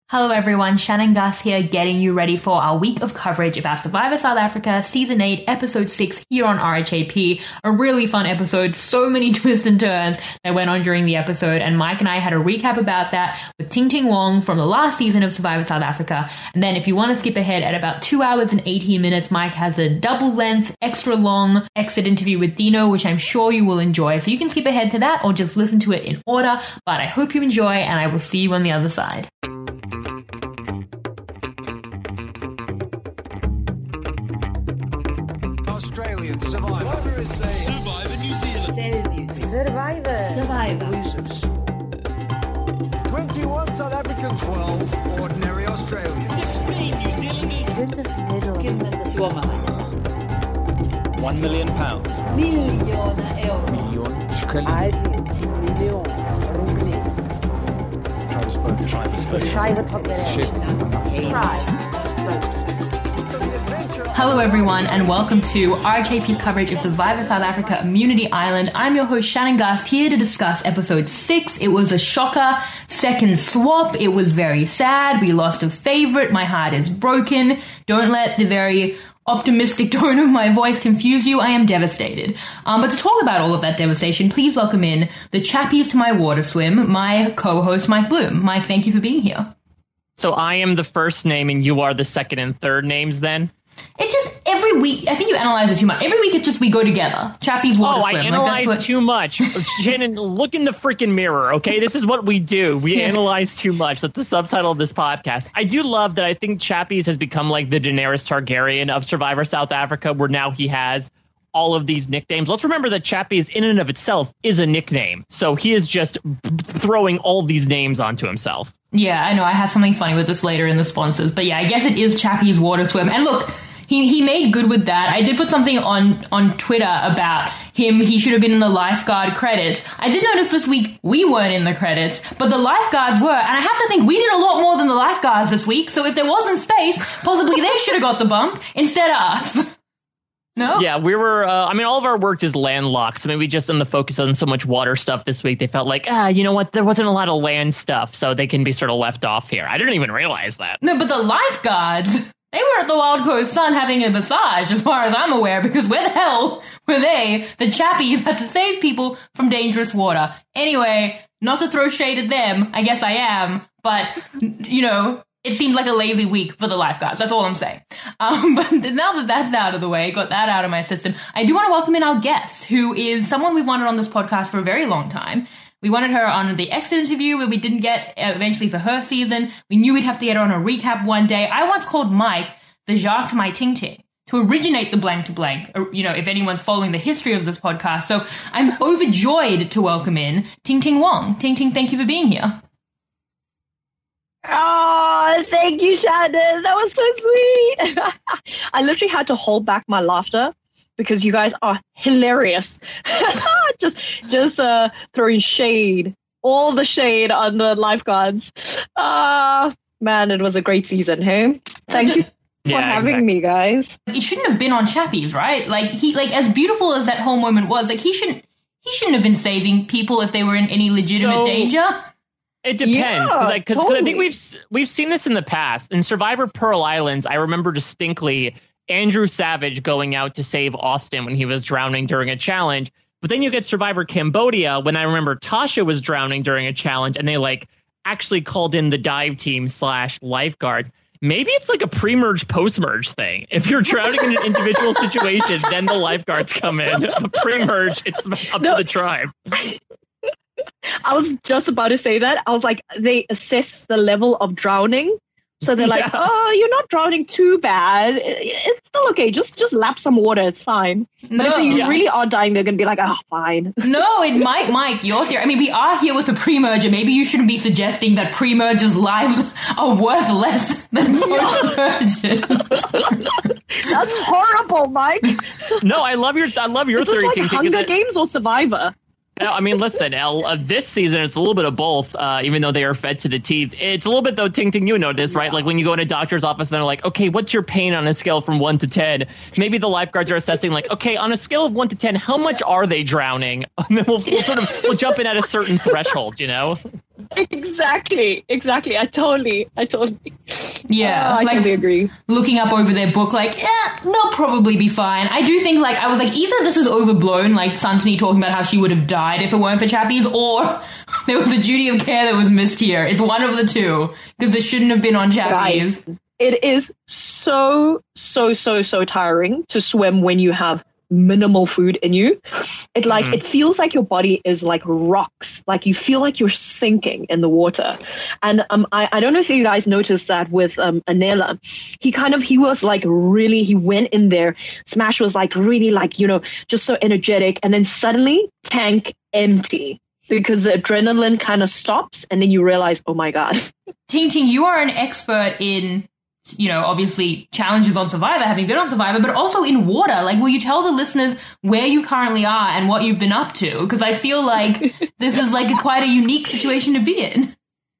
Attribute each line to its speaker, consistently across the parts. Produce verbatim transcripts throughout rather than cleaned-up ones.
Speaker 1: Hello everyone, Shannon Gus here, getting you ready for our week of coverage about Survivor South Africa Season eight, Episode six here on R H A P. A really fun episode, so many twists and turns that went on during the episode, and Mike and I had a recap about that with Ting Ting Wong from the last season of Survivor South Africa. And then if you want to skip ahead at about two hours and eighteen minutes, Mike has a double-length, extra-long exit interview with Dino, which I'm sure you will enjoy. So you can skip ahead to that or just listen to it in order, but I hope you enjoy, and I will see you on the other side.
Speaker 2: Australian Survivor. Survivor is a Survivor New Zealand.
Speaker 3: Survivor.
Speaker 2: Survivor. twenty-one South Africans. twelve ordinary Australians.
Speaker 3: sixteen New Zealanders.
Speaker 4: One million pounds.
Speaker 3: Million euro.
Speaker 4: Million shekeli.
Speaker 3: Million rubli.
Speaker 4: Tribe spoke.
Speaker 3: Schreiber Tribe. Tribe.
Speaker 1: Hello everyone, and welcome to R H A P's coverage of Survivor South Africa Immunity Island. I'm your host Shannon Gast, here to discuss episode six. It was a shocker, second swap. It was very sad. We lost a favorite. My heart is broken. Don't let the very optimistic tone of my voice confuse you. I am devastated. Um, but to talk about all of that devastation, please welcome in the chappies to my water swim, my co-host Mike Bloom. Mike, thank you for being here.
Speaker 5: So I am the first name and you are the second and third names then?
Speaker 1: It just, every week, I think you analyze it too much. Every week it's just we go together. Chappies water
Speaker 5: oh,
Speaker 1: swim.
Speaker 5: I analyze
Speaker 1: like, what...
Speaker 5: too much. Shannon, look in the freaking mirror, okay? This is what we do. We yeah. analyze too much. That's the subtitle of this podcast. I do love that I think Chappies has become like the Daenerys Targaryen of Survivor South Africa, where now he has all of these nicknames. Let's remember that Chappies in and of itself is a nickname. So he is just throwing all these names onto himself.
Speaker 1: Yeah, I know. I have something funny with this later in the sponsors. But yeah, I guess it is Chappies water swim. And look, He he made good with that. I did put something on, on Twitter about him. He should have been in the lifeguard credits. I did notice this week we weren't in the credits, but the lifeguards were. And I have to think we did a lot more than the lifeguards this week. So if there wasn't space, possibly they should have got the bump instead of us. No?
Speaker 5: Yeah, we were, uh, I mean, all of our work is landlocked. So maybe just on the focus on so much water stuff this week, they felt like, ah, you know what? There wasn't a lot of land stuff. So they can be sort of left off here. I didn't even realize that.
Speaker 1: No, but the lifeguards... They were at the Wild Coast Sun having a massage, as far as I'm aware, because where the hell were they, the chappies, had to save people from dangerous water? Anyway, not to throw shade at them, I guess I am, but, you know, it seemed like a lazy week for the lifeguards. That's all I'm saying. Um, but now that that's out of the way, got that out of my system, I do want to welcome in our guest, who is someone we've wanted on this podcast for a very long time. We wanted her on the exit interview where we didn't get eventually for her season. We knew we'd have to get her on a recap one day. I once called Mike the Jacques to my Ting Ting to originate the blank to blank, you know, if anyone's following the history of this podcast. So I'm overjoyed to welcome in Ting Ting Wong. Ting Ting, thank you for being here.
Speaker 6: Oh, thank you, Shannon. That was so sweet. I literally had to hold back my laughter because you guys are hilarious. just just uh, throwing shade, all the shade on the lifeguards. Ah, uh, man, it was a great season, hey? Thank you for
Speaker 5: yeah,
Speaker 6: having
Speaker 5: exactly.
Speaker 6: me, guys.
Speaker 1: It shouldn't have been on Chappies, right? Like, he, like as beautiful as that whole moment was, like, he shouldn't, he shouldn't have been saving people if they were in any legitimate
Speaker 5: So-
Speaker 1: danger.
Speaker 5: It depends, because
Speaker 6: Yeah,
Speaker 5: I,
Speaker 6: totally.
Speaker 5: I think we've we've seen this in the past. In Survivor Pearl Islands, I remember distinctly Andrew Savage going out to save Austin when he was drowning during a challenge. But then you get Survivor Cambodia, when I remember Tasha was drowning during a challenge, and they like actually called in the dive team slash lifeguards. Maybe it's like a pre-merge, post-merge thing. If you're drowning in an individual situation, then the lifeguards come in. A pre-merge, it's up
Speaker 6: No.
Speaker 5: to the tribe.
Speaker 6: I was just about to say that. I was like, they assess the level of drowning. So they're like,
Speaker 5: Yeah.
Speaker 6: oh, you're not drowning too bad. It's still okay. Just just lap some water. It's fine.
Speaker 1: No.
Speaker 6: But if you
Speaker 5: Yeah.
Speaker 6: really are dying, they're going to be like, oh, fine.
Speaker 1: No, it might, Mike, you're here. I mean, we are here with a pre-merger. Maybe you shouldn't be suggesting that pre-mergers' lives are worth less than post-mergers.
Speaker 6: That's horrible, Mike.
Speaker 5: No, I love your I love your
Speaker 6: Is this
Speaker 5: theory.
Speaker 6: like
Speaker 5: Ting Ting, 'cause
Speaker 6: Hunger
Speaker 5: it-
Speaker 6: Games or Survivor?
Speaker 5: No, I mean, listen, El, uh, this season it's a little bit of both, uh, even though they are fed to the teeth. It's a little bit, though, Ting Ting, you know this, right? Like when you go in a doctor's office and they're like, okay, what's your pain on a scale from one to ten? Maybe the lifeguards are assessing like, okay, on a scale of one to ten, how much are they drowning? And then we'll, we'll sort of we'll jump in at a certain threshold, you know?
Speaker 6: Exactly, exactly. I totally, I totally,
Speaker 1: Yeah,
Speaker 6: uh, I
Speaker 1: like,
Speaker 6: totally agree.
Speaker 1: Looking up over their book, like, yeah, they'll probably be fine. I do think, like, I was like, either this is overblown, like Santini talking about how she would have died if it weren't for Chappies, or there was a duty of care that was missed here. It's one of the two, because it shouldn't have been on Chappies.
Speaker 6: Guys, it is so, so, so, so tiring to swim when you have minimal food in you. It like mm. it feels like your body is like rocks, like you feel like you're sinking in the water. And um I, I don't know if you guys noticed that with um Anela. He kind of he was like really he went in there. Smash was like really like, you know, just so energetic, and then suddenly tank empty because the adrenaline kind of stops, and then you realize, oh my god.
Speaker 1: Ting Ting, you are an expert in, you know, obviously challenges on Survivor, having been on Survivor, but also in water. Like, will you tell the listeners where you currently are and what you've been up to? Because I feel like this is like a, quite a unique situation to be in.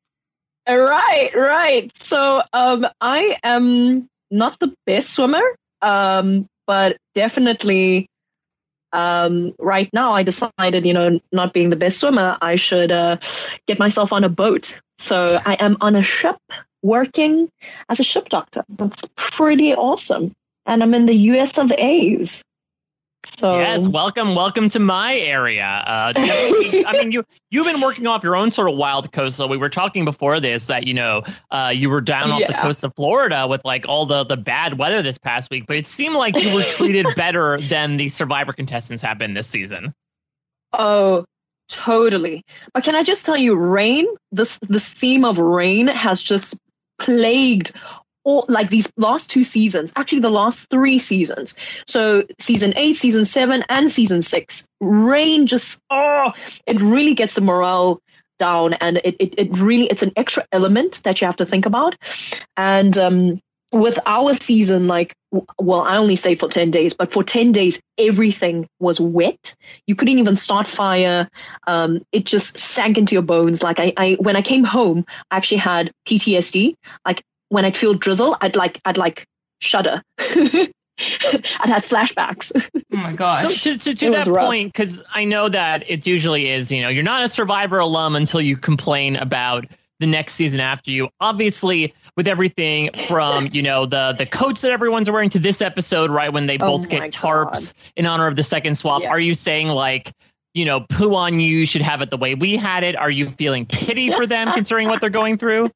Speaker 6: Right, right. So um, I am not the best swimmer, um, but definitely um, right now I decided, you know, not being the best swimmer, I should uh, get myself on a boat. So I am on a ship, working as a ship doctor. That's pretty awesome. And I'm in the U S of A's. So
Speaker 5: yes, welcome, welcome to my area. Uh, I mean, you you've been working off your own sort of wild coast. So we were talking before this that you know uh, you were down off
Speaker 6: yeah.
Speaker 5: the coast of Florida with like all the the bad weather this past week, but it seemed like you were treated better than the Survivor contestants have been this season.
Speaker 6: Oh, totally. But can I just tell you, rain? This this theme of rain has just plagued all like these last two seasons, actually the last three seasons. So season eight, season seven, and season six. Rain just oh, it really gets the morale down, and it it, it really it's an extra element that you have to think about. And um, with our season, like well, I only stayed for ten days, but for ten days everything was wet. You couldn't even start fire. Um, it just sank into your bones. Like I, I when I came home, I actually had P T S D. Like when I'd feel drizzle, I'd like I'd like shudder. I'd have flashbacks.
Speaker 1: Oh my gosh.
Speaker 5: So to, to, to that point, because I know that it usually is, you know, you're not a Survivor alum until you complain about the next season after you. Obviously, with everything from, you know, the the coats that everyone's wearing to this episode, right, when they both
Speaker 6: oh
Speaker 5: get tarps God. in honor of the second swap,
Speaker 6: yeah.
Speaker 5: are you saying, like, you know, poo on you should have it the way we had it? Are you feeling pity for them considering what they're going through?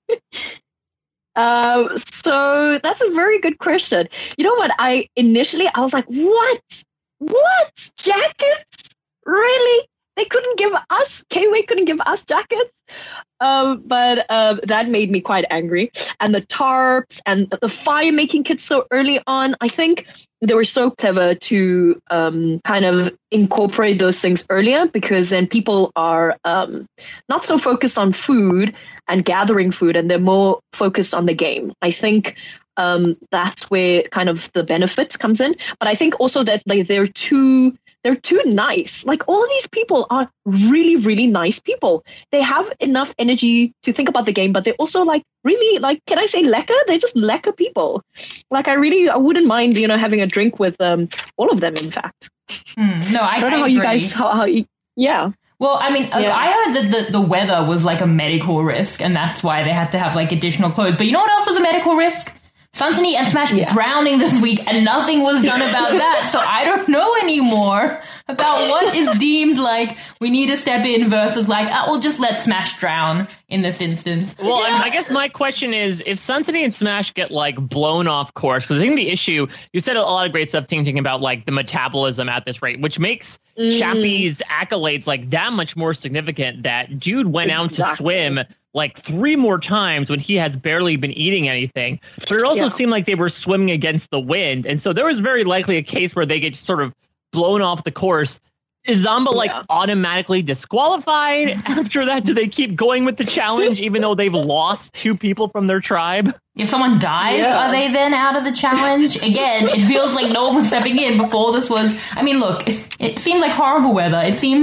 Speaker 6: Uh, so that's a very good question. You know what? I initially I was like, what? What? Jackets? Really? They couldn't give us, K-Way couldn't give us jackets? Um, but uh, that made me quite angry. And the tarps and the fire making kits so early on, I think they were so clever to um, kind of incorporate those things earlier, because then people are um, not so focused on food and gathering food, and they're more focused on the game. I think um, that's where kind of the benefit comes in. But I think also that like they're too they're too nice. Like all of these people are really, really nice people. They have enough energy to think about the game, but they're also like really like, can I say lekker? They're just lekker people. Like I really, I wouldn't mind, you know, having a drink with um, all of them, in fact.
Speaker 1: Mm, no, I,
Speaker 6: I don't know
Speaker 1: I
Speaker 6: how
Speaker 1: agree.
Speaker 6: you guys, how, how you, yeah.
Speaker 1: Well, I mean,
Speaker 6: Yeah.
Speaker 1: I heard that the, the weather was like a medical risk, and that's why they had to have like additional clothes. But you know what else was a medical risk? Santini and Smash
Speaker 6: Yeah.
Speaker 1: drowning this week, and nothing was done about that. So I don't know anymore about what is deemed like we need to step in versus like, oh, we'll just let Smash drown in this instance.
Speaker 5: Well, I guess my question is, if Santini and Smash get like blown off course, because I think the issue, you said a lot of great stuff, Ting Ting, about like the metabolism at this rate, which makes mm. Chappie's accolades like that much more significant. That dude went
Speaker 6: exactly.
Speaker 5: out to swim like three more times when he has barely been eating anything. But it also
Speaker 6: Yeah.
Speaker 5: seemed like they were swimming against the wind. And so there was very likely a case where they get sort of blown off the course. Is Zamba like
Speaker 6: Yeah.
Speaker 5: automatically disqualified after that? Do they keep going with the challenge even though they've lost two people from their tribe?
Speaker 1: If someone dies,
Speaker 6: Yeah.
Speaker 1: are they then out of the challenge? Again, it feels like no one was stepping in before this was... I mean, look, it seemed like horrible weather. It seemed,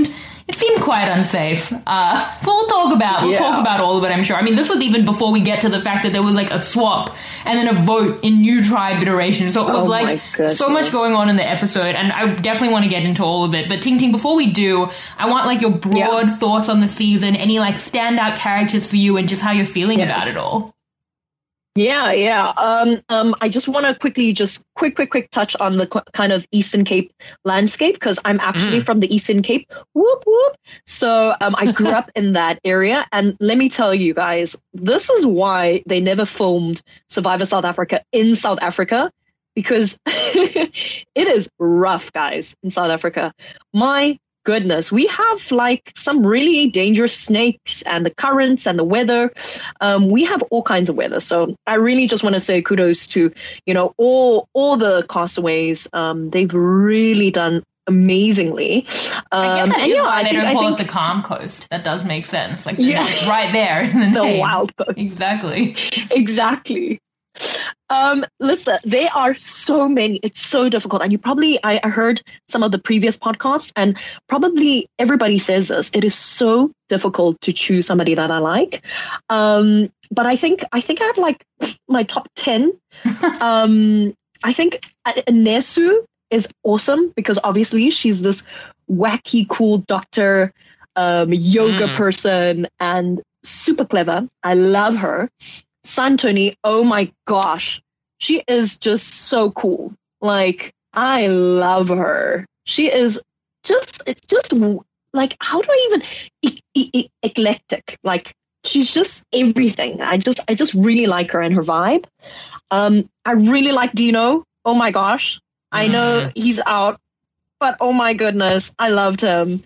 Speaker 1: It seemed quite unsafe. Uh, we'll talk about we'll
Speaker 6: Yeah.
Speaker 1: talk about all of it, I'm sure. I mean, this was even before we get to the fact that there was like a swap and then a vote in new tribe iteration. So it was
Speaker 6: Oh my
Speaker 1: like
Speaker 6: goodness.
Speaker 1: so much going on in the episode, and I definitely want to get into all of it. But Ting Ting, before we do, I want like your broad
Speaker 6: Yeah.
Speaker 1: thoughts on the season, any like standout characters for you, and just how you're feeling
Speaker 6: Yeah.
Speaker 1: about it all.
Speaker 6: Yeah, yeah. Um, um, I just want to quickly, just quick, quick, quick touch on the qu- kind of Eastern Cape landscape because I'm actually
Speaker 5: Mm.
Speaker 6: from the Eastern Cape. Whoop whoop. So um, I grew up in that area, and let me tell you guys, this is why they never filmed Survivor South Africa in South Africa because it is rough, guys, in South Africa. My goodness, we have like some really dangerous snakes and the currents and the weather. Um, we have all kinds of weather. So I really just want to say kudos to, you know, all all the castaways. Um, they've really done amazingly.
Speaker 1: I guess
Speaker 6: Um,
Speaker 1: that
Speaker 6: and
Speaker 1: is
Speaker 6: yeah,
Speaker 1: why
Speaker 6: I
Speaker 1: they
Speaker 6: think,
Speaker 1: don't
Speaker 6: I
Speaker 1: call
Speaker 6: think
Speaker 1: it the Calm Coast. That does make sense. Like,
Speaker 6: Yeah.
Speaker 1: it's right there in the
Speaker 6: the
Speaker 1: name.
Speaker 6: wild coast.
Speaker 1: Exactly.
Speaker 6: Exactly. Um, listen, there are so many. It's so difficult. And you probably, I, I heard some of the previous podcasts, and probably everybody says this. It is so difficult to choose somebody that I like. Um, but I think, I think I have like my top ten. um, I think uh, Nesu is awesome because obviously she's this wacky, cool doctor, um, yoga
Speaker 5: Mm.
Speaker 6: person, and super clever. I love her. Santoni, oh my gosh, she is just so cool. Like, I love her. She is just, just like, how do I even, e- e- e- eclectic. Like, she's just everything. I just, I just really like her and her vibe. Um, I really like Dino. Oh my gosh. I know
Speaker 5: Mhm.
Speaker 6: he's out, but oh my goodness, I loved him.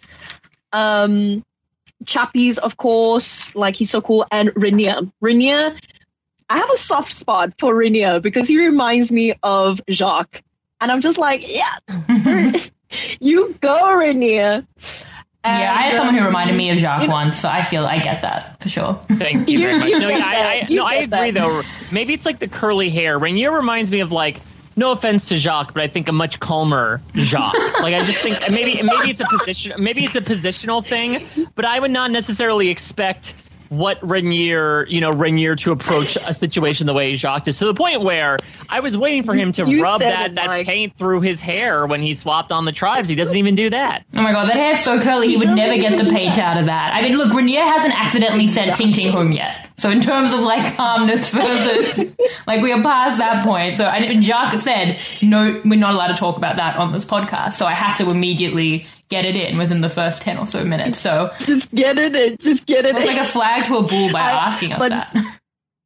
Speaker 6: Um, Chappies, of course, like he's so cool. And Rainier. Rainier, I have a soft spot for Rainier because he reminds me of Jacques. And I'm just like, yeah, you go, Rainier.
Speaker 1: Yeah, I had
Speaker 6: And,
Speaker 1: someone who
Speaker 6: um,
Speaker 1: reminded me of Jacques
Speaker 6: you know-
Speaker 1: once, so I feel I get that for sure.
Speaker 5: Thank you very
Speaker 6: You-
Speaker 5: much.
Speaker 6: you
Speaker 5: No,
Speaker 6: get
Speaker 5: yeah, I, I,
Speaker 6: that. You
Speaker 5: no, I
Speaker 6: get
Speaker 5: agree
Speaker 6: that.
Speaker 5: though. Maybe it's like the curly hair. Rainier reminds me of like, no offense to Jacques, but I think a much calmer Jacques. Like I just think maybe maybe it's a position maybe it's a positional thing, but I would not necessarily expect what Rainier, you know, Rainier to approach a situation the way Jacques does, to the point where I was waiting for him to
Speaker 6: You
Speaker 5: rub
Speaker 6: said
Speaker 5: that,
Speaker 6: it,
Speaker 5: that
Speaker 6: Mike.
Speaker 5: paint through his hair when he swapped on the tribes. He doesn't even do that.
Speaker 1: Oh my god, that hair's so curly, he would never get the paint out of that. I mean, look, Rainier hasn't accidentally sent Ting Ting home yet. So in terms of like calmness versus, like we are past that point. So and Jacques said, no, we're not allowed to talk about that on this podcast. So I had to immediately get it in within the first ten or so minutes. So
Speaker 6: Just get it in. Just get it
Speaker 1: it was
Speaker 6: in.
Speaker 1: like a flag to a bull by
Speaker 6: I-
Speaker 1: asking us
Speaker 6: but-
Speaker 1: that.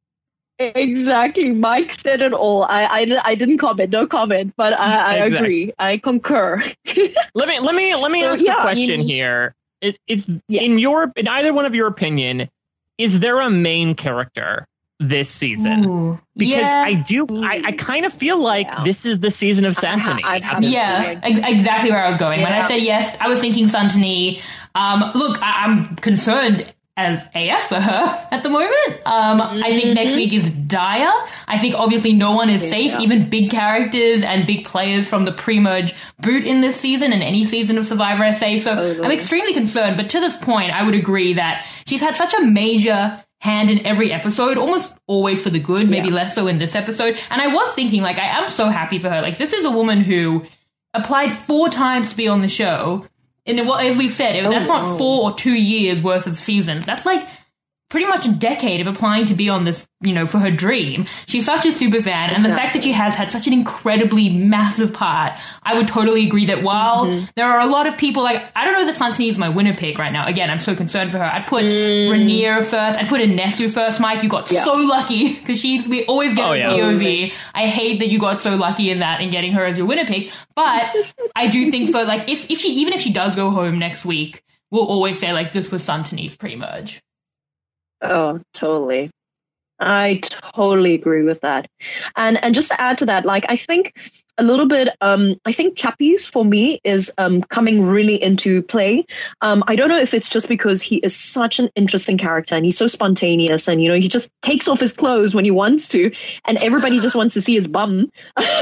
Speaker 6: Exactly. Mike said it all. I, I, I didn't comment. No comment. But I, I
Speaker 5: Exactly.
Speaker 6: agree. I concur.
Speaker 5: Let me let me let me
Speaker 6: So,
Speaker 5: ask
Speaker 6: yeah,
Speaker 5: a
Speaker 6: I
Speaker 5: question
Speaker 6: mean-
Speaker 5: here. It, it's
Speaker 6: Yeah.
Speaker 5: in your in either one of your opinion, is there a main character this season?
Speaker 1: Ooh.
Speaker 5: Because
Speaker 1: yeah.
Speaker 5: I do, I, I kind of feel like
Speaker 6: Yeah.
Speaker 5: this is the season of Santoni.
Speaker 6: I'd have
Speaker 5: at this
Speaker 6: to-
Speaker 1: Yeah,
Speaker 5: point.
Speaker 1: ex- exactly where I was going. When I
Speaker 6: Yeah.
Speaker 1: said yes, I was thinking Santoni. Um, look, I- I'm concerned as A F for her at the moment. Um, I think next week is dire. I think obviously no one is safe.
Speaker 6: Yeah.
Speaker 1: Even big characters and big players from the pre-merge boot in this season and any season of Survivor S A. So
Speaker 6: Totally.
Speaker 1: I'm extremely concerned. But to this point, I would agree that she's had such a major hand in every episode, almost always for the good, maybe
Speaker 6: Yeah.
Speaker 1: less so in this episode. And I was thinking, like, I am so happy for her. Like, this is a woman who applied four times to be on the show. And what, as we've said,
Speaker 6: Oh,
Speaker 1: that's not
Speaker 6: wow.
Speaker 1: four or two years worth of seasons. That's like pretty much a decade of applying to be on this, you know, for her dream. She's such a super fan, and the fact that she has had such an incredibly massive part, I would totally agree that while
Speaker 6: Mm-hmm.
Speaker 1: there are a lot of people, like, I don't know that Santoni is my winner pick right now. Again, I'm so concerned for her. I'd put Rainier first. I'd put Nesu first, Mike. You got
Speaker 6: Mm. Yeah.
Speaker 1: so lucky, because she's, we always get
Speaker 5: Oh,
Speaker 1: a
Speaker 5: yeah.
Speaker 1: P O V. I hate that you got so lucky in that and getting her as your winner pick, but I do think for, like, if, if she, even if she does go home next week, we'll always say, like, this was Santoni's pre-merge.
Speaker 6: Oh, totally. I totally agree with that. And and just to add to that, like I think a little bit, um, I think Chappies for me is um, coming really into play. Um, I don't know if it's just because he is such an interesting character and he's so spontaneous and, you know, he just takes off his clothes when he wants to and everybody just wants to see his bum.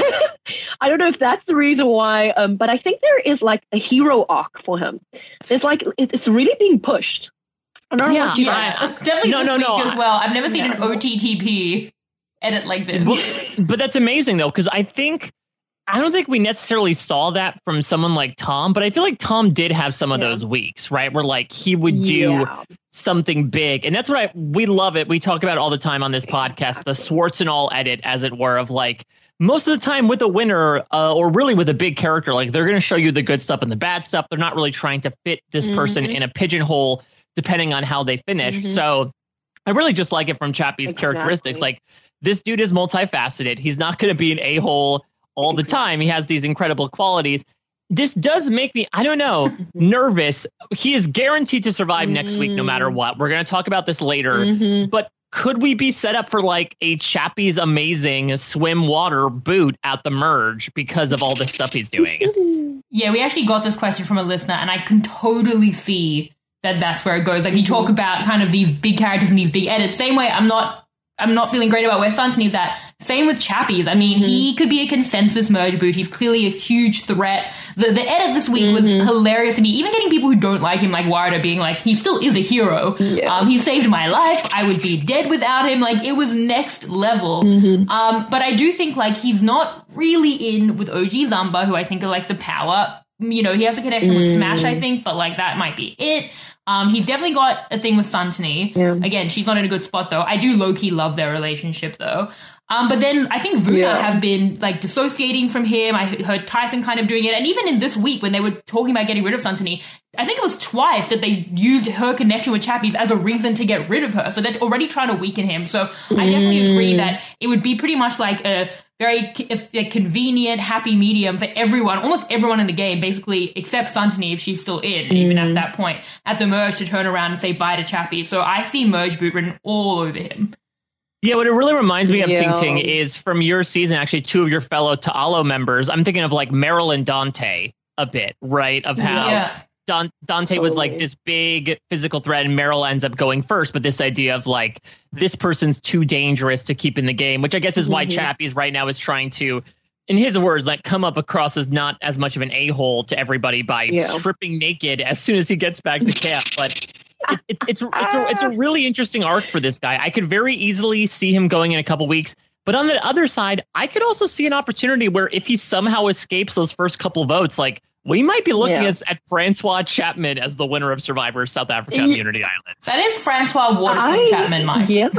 Speaker 6: I don't know if that's the reason why, um, but I think there is like a hero arc for him. It's like, it, it's really being pushed. I don't know
Speaker 5: Yeah,
Speaker 6: what you
Speaker 1: Yeah,
Speaker 6: think.
Speaker 1: definitely
Speaker 5: No,
Speaker 1: this
Speaker 5: no,
Speaker 1: week
Speaker 5: no,
Speaker 1: as
Speaker 5: I-
Speaker 1: well. I've never seen
Speaker 6: Yeah.
Speaker 1: an O T T P edit like this.
Speaker 5: But, but that's amazing though, because I think I don't think we necessarily saw that from someone like Tom, but I feel like Tom did have some of
Speaker 6: Yeah.
Speaker 5: those weeks, right? Where like he would do
Speaker 6: Yeah.
Speaker 5: something big. And that's what I we love it. We talk about it all the time on this podcast, the Swartz and all edit, as it were, of like most of the time with a winner uh, or really with a big character, like they're going to show you the good stuff and the bad stuff. They're not really trying to fit this person
Speaker 6: Mhm.
Speaker 5: in a pigeonhole depending on how they finish.
Speaker 6: Mhm.
Speaker 5: So I really just like it from Chappie's
Speaker 6: Exactly.
Speaker 5: characteristics. Like this dude is multifaceted. He's not going to be an a-hole all the time. He has these incredible qualities. This does make me, I don't know, nervous. He is guaranteed to survive next week no matter what. We're going to talk about this later.
Speaker 6: Mhm.
Speaker 5: But could we be set up for like a Chappie's amazing swim water boot at the merge because of all this stuff he's doing?
Speaker 1: Yeah, we actually got this question from a listener, and I can totally see that that's where it goes. Like, you talk about kind of these big characters and these big edits. Same way, I'm not I'm not feeling great about where Suntony's at. Same with Chappies. I mean, he could be a consensus merge boot. He's clearly a huge threat. The the edit this week was hilarious to me. Even getting people who don't like him, like Warda, being like, he still is a hero.
Speaker 6: Yeah.
Speaker 1: Um, he saved my life. I would be dead without him. Like, it was next level. Um, but I do think, like, he's not really in with O G Zamba, who I think are, like, the power. You know, he has a connection with Smash, I think, but, like, that might be it. Um, he's definitely got a thing with Suntony.
Speaker 6: Yeah.
Speaker 1: Again, she's not in a good spot, though. I do low-key love their relationship, though. Um, but then I think Vuna
Speaker 6: Yeah.
Speaker 1: have been, like, dissociating from him. I heard Tyson kind of doing it. And even in this week, when they were talking about getting rid of Suntony, I think it was twice that they used her connection with Chappies as a reason to get rid of her. So they're already trying to weaken him. So I definitely agree that it would be pretty much like a very c- a convenient, happy medium for everyone, almost everyone in the game, basically, except Suntony if she's still in, even at that point, at the merge to turn around and say bye to Chappie. So I see merge boot written all over him.
Speaker 5: Yeah, what it really reminds me of,
Speaker 6: Yeah.
Speaker 5: Ting Ting, is from your season, actually, two of your fellow Ta'alo members. I'm thinking of like Meryl and Dante a bit, right? Of how
Speaker 1: Yeah.
Speaker 5: Don- Dante was like
Speaker 6: Totally.
Speaker 5: this big physical threat and Meryl ends up going first. But this idea of like, this person's too dangerous to keep in the game, which I guess is why
Speaker 6: Mhm.
Speaker 5: Chappie's right now is trying to, in his words, like come up across as not as much of an a-hole to everybody by
Speaker 6: Yeah.
Speaker 5: stripping naked as soon as he gets back to camp. But it, it, it's it's a, it's a really interesting arc for this guy. I could very easily see him going in a couple weeks. But on the other side, I could also see an opportunity where if he somehow escapes those first couple votes, like we might be looking
Speaker 6: Yeah.
Speaker 5: at, at Francois Chapman as the winner of Survivor South Africa
Speaker 6: Yeah.
Speaker 5: Immunity Islands.
Speaker 1: That is Francois Waterford
Speaker 6: I-
Speaker 1: Chapman, Mike.
Speaker 6: Yeah.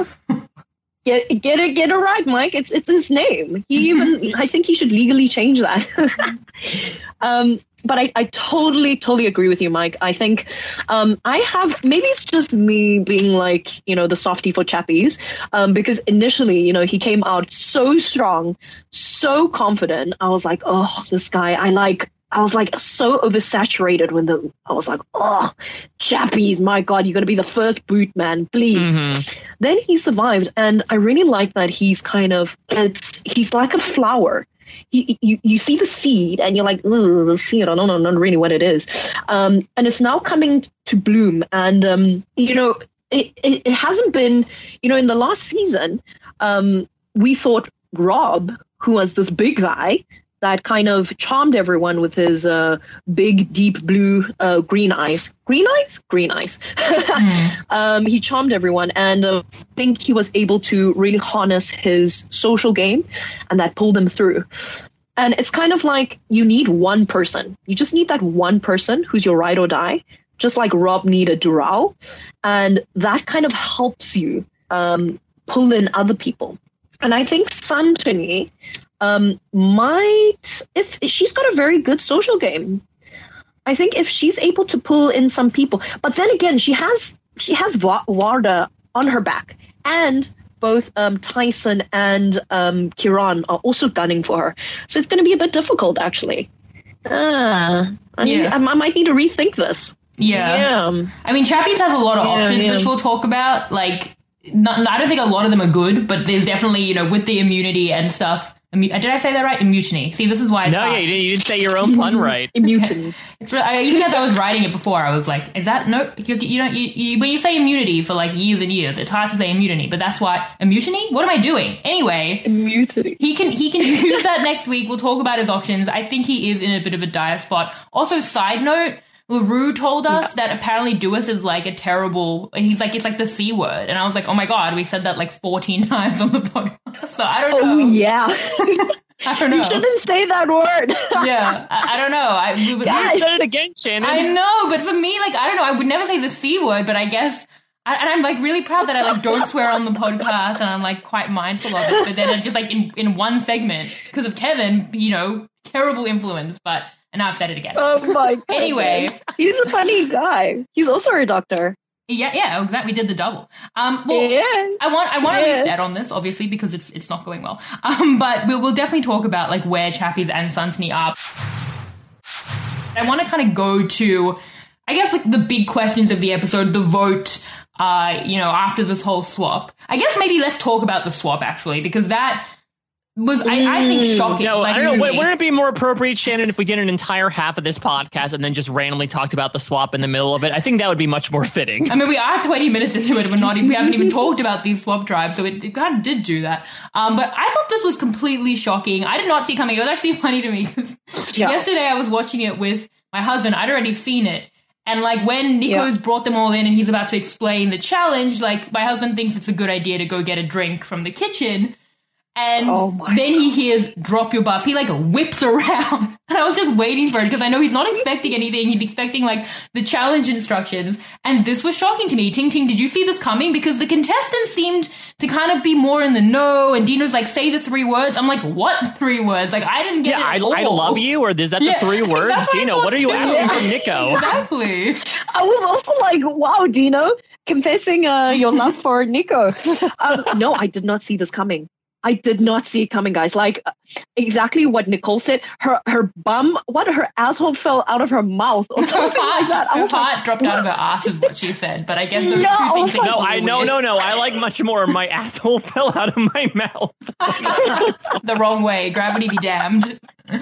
Speaker 6: Get get it get it right, Mike. It's it's his name. He even I think he should legally change that. um, but I, I totally totally agree with you, Mike. I think um, I have maybe it's just me being like you know the softie for Chappies um, because initially you know he came out so strong, so confident. I was like, oh, this guy. I like. I was like so oversaturated when the I was like, oh, Chappies, my God, you're gonna be the first boot, man, please.
Speaker 5: Mhm.
Speaker 6: Then he survived, and I really like that he's kind of it's he's like a flower. He, you you see the seed, and you're like, ugh, the seed. I don't know, not really what it is. Um, and it's now coming to bloom, and um, you know, it, it it hasn't been, you know, in the last season, um, we thought Rob, who was this big guy that kind of charmed everyone with his uh, big, deep blue, uh, green eyes. Green eyes? Green eyes. um, he charmed everyone, and uh, I think he was able to really harness his social game, and that pulled him through. And it's kind of like you need one person. You just need that one person who's your ride or die, just like Rob needed Durao. And that kind of helps you um, pull in other people. And I think Suntony um, might, if she's got a very good social game, I think if she's able to pull in some people, but then again, she has she has Va- Warda on her back, and both um, Tyson and um, Kiran are also gunning for her, so it's going to be a bit difficult, actually. Ah, I, need,
Speaker 1: Yeah.
Speaker 6: I, I might need to rethink this.
Speaker 1: Yeah.
Speaker 6: Yeah.
Speaker 1: I mean, Chappies has a lot of
Speaker 6: Yeah,
Speaker 1: options,
Speaker 6: yeah.
Speaker 1: which we'll talk about. Like, not, I don't think a lot of them are good, but there's definitely, you know, with the immunity and stuff. Immu- did I say that right? Mutiny. See, this is why. It's
Speaker 5: No,
Speaker 1: hard.
Speaker 5: yeah, you didn't, you didn't say your own pun right.
Speaker 6: Mutiny.
Speaker 1: It's really, I, even as I was writing it before, I was like, "Is that no? You, have to, you know, you, you, when you say immunity for like years and years, it's hard to say immunity, but that's why a mutiny. What am I doing anyway?
Speaker 6: Mutiny.
Speaker 1: He can he can use that next week. We'll talk about his options. I think he is in a bit of a dire spot. Also, side note. LaRue told us yeah. that apparently Duas is like a terrible, he's like, it's like the C word. And I was like, oh my God, we said that like fourteen times on the podcast. So I don't know.
Speaker 6: Oh, yeah.
Speaker 1: I don't know.
Speaker 6: You shouldn't say that word.
Speaker 1: yeah. I, I don't know. I, we, we,
Speaker 5: You said it again, Shannon.
Speaker 1: I know, but for me, like, I don't know. I would never say the C word, but I guess, I, and I'm like really proud that I like don't swear on the podcast and I'm like quite mindful of it. But then I just like in, in one segment, because of Tevin, you know, terrible influence, but. And now I've said it again.
Speaker 6: Oh my god.
Speaker 1: Anyway.
Speaker 6: He's a funny guy. He's also a doctor.
Speaker 1: Yeah, yeah, exactly. We did the double. Um, well,
Speaker 6: yeah.
Speaker 1: I want, I want
Speaker 6: yeah.
Speaker 1: to reset on this, obviously, because it's it's not going well. Um, but we'll, we'll definitely talk about like where Chappies and Sunsney are. I want to kind of go to, I guess, like the big questions of the episode, the vote. Uh, you know, after this whole swap. I guess maybe let's talk about the swap actually, because that. Was I, I think shocking.
Speaker 5: No,
Speaker 1: like,
Speaker 5: I don't know.
Speaker 1: really.
Speaker 5: Wouldn't it be more appropriate, Shannon, if we did an entire half of this podcast and then just randomly talked about the swap in the middle of it? I think that would be much more fitting.
Speaker 1: I mean, we are twenty minutes into it. We're not. We haven't even talked about these swap drives, so it, it kind of did do that. Um, but I thought this was completely shocking. I did not see it coming. It was actually funny to me because
Speaker 6: yeah.
Speaker 1: yesterday I was watching it with my husband. I'd already seen it. And, like, when Nico's
Speaker 6: yeah.
Speaker 1: brought them all in and he's about to explain the challenge, like, my husband thinks it's a good idea to go get a drink from the kitchen. And
Speaker 6: oh my
Speaker 1: then
Speaker 6: God.
Speaker 1: he hears, drop your buff. He, like, whips around. And I was just waiting for it because I know he's not expecting anything. He's expecting, like, the challenge instructions. And this was shocking to me. Ting Ting, did you see this coming? Because the contestants seemed to kind of be more in the know. And Dino's like, say the three words. I'm like, what three words? Like, I didn't get
Speaker 5: yeah,
Speaker 1: it at
Speaker 5: I, I
Speaker 1: all.
Speaker 5: love you? Or is that
Speaker 1: Yeah,
Speaker 5: the three words?
Speaker 1: that's what I
Speaker 5: Dino,
Speaker 1: thought
Speaker 5: what are you
Speaker 1: too.
Speaker 5: asking from Nico?
Speaker 1: Exactly.
Speaker 6: I was also like, wow, Dino, confessing uh, your love for Nico. Um, no, I did not see this coming. I did not see it coming, guys. Like exactly what Nicole said. Her her bum, what her asshole fell out of her mouth or
Speaker 1: Her
Speaker 6: something
Speaker 1: heart,
Speaker 6: like that. I
Speaker 1: her
Speaker 6: was
Speaker 1: heart
Speaker 6: like,
Speaker 1: dropped out of her ass is what she said. But I guess those
Speaker 6: No,
Speaker 1: are two
Speaker 6: I was
Speaker 1: things that
Speaker 5: No,
Speaker 1: can
Speaker 5: I
Speaker 1: be
Speaker 5: no
Speaker 1: weird.
Speaker 5: no no. I like much more. My asshole fell out of my mouth.
Speaker 1: The wrong way. Gravity be damned.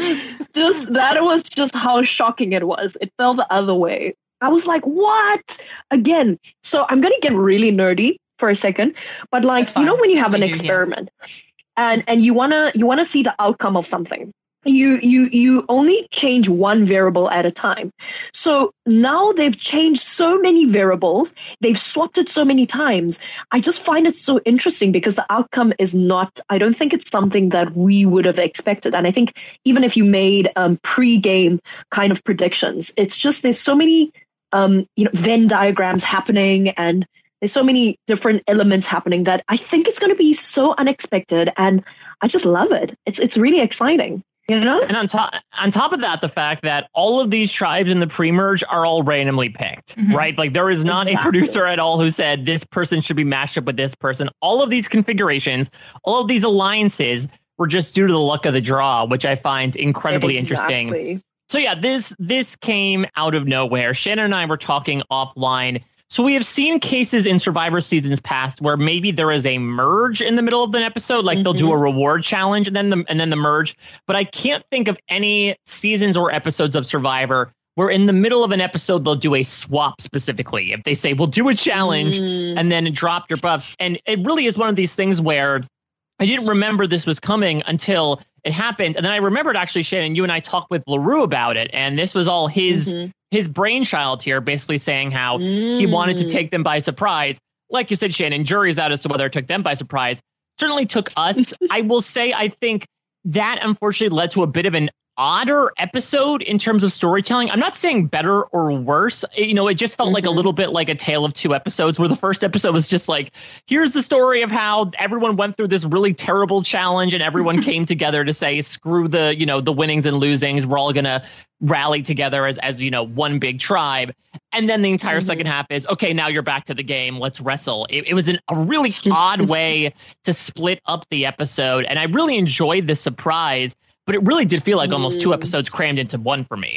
Speaker 6: just that was just how shocking it was. It fell the other way. I was like, what? Again. So I'm gonna get really nerdy for a second, but like
Speaker 1: That's
Speaker 6: you know
Speaker 1: fine.
Speaker 6: when you have an
Speaker 1: You do, yeah.
Speaker 6: experiment. And and you wanna you wanna see the outcome of something. You you you only change one variable at a time. So now they've changed so many variables, they've swapped it so many times. I just find it so interesting because the outcome is not. I don't think it's something that we would have expected. And I think even if you made um, pre-game kind of predictions, it's just there's so many um, you know Venn diagrams happening and. There's so many different elements happening that I think it's going to be so unexpected, and I just love it. It's it's really exciting, you know.
Speaker 5: And on top on top of that, the fact that all of these tribes in the pre-merge are all randomly picked,
Speaker 1: Mhm.
Speaker 5: right? Like there is not
Speaker 6: Exactly.
Speaker 5: a producer at all who said this person should be mashed up with this person. All of these configurations, all of these alliances were just due to the luck of the draw, which I find incredibly interesting.
Speaker 6: Exactly.
Speaker 5: So yeah, this this came out of nowhere. Shannon and I were talking offline. So we have seen cases in Survivor seasons past where maybe there is a merge in the middle of an episode, like mm-hmm. they'll do a reward challenge and then the and then the merge. But I can't think of any seasons or episodes of Survivor where in the middle of an episode they'll do a swap specifically. If they say we'll do a challenge mm. and then drop your buffs, and it really is one of these things where I didn't remember this was coming until it happened, and then I remembered actually, Shannon, you and I talked with LaRue about it, and this was all his. Mm-hmm. his brainchild here, basically saying how mm. he wanted to take them by surprise. Like you said, Shannon, jury's out as to whether it took them by surprise. Certainly took us. I will say, I think that unfortunately led to a bit of an odder episode in terms of storytelling. I'm not saying better or worse. You know, it just felt mm-hmm. like a little bit like a tale of two episodes, where the first episode was just like, here's the story of how everyone went through this really terrible challenge and everyone came together to say, screw the, you know, the winnings and losings. We're all going to rally together as, as, you know, one big tribe. And then the entire mm-hmm. second half is, okay, now you're back to the game. Let's wrestle. It, it was an, a really odd way to split up the episode. And I really enjoyed the surprise. But it really did feel like almost two episodes crammed into one for me.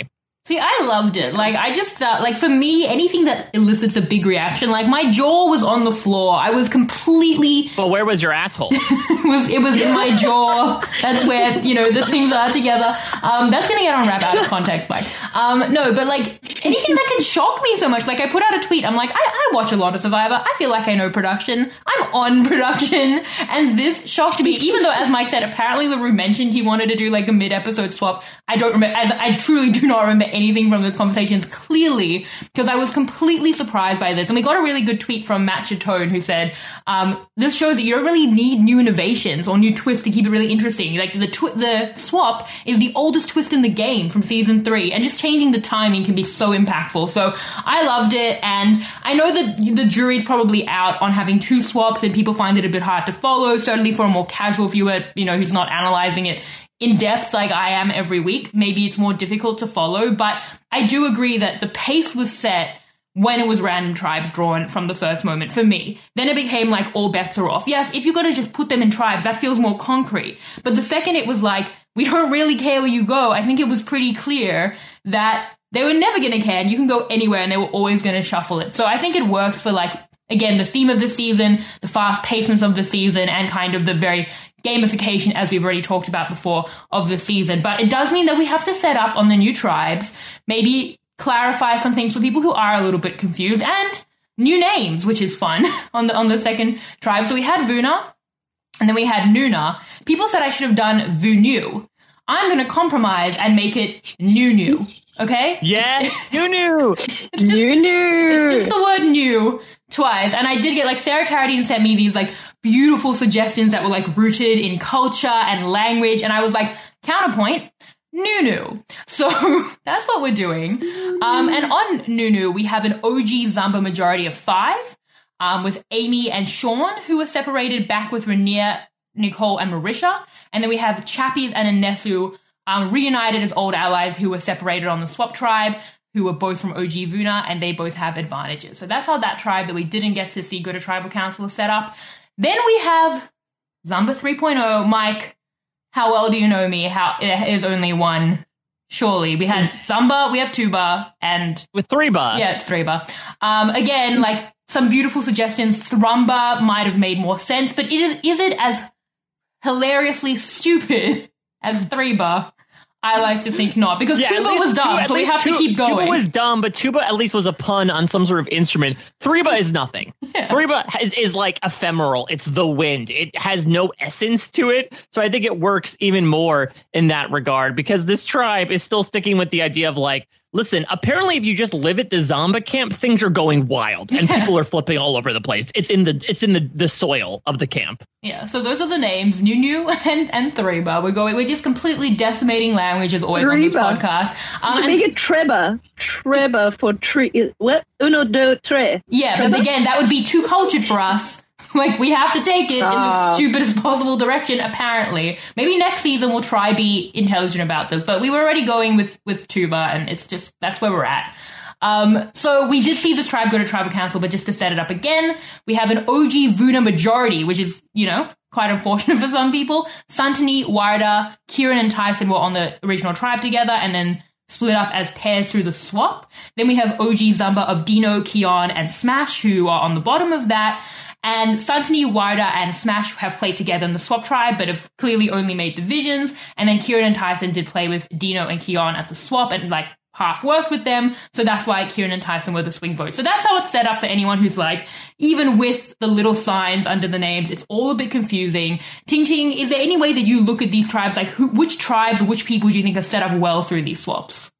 Speaker 1: See, I loved it. Like, I just thought, like, for me, anything that elicits a big reaction, like, my jaw was on the floor. I was completely...
Speaker 5: But where was your asshole?
Speaker 1: it was it was in my jaw. That's where, you know, the things are together. Um, that's going to get unwrapped out of context, Mike. Um, no, but, like, anything that can shock me so much. Like, I put out a tweet. I'm like, I, I watch a lot of Survivor. I feel like I know production. I'm on production. And this shocked me, even though, as Mike said, apparently LaRue mentioned he wanted to do, like, a mid-episode swap. I don't remember, as I truly do not remember anything from those conversations clearly, because I was completely surprised by this. And we got a really good tweet from Matt Chatone who said, um, this shows that you don't really need new innovations or new twists to keep it really interesting. Like, the twi- the swap is the oldest twist in the game from season three, and just changing the timing can be so impactful. So I loved it, and I know that the jury's probably out on having two swaps, and people find it a bit hard to follow, certainly for a more casual viewer, you know, who's not analyzing it in depth like I am every week. Maybe it's more difficult to follow, but I do agree that the pace was set when it was random tribes drawn from the first moment for me. Then it became like all bets are off. Yes, if you're going to just put them in tribes, that feels more concrete. But the second it was like, we don't really care where you go, I think it was pretty clear that they were never going to care, and you can go anywhere, and they were always going to shuffle it. So I think it works for, like, again, the theme of the season, the fast-pacedness of the season, and kind of the very gamification, as we've already talked about before, of the season. But it does mean that we have to set up on the new tribes, maybe clarify some things for people who are a little bit confused, and new names, which is fun, on the on the second tribe. So we had Vuna, and then we had Nuna. People said I should have done Vunu. I'm going to compromise and make it Nunu. Okay?
Speaker 5: Yes, Nunu.
Speaker 1: It's just,
Speaker 6: Nunu.
Speaker 1: it's just the word new twice. And I did get, like, Sarah Carradine sent me these, like, beautiful suggestions that were, like, rooted in culture and language. And I was like, counterpoint, Nunu. So that's what we're doing. Um, and on Nunu, we have an O G Zamba majority of five, um, with Amy and Sean, who were separated back with Rainier, Nicole, and Marisha. And then we have Chappies and Anesu, um, reunited as old allies who were separated on the swap tribe, who were both from O G Vuna, and they both have advantages. So that's how that tribe that we didn't get to see go to tribal council is set up. Then we have Zamba three point oh. Mike, how well do you know me? How it is only one. Surely. We had Zamba, we have Tuba, and...
Speaker 5: With Threeba.
Speaker 1: Yeah, it's Threeba. Um, again, like, some beautiful suggestions. Thrumba might have made more sense, but it is, is it as hilariously stupid as Threeba? I like to think not, because
Speaker 5: Yeah, at
Speaker 1: Tuba
Speaker 5: least
Speaker 1: was dumb,
Speaker 5: Tuba- at
Speaker 1: so we
Speaker 5: least
Speaker 1: have to
Speaker 5: Tu-
Speaker 1: keep going.
Speaker 5: Tuba was dumb, but Tuba at least was a pun on some sort of instrument. Threeba is nothing.
Speaker 1: Yeah.
Speaker 5: Threeba is, is like ephemeral. It's the wind. It has no essence to it. So I think it works even more in that regard, because this tribe is still sticking with the idea of, like, listen, apparently if you just live at the Zamba camp, things are going wild and
Speaker 1: Yeah.
Speaker 5: people are flipping all over the place. It's in the it's in the, the soil of the camp.
Speaker 1: Yeah, so those are the names, Nunu and, and Threeba. We're going, we're just completely decimating language as always on this
Speaker 6: Threeba.
Speaker 1: podcast. Um,
Speaker 6: To
Speaker 1: and-
Speaker 6: make it Treba. Treba for tree. What? Uno, dos, tres.
Speaker 1: Yeah,
Speaker 6: Trevor?
Speaker 1: but again, that would be too cultured for us. Like, we have to take it in the
Speaker 6: Ah.
Speaker 1: stupidest possible direction, apparently. Maybe next season we'll try be intelligent about this, but we were already going with, with Tuba, and it's just, that's where we're at. Um, so we did see this tribe go to tribal council, but just to set it up again, we have an O G Vuna majority, which is, you know, quite unfortunate for some people. Santani, Warda, Kieran, and Tyson were on the original tribe together, and then split up as pairs through the swap. Then we have O G Zamba of Dino, Keon, and Smash, who are on the bottom of that. And Santani, Warda, and Smash have played together in the swap tribe, but have clearly only made divisions. And then Kieran and Tyson did play with Dino and Keon at the swap, and, like, half worked with them. So that's why Kieran and Tyson were the swing votes. So that's how it's set up for anyone who's, like, even with the little signs under the names, it's all a bit confusing. Ting Ting, is there any way that you look at these tribes, like, who, which tribes or which people do you think are set up well through these swaps?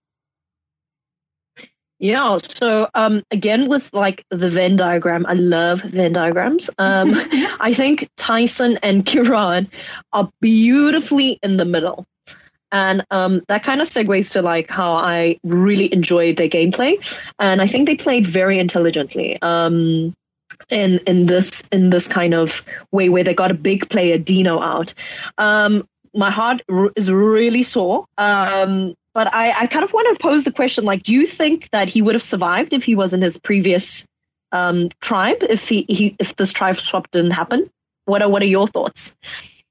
Speaker 6: Yeah, so um, again with like the Venn diagram, I love Venn diagrams. Um, I think Tyson and Kieran are beautifully in the middle. And um, that kind of segues to like how I really enjoyed their gameplay. And I think they played very intelligently um, in in this in this kind of way where they got a big player, Dino, out. Um, my heart r- is really sore. Um, But I, I kind of want to pose the question, like, do you think that he would have survived if he was in his previous um, tribe, if he, he if this tribe swap didn't happen? What are what are your thoughts?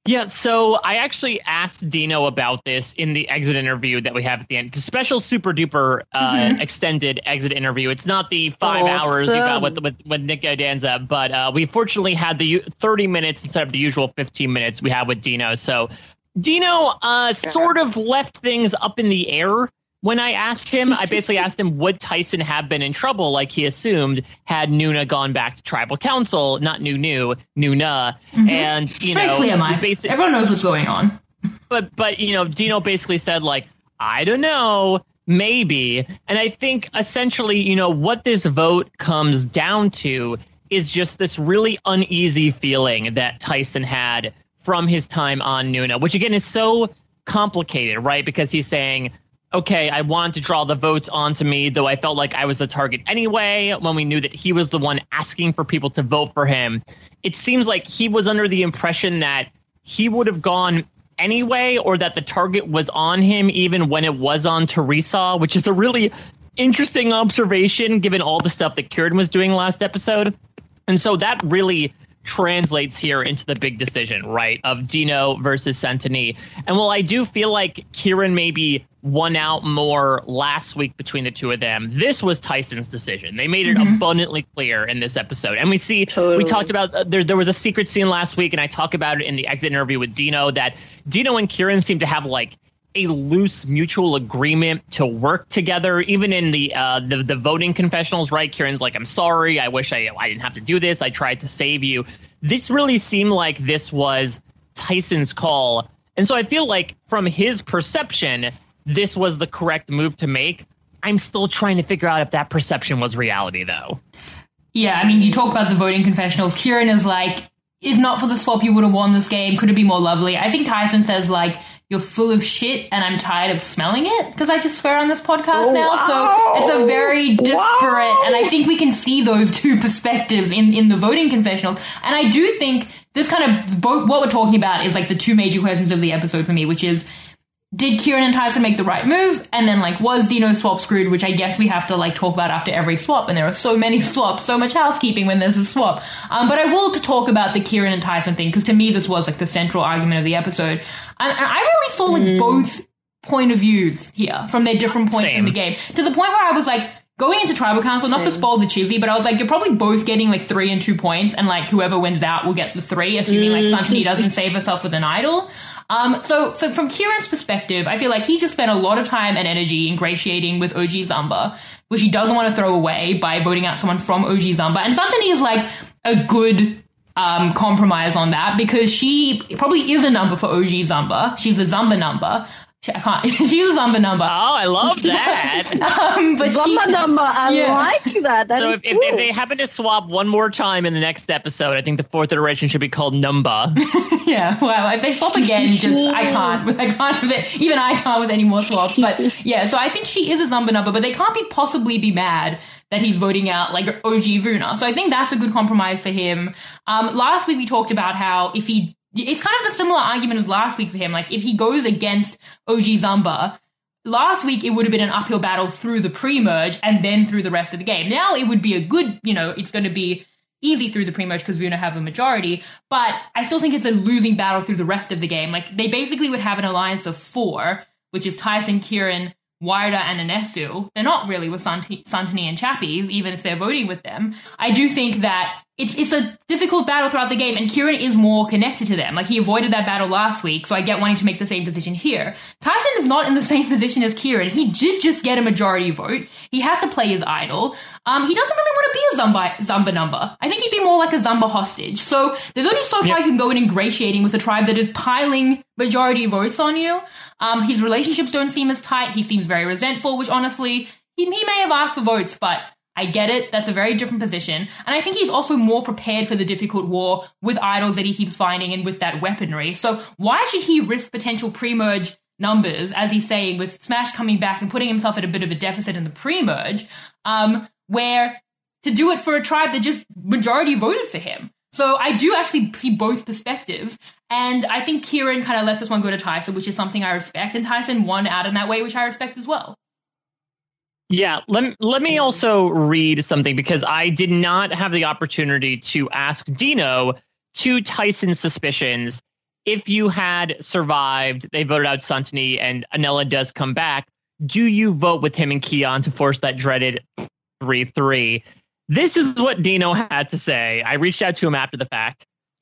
Speaker 5: Yeah, so I actually asked Dino about this in the exit interview that we have at the end. It's a special super duper uh, mm-hmm. extended exit interview. It's not the five awesome. hours you got with, with, with Nick Danza, but uh, we fortunately had the thirty minutes instead of the usual fifteen minutes we have with Dino. So Dino uh, sort of left things up in the air. When I asked him, I basically asked him, would Tyson have been in trouble like he assumed had Nuna gone back to tribal council, not Nunu, Nuna. Mm-hmm. And, you know,
Speaker 1: basi- everyone knows what's going on.
Speaker 5: But, but, you know, Dino basically said, like, I don't know, maybe. And I think essentially, you know, what this vote comes down to is just this really uneasy feeling that Tyson had from his time on Nuna, which, again, is so complicated, right? Because he's saying, okay, I wanted to draw the votes onto me, though I felt like I was the target anyway, when we knew that he was the one asking for people to vote for him. It seems like he was under the impression that he would have gone anyway, or that the target was on him even when it was on Teresa, which is a really interesting observation given all the stuff that Kieran was doing last episode. And so that really translates here into the big decision, right, of Dino versus Santini. And while I do feel like Kieran maybe won out more last week between the two of them, this was Tyson's decision. They made it mm-hmm. abundantly clear in this episode. And we see, totally. we talked about, uh, there, there was a secret scene last week, and I talk about it in the exit interview with Dino, that Dino and Kieran seem to have like a loose mutual agreement to work together, even in the uh, the, the voting confessionals, right? Kieran's like, I'm sorry. I wish I, I didn't have to do this. I tried to save you. This really seemed like this was Tyson's call. And so I feel like from his perception, this was the correct move to make. I'm still trying to figure out if that perception was reality, though.
Speaker 1: Yeah, I mean, you talk about the voting confessionals. Kieran is like, if not for the swap, you would have won this game. Could it be more lovely? I think Tyson says, like, you're full of shit and I'm tired of smelling it, because I just swear on this podcast oh, now. Wow. So it's a very disparate, wow. and I think we can see those two perspectives in, in the voting confessionals. And I do think this kind of, what we're talking about is like the two major questions of the episode for me, which is, did Kieran and Tyson make the right move? And then, like, was Dino swap screwed? Which I guess we have to, like, talk about after every swap. And there are so many swaps, so much housekeeping when there's a swap. Um, but I will talk about the Kieran and Tyson thing, because to me this was, like, the central argument of the episode. And, and I really saw, like, mm. both point of views here from their different points
Speaker 5: Same.
Speaker 1: in the game. To the point where I was, like, going into Tribal Council, not Same. to spoil the chizzy, but I was like, you're probably both getting, like, three and two points, and, like, whoever wins out will get the three, assuming, like, Santini doesn't save herself with an idol. Um, so for, from Kieran's perspective, I feel like he just spent a lot of time and energy ingratiating with O G Zamba, which he doesn't want to throw away by voting out someone from O G Zamba. And Santini is like a good um, compromise on that, because she probably is a number for O G Zamba. She's a Zamba number. I can't. She's a Zamba number.
Speaker 5: Oh, I love that.
Speaker 6: um, but Zamba she, number. I yeah. like that. that
Speaker 5: so if, if, if they happen to swap one more time in the next episode, I think the fourth iteration should be called Numba.
Speaker 1: yeah. Well, if they swap again, just I can't. I can't with it. Even I can't with any more swaps. But yeah. So I think she is a Zamba number, but they can't be possibly be mad that he's voting out like O G Vuna. So I think that's a good compromise for him. Um, last week we talked about how if he. It's kind of the similar argument as last week for him. Like, if he goes against O G Zamba, last week it would have been an uphill battle through the pre-merge and then through the rest of the game. Now it would be a good, you know, it's going to be easy through the pre-merge because Vuna have a majority, but I still think it's a losing battle through the rest of the game. Like, they basically would have an alliance of four, which is Tyson, Kieran, Warda, and Anesu. They're not really with Sant- Santini and Chappies, even if they're voting with them. I do think that It's it's a difficult battle throughout the game, and Kieran is more connected to them. Like, he avoided that battle last week, so I get wanting to make the same decision here. Tyson is not in the same position as Kieran. He did just get a majority vote. He had to play his idol. Um, he doesn't really want to be a Zamba, Zamba number. I think he'd be more like a Zamba hostage. So there's only so far
Speaker 5: yep.
Speaker 1: you can go in ingratiating with a tribe that is piling majority votes on you. Um, his relationships don't seem as tight. He seems very resentful, which honestly, he, he may have asked for votes, but I get it. That's a very different position. And I think he's also more prepared for the difficult war with idols that he keeps finding and with that weaponry. So why should he risk potential pre-merge numbers, as he's saying, with Smash coming back and putting himself at a bit of a deficit in the pre-merge, um, where to do it for a tribe that just majority voted for him? So I do actually see both perspectives. And I think Kieran kind of let this one go to Tyson, which is something I respect. And Tyson won out in that way, which I respect as well.
Speaker 5: Yeah, let, let me also read something, because I did not have the opportunity to ask Dino to Tyson's suspicions if you had survived, they voted out Santini, and Anela does come back, do you vote with him and Kian to force that dreaded three three? This is what Dino had to say. I reached out to him after the fact.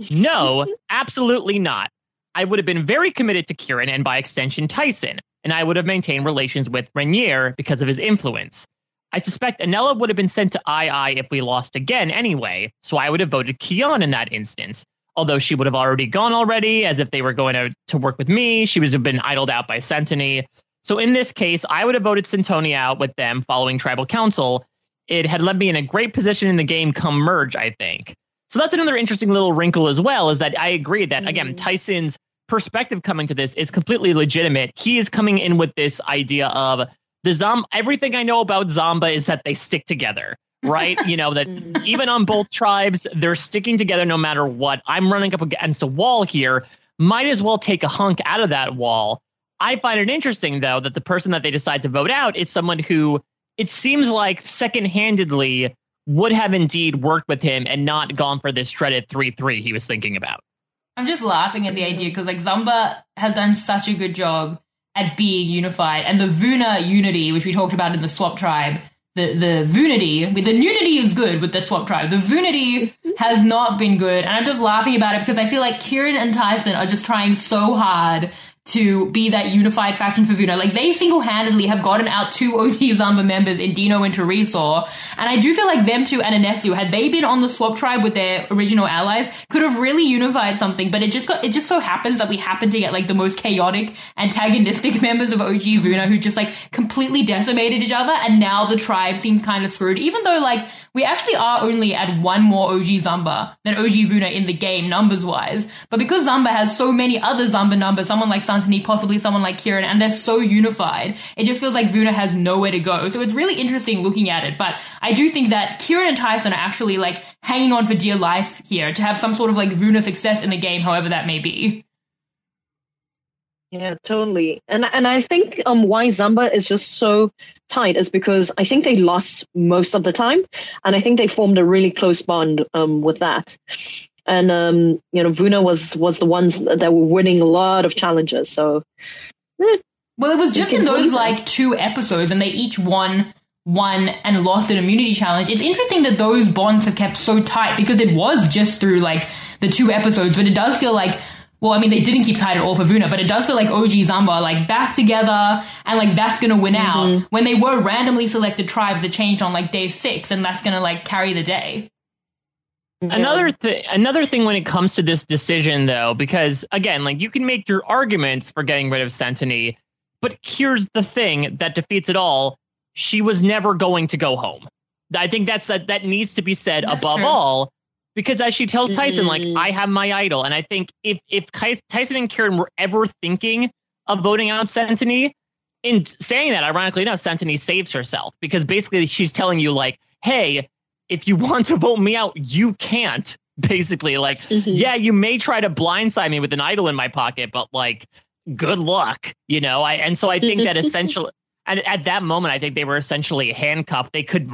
Speaker 5: No, absolutely not. I would have been very committed to Kieran and by extension Tyson, and I would have maintained relations with Renier because of his influence. I suspect Anela would have been sent to I I if we lost again anyway, so I would have voted Kian in that instance. Although she would have already gone already, as if they were going to, to work with me. She would have been idled out by Santini. So in this case, I would have voted Santoni out with them following Tribal Council. It had led me in a great position in the game come merge, I think. So that's another interesting little wrinkle as well, is that I agree that, again, Tyson's perspective coming to this is completely legitimate. He is coming in with this idea of the Zom. Everything I know about Zamba is that they stick together. Right? You know, that even on both tribes, they're sticking together no matter what. I'm running up against a wall here. Might as well take a hunk out of that wall. I find it interesting, though, that the person that they decide to vote out is someone who it seems like second-handedly would have indeed worked with him and not gone for this dreaded three three he was thinking about.
Speaker 1: I'm just laughing at the idea because, like, Zamba has done such a good job at being unified. And the Vuna unity, which we talked about in the Swap Tribe, The the Vunity, the nudity is good with the Swap Tribe. The Vunity has not been good. And I'm just laughing about it because I feel like Kieran and Tyson are just trying so hard to be that unified faction for Vuna. Like, they single-handedly have gotten out two O G Zamba members in Dino and Teresaur. And I do feel like them two and Inesu, had they been on the Swap Tribe with their original allies, could have really unified something. But it just got, it just so happens that we happen to get, like, the most chaotic, antagonistic members of O G Vuna who just, like, completely decimated each other. And now the tribe seems kind of screwed. Even though, like, we actually are only at one more O G Zamba than O G Vuna in the game, numbers-wise. But because Zamba has so many other Zamba numbers, someone like Santini, possibly someone like Kieran, and they're so unified, it just feels like Vuna has nowhere to go. So it's really interesting looking at it. But I do think that Kieran and Tyson are actually, like, hanging on for dear life here to have some sort of, like, Vuna success in the game, however that may be.
Speaker 6: Yeah, totally. And and I think um why Zamba is just so tight is because I think they lost most of the time, and I think they formed a really close bond um with that. And um you know, Vuna was was the ones that were winning a lot of challenges. So eh,
Speaker 1: well, it was just in those like two episodes, and they each won one and lost an immunity challenge. It's interesting that those bonds have kept so tight because it was just through like the two episodes, but it does feel like, well, I mean, they didn't keep tight at all for Vuna, but it does feel like O G Zamba are, like, back together, and, like, that's gonna win
Speaker 6: Mm-hmm.
Speaker 1: out when they were randomly selected tribes that changed on, like, day six, and that's gonna, like, carry the day.
Speaker 5: Another thing, another thing when it comes to this decision, though, because, again, like, you can make your arguments for getting rid of Santini, but here's the thing that defeats it all. She was never going to go home. I think that's that, that needs to be said
Speaker 1: That's
Speaker 5: above
Speaker 1: true.
Speaker 5: all. Because as she tells Tyson, like,
Speaker 6: Mm.
Speaker 5: I have my idol. And I think if, if Ky- Tyson and Kieran were ever thinking of voting out Santini, in saying that, ironically enough, Santini saves herself. Because basically she's telling you, like, hey, if you want to vote me out, you can't. Basically, like,
Speaker 6: Mhm.
Speaker 5: yeah, you may try to blindside me with an idol in my pocket, but, like, good luck, you know? I And so I think that essentially, and at that moment, I think they were essentially handcuffed. They could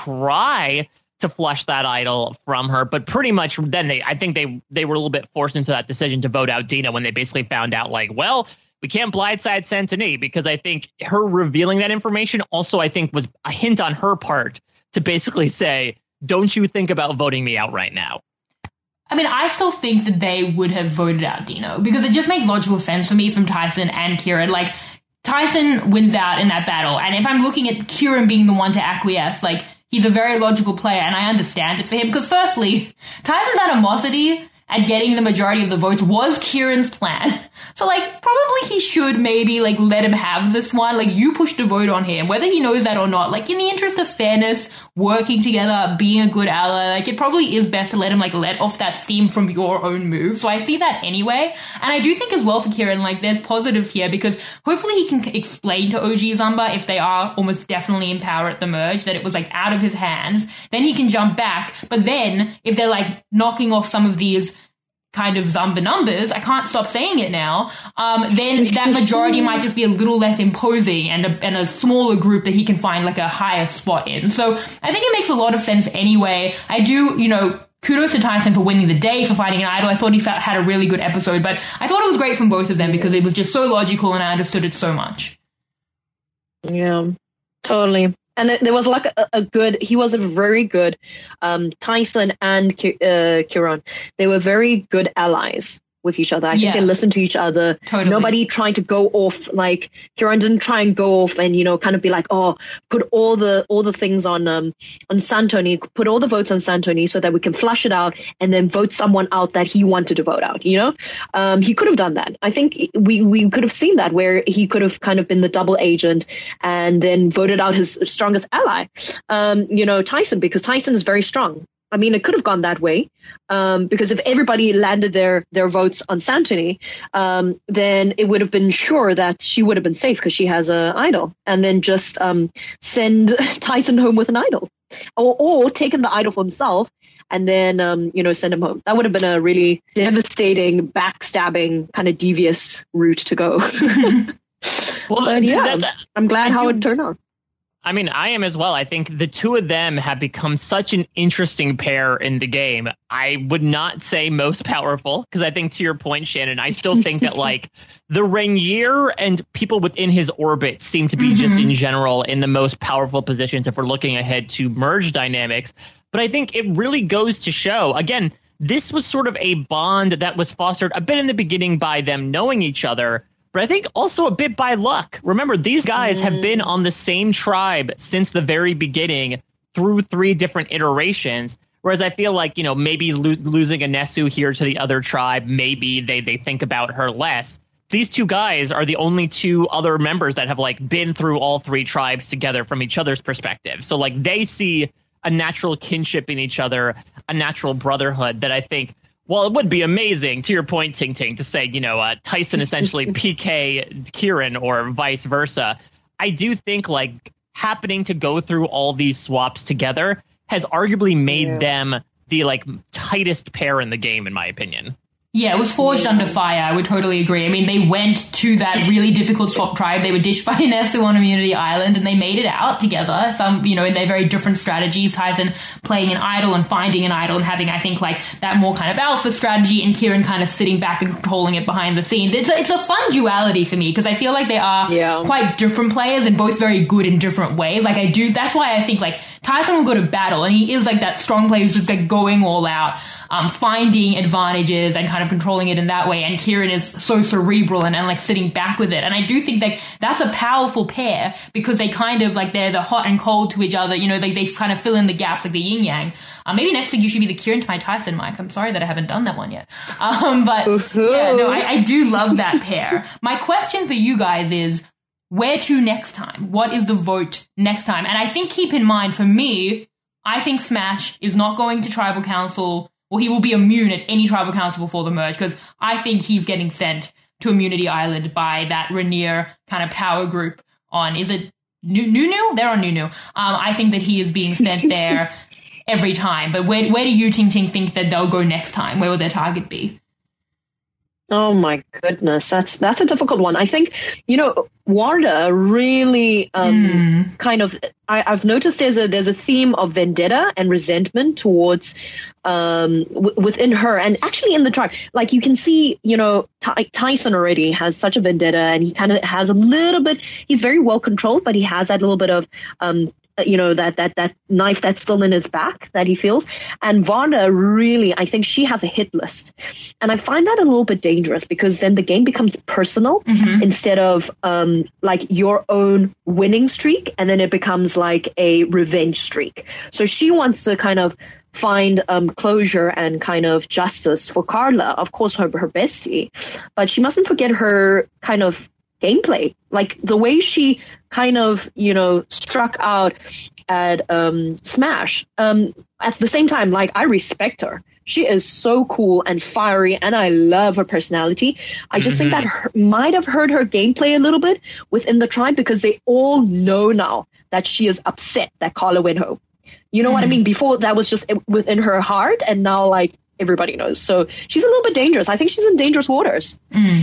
Speaker 5: try to flush that idol from her, but pretty much then they, I think they, they were a little bit forced into that decision to vote out Dina when they basically found out, like, well, we can't blindside Santini, because I think her revealing that information also, I think, was a hint on her part to basically say, don't you think about voting me out right now?
Speaker 1: I mean, I still think that they would have voted out Dino, because it just makes logical sense for me from Tyson and Kieran. Like, Tyson wins out in that battle, and if I'm looking at Kieran being the one to acquiesce, like, he's a very logical player, and I understand it for him, because firstly, Tyson's animosity at getting the majority of the votes was Kieran's plan. So, like, probably he should maybe, like, let him have this one. Like, you pushed a vote on him, whether he knows that or not. Like, in the interest of fairness, working together, being a good ally, like, it probably is best to let him, like, let off that steam from your own move. So I see that anyway. And I do think as well for Kieran, like, there's positives here, because hopefully he can explain to O G Zamba, if they are almost definitely in power at the merge, that it was, like, out of his hands. Then he can jump back. But then, if they're, like, knocking off some of these kind of Zamba numbers, I can't stop saying it now, um, then that majority might just be a little less imposing, and a, and a smaller group that he can find, like, a higher spot in. So I think it makes a lot of sense anyway. I do, you know, kudos to Tyson for winning the day, for finding an idol. I thought he fa- had a really good episode, but I thought it was great from both of them because it was just so logical and I understood it so much.
Speaker 6: Yeah, totally. And th- there was like a, a good, he was a very good, um, Tyson and Ki- uh, Kieran. They were very good allies with each other. I
Speaker 1: Yeah.
Speaker 6: think they listened to each other.
Speaker 1: Totally.
Speaker 6: Nobody tried to go off, like Kieran didn't try and go off and, you know, kind of be like, oh, put all the all the things on um on Santoni, put all the votes on Santoni so that we can flush it out and then vote someone out that he wanted to vote out, you know? Um, he could have done that. I think we, we could have seen that where he could have kind of been the double agent and then voted out his strongest ally, um, you know, Tyson, because Tyson is very strong. I mean, it could have gone that way um, because if everybody landed their, their votes on Santoni, um, then it would have been sure that she would have been safe because she has an idol, and then just um, send Tyson home with an idol, or, or taken the idol for himself and then, um, you know, send him home. That would have been a really devastating, backstabbing, kind of devious route to go.
Speaker 5: Well,
Speaker 6: But yeah,
Speaker 5: that-
Speaker 6: I'm glad
Speaker 5: I
Speaker 6: how
Speaker 5: do-
Speaker 6: it turned out.
Speaker 5: I mean, I am as well. I think the two of them have become such an interesting pair in the game. I would not say most powerful, because I think, to your point, Shannon, I still think that like the Rainier and people within his orbit seem to be just in general in the most powerful positions if we're looking ahead to merge dynamics. But I think it really goes to show, again, this was sort of a bond that was fostered a bit in the beginning by them knowing each other, but I think also a bit by luck. Remember, these guys have been on the same tribe since the very beginning through three different iterations. Whereas I feel like, you know, maybe lo- losing a Nesu here to the other tribe, maybe they, they think about her less. These two guys are the only two other members that have like been through all three tribes together from each other's perspective. So like they see a natural kinship in each other, a natural brotherhood that I think, well, it would be amazing, to your point, Ting Ting, to say, you know, uh, Tyson essentially P K Kieran or vice versa. I do think like happening to go through all these swaps together has arguably made
Speaker 6: Yeah.
Speaker 5: them the like tightest pair in the game, in my opinion.
Speaker 1: Yeah, it was forged under fire. I would totally agree. I mean, they went to that really difficult swap tribe. They were dished by Nesu on Immunity Island, and they made it out together. Some, you know, in their very different strategies. Tyson playing an idol and finding an idol and having, I think, like that more kind of alpha strategy, and Kieran kind of sitting back and controlling it behind the scenes. It's a, it's a fun duality for me because I feel like they are
Speaker 6: Yeah.
Speaker 1: quite different players and both very good in different ways. Like I do, that's why I think like Tyson will go to battle, and he is like that strong player who's just like going all out. Um, finding advantages and kind of controlling it in that way. And Kieran is so cerebral and, and like sitting back with it. And I do think that that's a powerful pair because they kind of like they're the hot and cold to each other. You know, they, they kind of fill in the gaps like the yin yang. Uh, maybe next week you should be the Kieran to my Tyson, Mike. I'm sorry that I haven't done that one yet. Um, but yeah, no, I, I do love that pair. My question for you guys is, where to next time? What is the vote next time? And I think keep in mind for me, I think Smash is not going to Tribal Council. Well, he will be immune at any tribal council before the merge because I think he's getting sent to Immunity Island by that Rainier kind of power group on, is it Nunu? They're on Nunu. Um, I think that he is being sent there every time. But where where do you, Ting Ting, think that they'll go next time? Where will their target be?
Speaker 6: Oh my goodness, that's that's a difficult one. I think, you know, Warda really um,
Speaker 1: Mm.
Speaker 6: kind of. I, I've noticed there's a there's a theme of vendetta and resentment towards um, w- within her, and actually in the tribe. Like you can see, you know, Ty- Tyson already has such a vendetta, and he kind of has a little bit. He's very well controlled, but he has that little bit of. Um, you know, that, that, that knife that's still in his back that he feels. And Varda really, I think she has a hit list. And I find that a little bit dangerous because then the game becomes personal
Speaker 1: Mm-hmm.
Speaker 6: instead of um, like your own winning streak. And then it becomes like a revenge streak. So she wants to kind of find um, closure and kind of justice for Carla, of course, her, her bestie. But she mustn't forget her kind of gameplay, like the way she kind of, you know, struck out at um, Smash. Um, at the same time, like, I respect her. She is so cool and fiery, and I love her personality. I just think that her, might have hurt her gameplay a little bit within the tribe because they all know now that she is upset that Carla went home. You know what I mean? Before that was just within her heart, and now, like, everybody knows. So she's a little bit dangerous. I think she's in dangerous waters.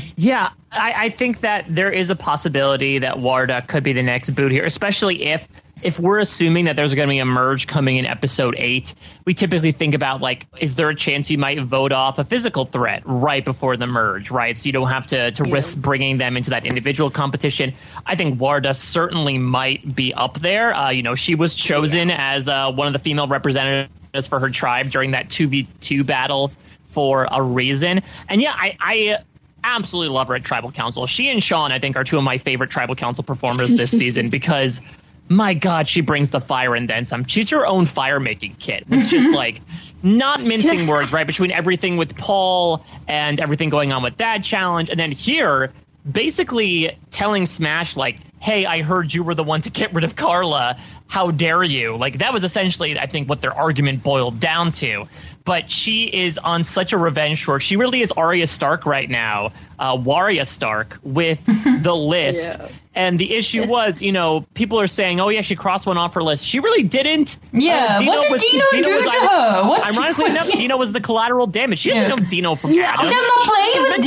Speaker 5: Yeah, I, I think that there is a possibility that Warda could be the next boot here, especially if, if we're assuming that there's going to be a merge coming in episode eight, we typically think about, like, is there a chance you might vote off a physical threat right before the merge, right? So you don't have to, to yeah. risk bringing them into that individual competition. I think Warda certainly might be up there. Uh, you know, she was chosen yeah. as uh, one of the female representatives for her tribe during that two v two battle for a reason. And yeah, I... I absolutely love her at Tribal Council. She and Sean, I think, are two of my favorite Tribal Council performers this season because, my God, she brings the fire and then some. She's her own fire-making kit. It's just like, not mincing words, right, between everything with Paul and everything going on with that challenge. And then here, basically telling Smash, like, hey, I heard you were the one to get rid of Carla. How dare you? Like, that was essentially, I think, what their argument boiled down to. But she is on such a revenge tour. She really is Arya Stark right now, uh, Warya Stark, with the list. Yeah. And the issue was, you know, people are saying, oh, yeah, she crossed one off her list. She really didn't.
Speaker 1: Yeah,
Speaker 5: uh, Dino
Speaker 1: what did
Speaker 5: was,
Speaker 1: Dino, Dino do was, to her? What
Speaker 5: ironically
Speaker 1: she,
Speaker 5: enough, Dino was the collateral damage. She doesn't yeah. know Dino from
Speaker 1: yeah,
Speaker 5: Adam.
Speaker 1: She does not play with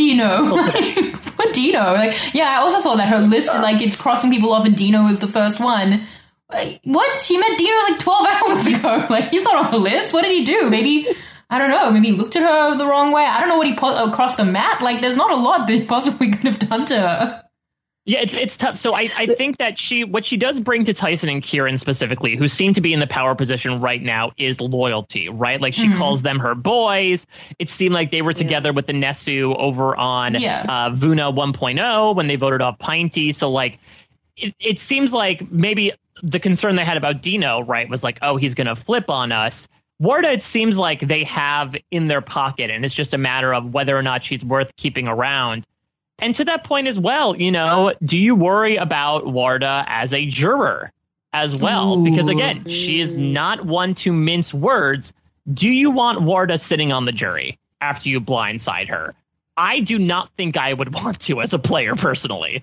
Speaker 1: Dino. What Dino? Like, yeah, I also saw that her list, like, it's crossing people off and Dino is the first one. Like, what? She met Dino like twelve hours ago. Like, he's not on the list. What did he do? Maybe, I don't know, maybe he looked at her the wrong way. I don't know what he put across the map. Like, there's not a lot that he possibly could have done to her.
Speaker 5: Yeah, it's it's tough. So I, I think that she what she does bring to Tyson and Kieran specifically, who seem to be in the power position right now, is loyalty, right? Like, she mm. calls them her boys. It seemed like they were together yeah. with the Nesu over on
Speaker 1: yeah.
Speaker 5: uh, Vuna one point oh when they voted off Pinty. So, like, it, it seems like maybe the concern they had about Dino, right, was like, oh, he's going to flip on us. Warda, it seems like they have in their pocket, and it's just a matter of whether or not she's worth keeping around. And to that point as well, you know, do you worry about Warda as a juror as well? Ooh. Because, again, she is not one to mince words. Do you want Warda sitting on the jury after you blindside her? I do not think I would want to as a player, personally.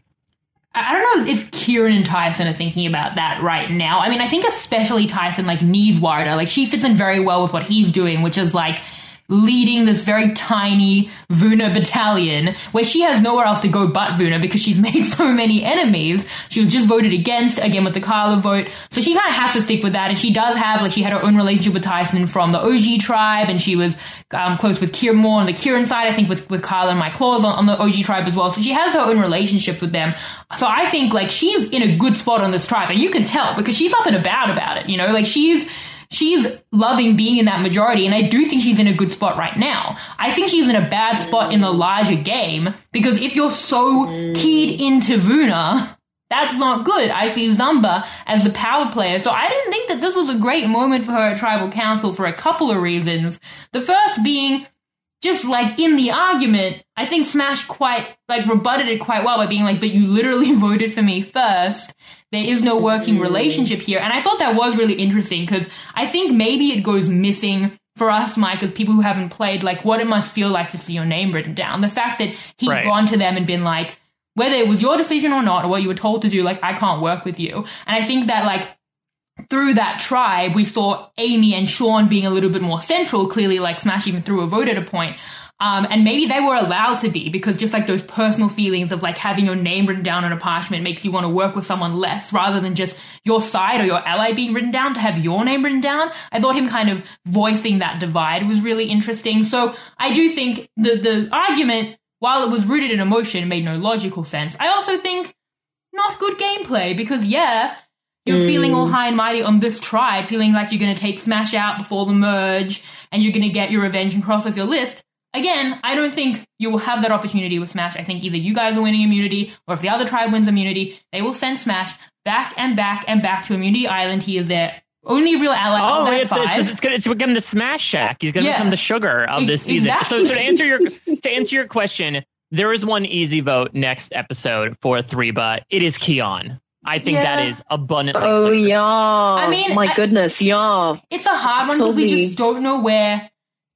Speaker 1: I don't know if Kieran and Tyson are thinking about that right now. I mean, I think especially Tyson, like, needs Warda. Like, she fits in very well with what he's doing, which is, like, leading this very tiny Vuna battalion where she has nowhere else to go but Vuna because she's made so many enemies. She was just voted against, again, with the Carla vote. So she kind of has to stick with that. And she does have, like, she had her own relationship with Tyson from the O G tribe, and she was um, close with Kieran more on the Kieran side, I think, with, with Carla and Mike Claus on, on the O G tribe as well. So she has her own relationship with them. So I think, like, she's in a good spot on this tribe. And you can tell because she's up and about about it, you know? Like, she's... She's loving being in that majority, and I do think she's in a good spot right now. I think she's in a bad spot in the larger game, because if you're so keyed into Vuna, that's not good. I see Zamba as the power player, so I didn't think that this was a great moment for her at Tribal Council for a couple of reasons. The first being, just like in the argument, I think Smash quite, like, rebutted it quite well by being like, but you literally voted for me first. There is no working relationship here. And I thought that was really interesting because I think maybe it goes missing for us, Mike, as people who haven't played, like, what it must feel like to see your name written down. The fact that he'd right. gone to them and been like, whether it was your decision or not, or what you were told to do, like, I can't work with you. And I think that, like, through that tribe, we saw Amy and Sean being a little bit more central. Clearly, like, Smash even threw a vote at a point. Um, and maybe they were allowed to be, because just like those personal feelings of like having your name written down on a parchment makes you want to work with someone less, rather than just your side or your ally being written down, to have your name written down. I thought him kind of voicing that divide was really interesting. So I do think the, the argument, while it was rooted in emotion, made no logical sense. I also think not good gameplay, because yeah, you're mm. feeling all high and mighty on this tribe, feeling like you're going to take Smash out before the merge, and you're going to get your revenge and cross off your list. Again, I don't think you will have that opportunity with Smash. I think either you guys are winning immunity, or if the other tribe wins immunity, they will send Smash back and back and back to Immunity Island. He is their only real ally.
Speaker 5: Oh,
Speaker 1: of that
Speaker 5: it's,
Speaker 1: five.
Speaker 5: it's, it's going to become the Smash Shack. He's going to
Speaker 1: yeah.
Speaker 5: become the sugar of this season.
Speaker 1: Exactly.
Speaker 5: So, so to answer your to answer your question, there is one easy vote next episode for Threeba. It is Keon. I think
Speaker 1: yeah.
Speaker 5: that is abundantly
Speaker 6: Oh,
Speaker 5: clear.
Speaker 6: yeah.
Speaker 1: I mean,
Speaker 6: my
Speaker 1: I,
Speaker 6: goodness, yeah.
Speaker 1: It's a hard one because
Speaker 6: Totally.
Speaker 1: we just don't know where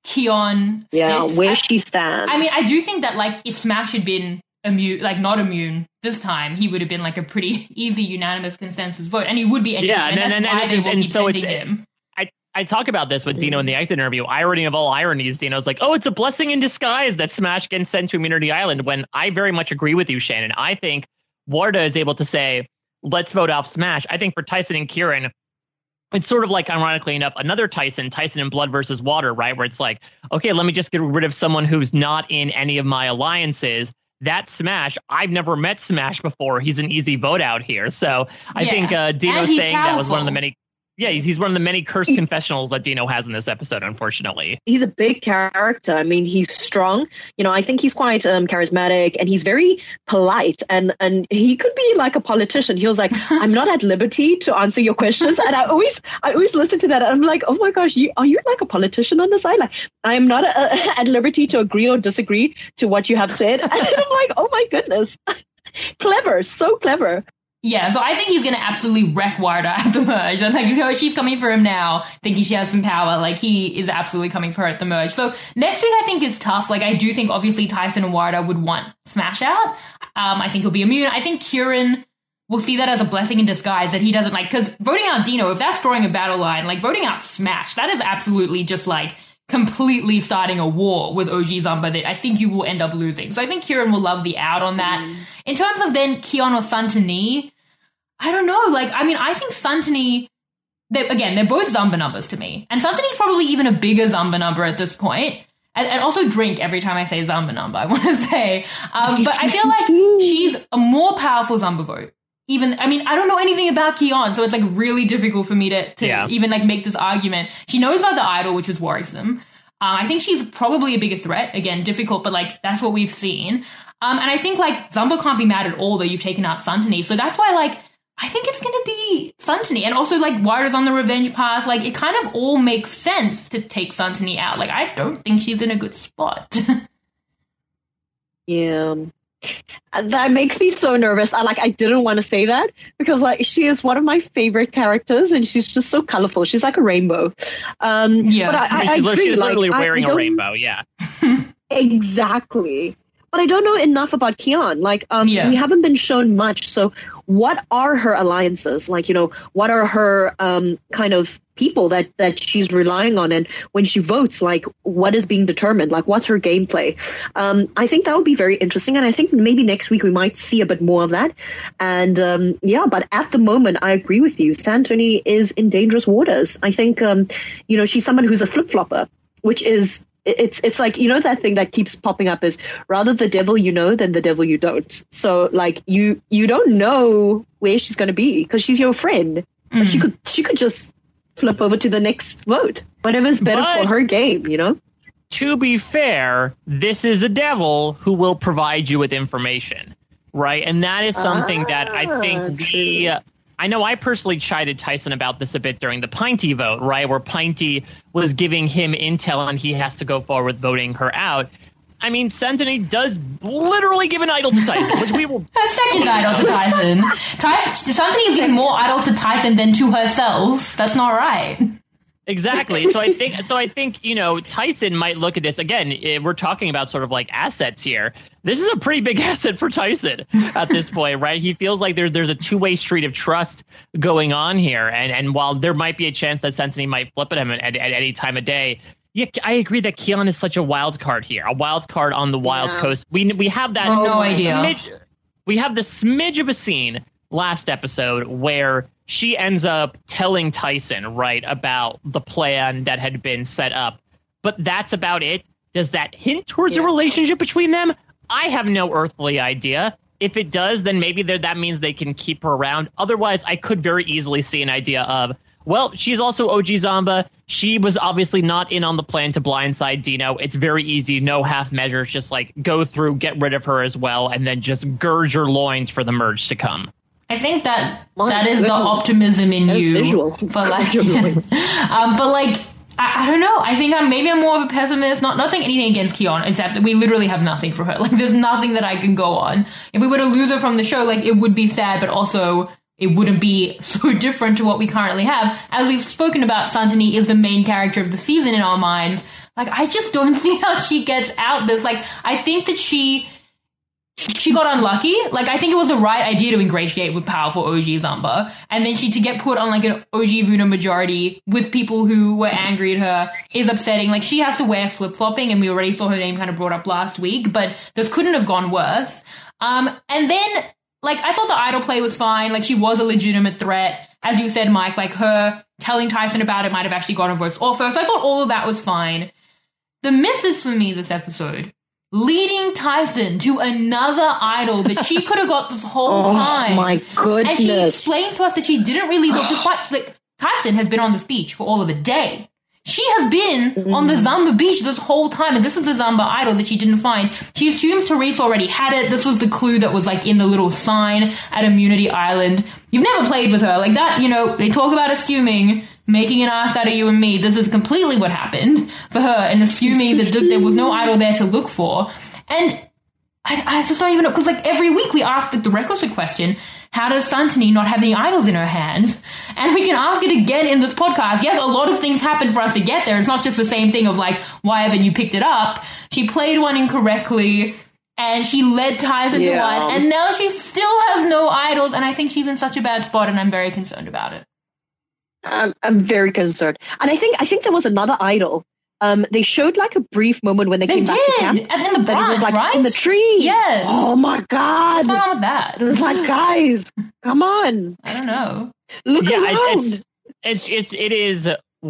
Speaker 1: Keon
Speaker 6: Yeah,
Speaker 1: sits.
Speaker 6: where
Speaker 1: I,
Speaker 6: she stands.
Speaker 1: I mean, I do think that, like, if Smash had been immune, like, not immune this time, he would have been, like, a pretty easy unanimous consensus vote, and he would be anything,
Speaker 5: Yeah,
Speaker 1: and,
Speaker 5: and,
Speaker 1: that's
Speaker 5: and,
Speaker 1: why
Speaker 5: and,
Speaker 1: they
Speaker 5: and,
Speaker 1: will
Speaker 5: and
Speaker 1: keep
Speaker 5: so it's
Speaker 1: sending him.
Speaker 5: I, I talk about this with Dino in the exit interview. Irony of all ironies, Dino's like, oh, it's a blessing in disguise that Smash gets sent to Immunity Island, when I very much agree with you, Shannon. I think Warda is able to say, let's vote off Smash. I think for Tyson and Kieran, it's sort of like, ironically enough, another Tyson, Tyson in Blood versus Water, right? Where it's like, okay, let me just get rid of someone who's not in any of my alliances. That Smash, I've never met Smash before. He's an easy vote out here. So I
Speaker 1: Yeah.
Speaker 5: think uh, Dino
Speaker 1: And he's
Speaker 5: saying that was one of the
Speaker 1: powerful.
Speaker 5: many. Yeah, he's, he's one of the many cursed confessionals that Dino has in this episode, unfortunately.
Speaker 6: He's a big character. I mean, he's strong. You know, I think he's quite um, charismatic, and he's very polite. And and he could be like a politician. He was like, "I'm not at liberty to answer your questions." And I always, I always listen to that. And I'm like, "Oh my gosh, you, are you like a politician on the side? Like, I am not a, at liberty to agree or disagree to what you have said." And I'm like, "Oh my goodness, clever, so clever."
Speaker 1: Yeah, so I think he's going to absolutely wreck Warda at the merge. That's like, oh, she's coming for him now, thinking she has some power. Like, he is absolutely coming for her at the merge. So next week, I think is tough. Like, I do think, obviously, Tyson and Warda would want Smash out. Um, I think he'll be immune. I think Kieran will see that as a blessing in disguise, that he doesn't like, because voting out Dino, if that's drawing a battle line, like, voting out Smash, that is absolutely just, like, completely starting a war with O G Zumba that I think you will end up losing. So I think Kieran will love the out on that. Mm. In terms of then Kion or Suntani, I don't know. Like, I mean, I think Suntani, they, again, they're both Zumba numbers to me. And Suntani's probably even a bigger Zumba number at this point. And, and also drink every time I say Zumba number, I want to say. Um, but I feel like she's a more powerful Zumba vote. Even, I mean, I don't know anything about Kion, so it's like really difficult for me to, to
Speaker 5: yeah.
Speaker 1: even like make this argument. She knows about the idol, which is worrisome. Um, I think she's probably a bigger threat. Again, difficult, but like that's what we've seen. Um, and I think like Zumba can't be mad at all that you've taken out Suntani. So that's why like I think it's going to be Suntani. And also like Warda's on the revenge path. Like it kind of all makes sense to take Suntani out. Like I don't think she's in a good spot.
Speaker 6: Yeah. That makes me so nervous. I like I didn't want to say that because like she is one of my favorite characters and she's just so colorful. She's like a rainbow. Um
Speaker 1: Yeah.
Speaker 6: but I, I, I
Speaker 5: she's,
Speaker 6: agree.
Speaker 5: she's literally
Speaker 6: like,
Speaker 5: wearing
Speaker 6: I, I
Speaker 5: a rainbow, yeah.
Speaker 6: Exactly. But I don't know enough about Kion. Like um
Speaker 1: Yeah.
Speaker 6: we haven't been shown much. So what are her alliances? Like, you know, what are her um kind of people that that she's relying on, and when she votes, like what is being determined, like what's her gameplay? um I think that would be very interesting, and I think maybe next week we might see a bit more of that. And um yeah, but at the moment I agree with you, Santoni is in dangerous waters. I think um you know, she's someone who's a flip-flopper, which is it's it's like, you know, that thing that keeps popping up is rather the devil you know than the devil you don't. So like you you don't know where she's going to be because she's your friend, but she could she could just flip over to the next vote. Whatever's better
Speaker 5: But,
Speaker 6: for her game, you know?
Speaker 5: to be fair, this is a devil who will provide you with information, right? And that is something
Speaker 6: Ah,
Speaker 5: that I think we...
Speaker 6: true.
Speaker 5: I know I personally chided Tyson about this a bit during the Pinty vote, right? Where Pinty was giving him intel and he has to go forward with voting her out. I mean, Santoni does literally give an idol to Tyson, which we will...
Speaker 1: Her second idol to Tyson. Tyson Suntani is giving more idols to Tyson than to herself. That's not right.
Speaker 5: Exactly. So I think, so I think, you know, Tyson might look at this again. eh, We're talking about sort of like assets here. This is a pretty big asset for Tyson at this point, right? He feels like there's there's a two way street of trust going on here, and and while there might be a chance that Santoni might flip at him at, at, at any time of day, yeah, I agree that Kion is such a wild card here, a wild card on the Wild
Speaker 6: Yeah.
Speaker 5: Coast. We we have that
Speaker 1: Oh, no idea.
Speaker 5: smidge, we have the smidge of a scene last episode where she ends up telling Tyson, right, about the plan that had been set up. But that's about it. Does that hint towards a
Speaker 6: Yeah.
Speaker 5: relationship between them? I have no earthly idea. If it does, then maybe there, that means they can keep her around. Otherwise, I could very easily see an idea of, well, she's also O G Zamba. She was obviously not in on the plan to blindside Dino. It's very easy, no half measures. Just like go through, get rid of her as well, and then just gird your loins for the merge to come.
Speaker 1: I think that
Speaker 6: My
Speaker 1: that is the
Speaker 6: goodness.
Speaker 1: optimism in
Speaker 6: That is
Speaker 1: you.
Speaker 6: visual.
Speaker 1: For like, um, but like, I, I don't know. I think I'm maybe I'm more of a pessimist. Not not saying anything against Kion, except that we literally have nothing for her. Like, there's nothing that I can go on. If we were to lose her from the show, like, it would be sad, but also it wouldn't be so different to what we currently have. As we've spoken about, Santoni is the main character of the season in our minds. Like, I just don't see how she gets out this. Like, I think that she. She got unlucky. Like, I think it was the right idea to ingratiate with powerful O G Zamba. And then she to get put on, like, an O G Vuna majority with people who were angry at her is upsetting. Like, she has to wear flip-flopping, and we already saw her name kind of brought up last week, but this couldn't have gone worse. Um, and then like, I thought the idol play was fine. Like, she was a legitimate threat. As you said, Mike, like, her telling Tyson about it might have actually gotten votes off her. So I thought all of that was fine. The misses for me this episode, leading Tyson to another idol that she could have got this whole
Speaker 6: Oh
Speaker 1: time.
Speaker 6: my goodness.
Speaker 1: And she explains to us that she didn't really look, despite, like, Tyson has been on this beach for all of a day. She has been mm. on the Zamba beach this whole time, and this is the Zamba idol that she didn't find. She assumes Teresa already had it. This was the clue that was, like, in the little sign at Immunity Island. You've never played with her. Like, that, you know, they talk about assuming, making an ass out of you and me. This is completely what happened for her, and assuming that th- there was no idol there to look for. And I, I just don't even know, because, like, every week we ask the, the requisite question, how does Santini not have any idols in her hands? And we can ask it again in this podcast. Yes, a lot of things happened for us to get there. It's not just the same thing of, like, why haven't you picked it up? She played one incorrectly, and she led Tyson
Speaker 6: yeah.
Speaker 1: to one, and now she still has no idols, and I think she's in such a bad spot, and I'm very concerned about it.
Speaker 6: I'm, I'm very concerned. And I think I think there was another idol. Um, they showed, like, a brief moment when they,
Speaker 1: They
Speaker 6: came
Speaker 1: did,
Speaker 6: back to camp.
Speaker 1: and in the
Speaker 6: that it was,
Speaker 1: Bronx,
Speaker 6: like,
Speaker 1: right?
Speaker 6: in the tree.
Speaker 1: Yes.
Speaker 6: Oh, my God.
Speaker 1: What's going on with that?
Speaker 6: It was like, guys, come on.
Speaker 1: I don't know.
Speaker 6: Look
Speaker 5: yeah,
Speaker 6: around.
Speaker 5: it's it's it's it is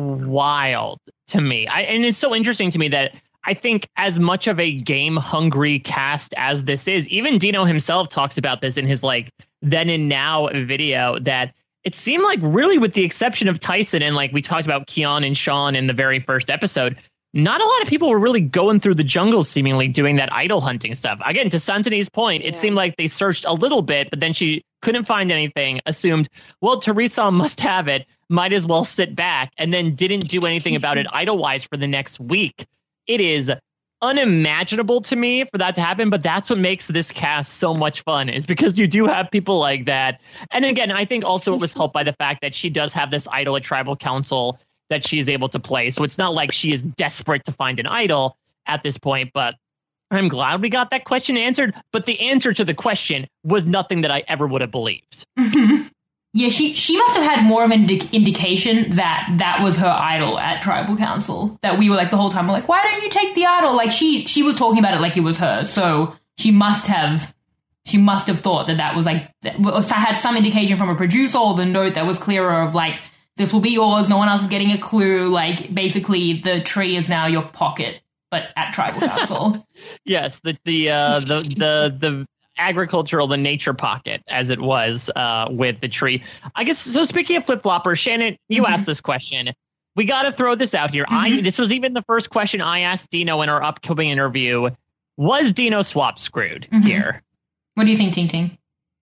Speaker 5: wild to me. I, and it's so interesting to me that I think as much of a game hungry cast as this is, even Dino himself talks about this in his, like, then and now video, that it seemed like, really, with the exception of Tyson and, like, we talked about Keon and Sean in the very first episode, not a lot of people were really going through the jungle, seemingly doing that idol hunting stuff. Again, to Santini's point, it yeah. seemed like they searched a little bit, but then she couldn't find anything, assumed, well, Teresa must have it, might as well sit back, and then didn't do anything about it idol-wise for the next week. It is unimaginable to me for that to happen, but that's what makes this cast so much fun, is because you do have people like that. And again, I think also it was helped by the fact that she does have this idol at Tribal Council that she is able to play. So it's not like she is desperate to find an idol at this point, but I'm glad we got that question answered. But the answer to the question was nothing that I ever would have believed.
Speaker 1: Mm-hmm. Yeah, she she must have had more of an indi- indication that that was her idol at Tribal Council. That we were like the whole time, we're like, why don't you take the idol? Like she she was talking about it like it was her. So she must have she must have thought that that was like that, had some indication from a producer or the note that was clearer of like, this will be yours. No one else is getting a clue. Like basically, the tree is now your pocket, but at Tribal Council.
Speaker 5: Yes, the the uh, the the the. agricultural, the nature pocket, as it was uh, with the tree. I guess, so speaking of flip-floppers, Shannon, you mm-hmm. asked this question. We got to throw this out here. Mm-hmm. I This was even the first question I asked Dino in our upcoming interview. Was Dino swap screwed mm-hmm. here?
Speaker 1: What do you think, Ting Ting?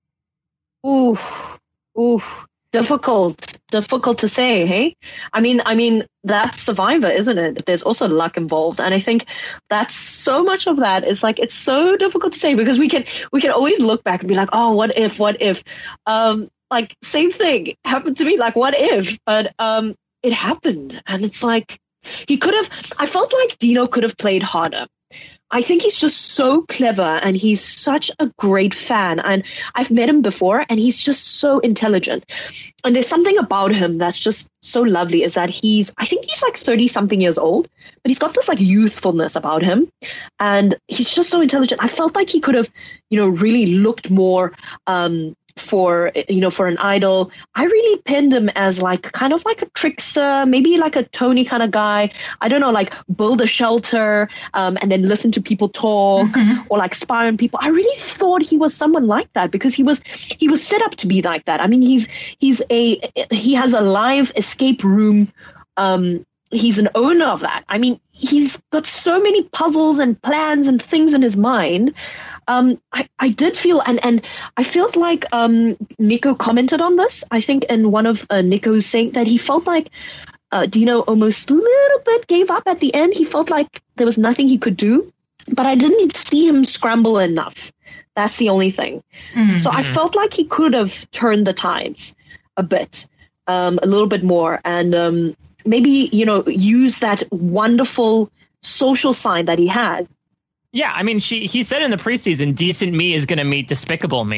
Speaker 6: Oof. Oof. Difficult. Difficult to say, hey? I mean, I mean, that's Survivor, isn't it? There's also luck involved. And I think that's so much of that is like, it's so difficult to say because we can, we can always look back and be like, oh, what if, what if, um, like same thing happened to me. Like, what if, but, um, it happened. And it's like, he could have, I felt like Dino could have played harder. I think he's just so clever and he's such a great fan. And I've met him before and he's just so intelligent. And there's something about him that's just so lovely is that he's, I think he's like thirty something years old, but he's got this like youthfulness about him. And he's just so intelligent. I felt like he could have, you know, really looked more, um, for, you know, for an idol. I really pinned him as like kind of like a trickster, maybe like a Tony kind of guy. I don't know, like build a shelter um, and then listen to people talk mm-hmm. or like spy on people. I really thought he was someone like that because he was he was set up to be like that. I mean, he's he's a he has a live escape room. Um, he's an owner of that. I mean, he's got so many puzzles and plans and things in his mind. Um, I, I did feel, and, and I felt like um, Nico commented on this, I think in one of uh, Nico's saying that he felt like uh, Dino almost a little bit gave up at the end. He felt like there was nothing he could do, but I didn't see him scramble enough. That's the only thing. Mm-hmm. So I felt like he could have turned the tides a bit, um, a little bit more, and um, maybe, you know, use that wonderful social side that he had.
Speaker 5: Yeah, I mean, she he said in the preseason, decent me is going to meet despicable me.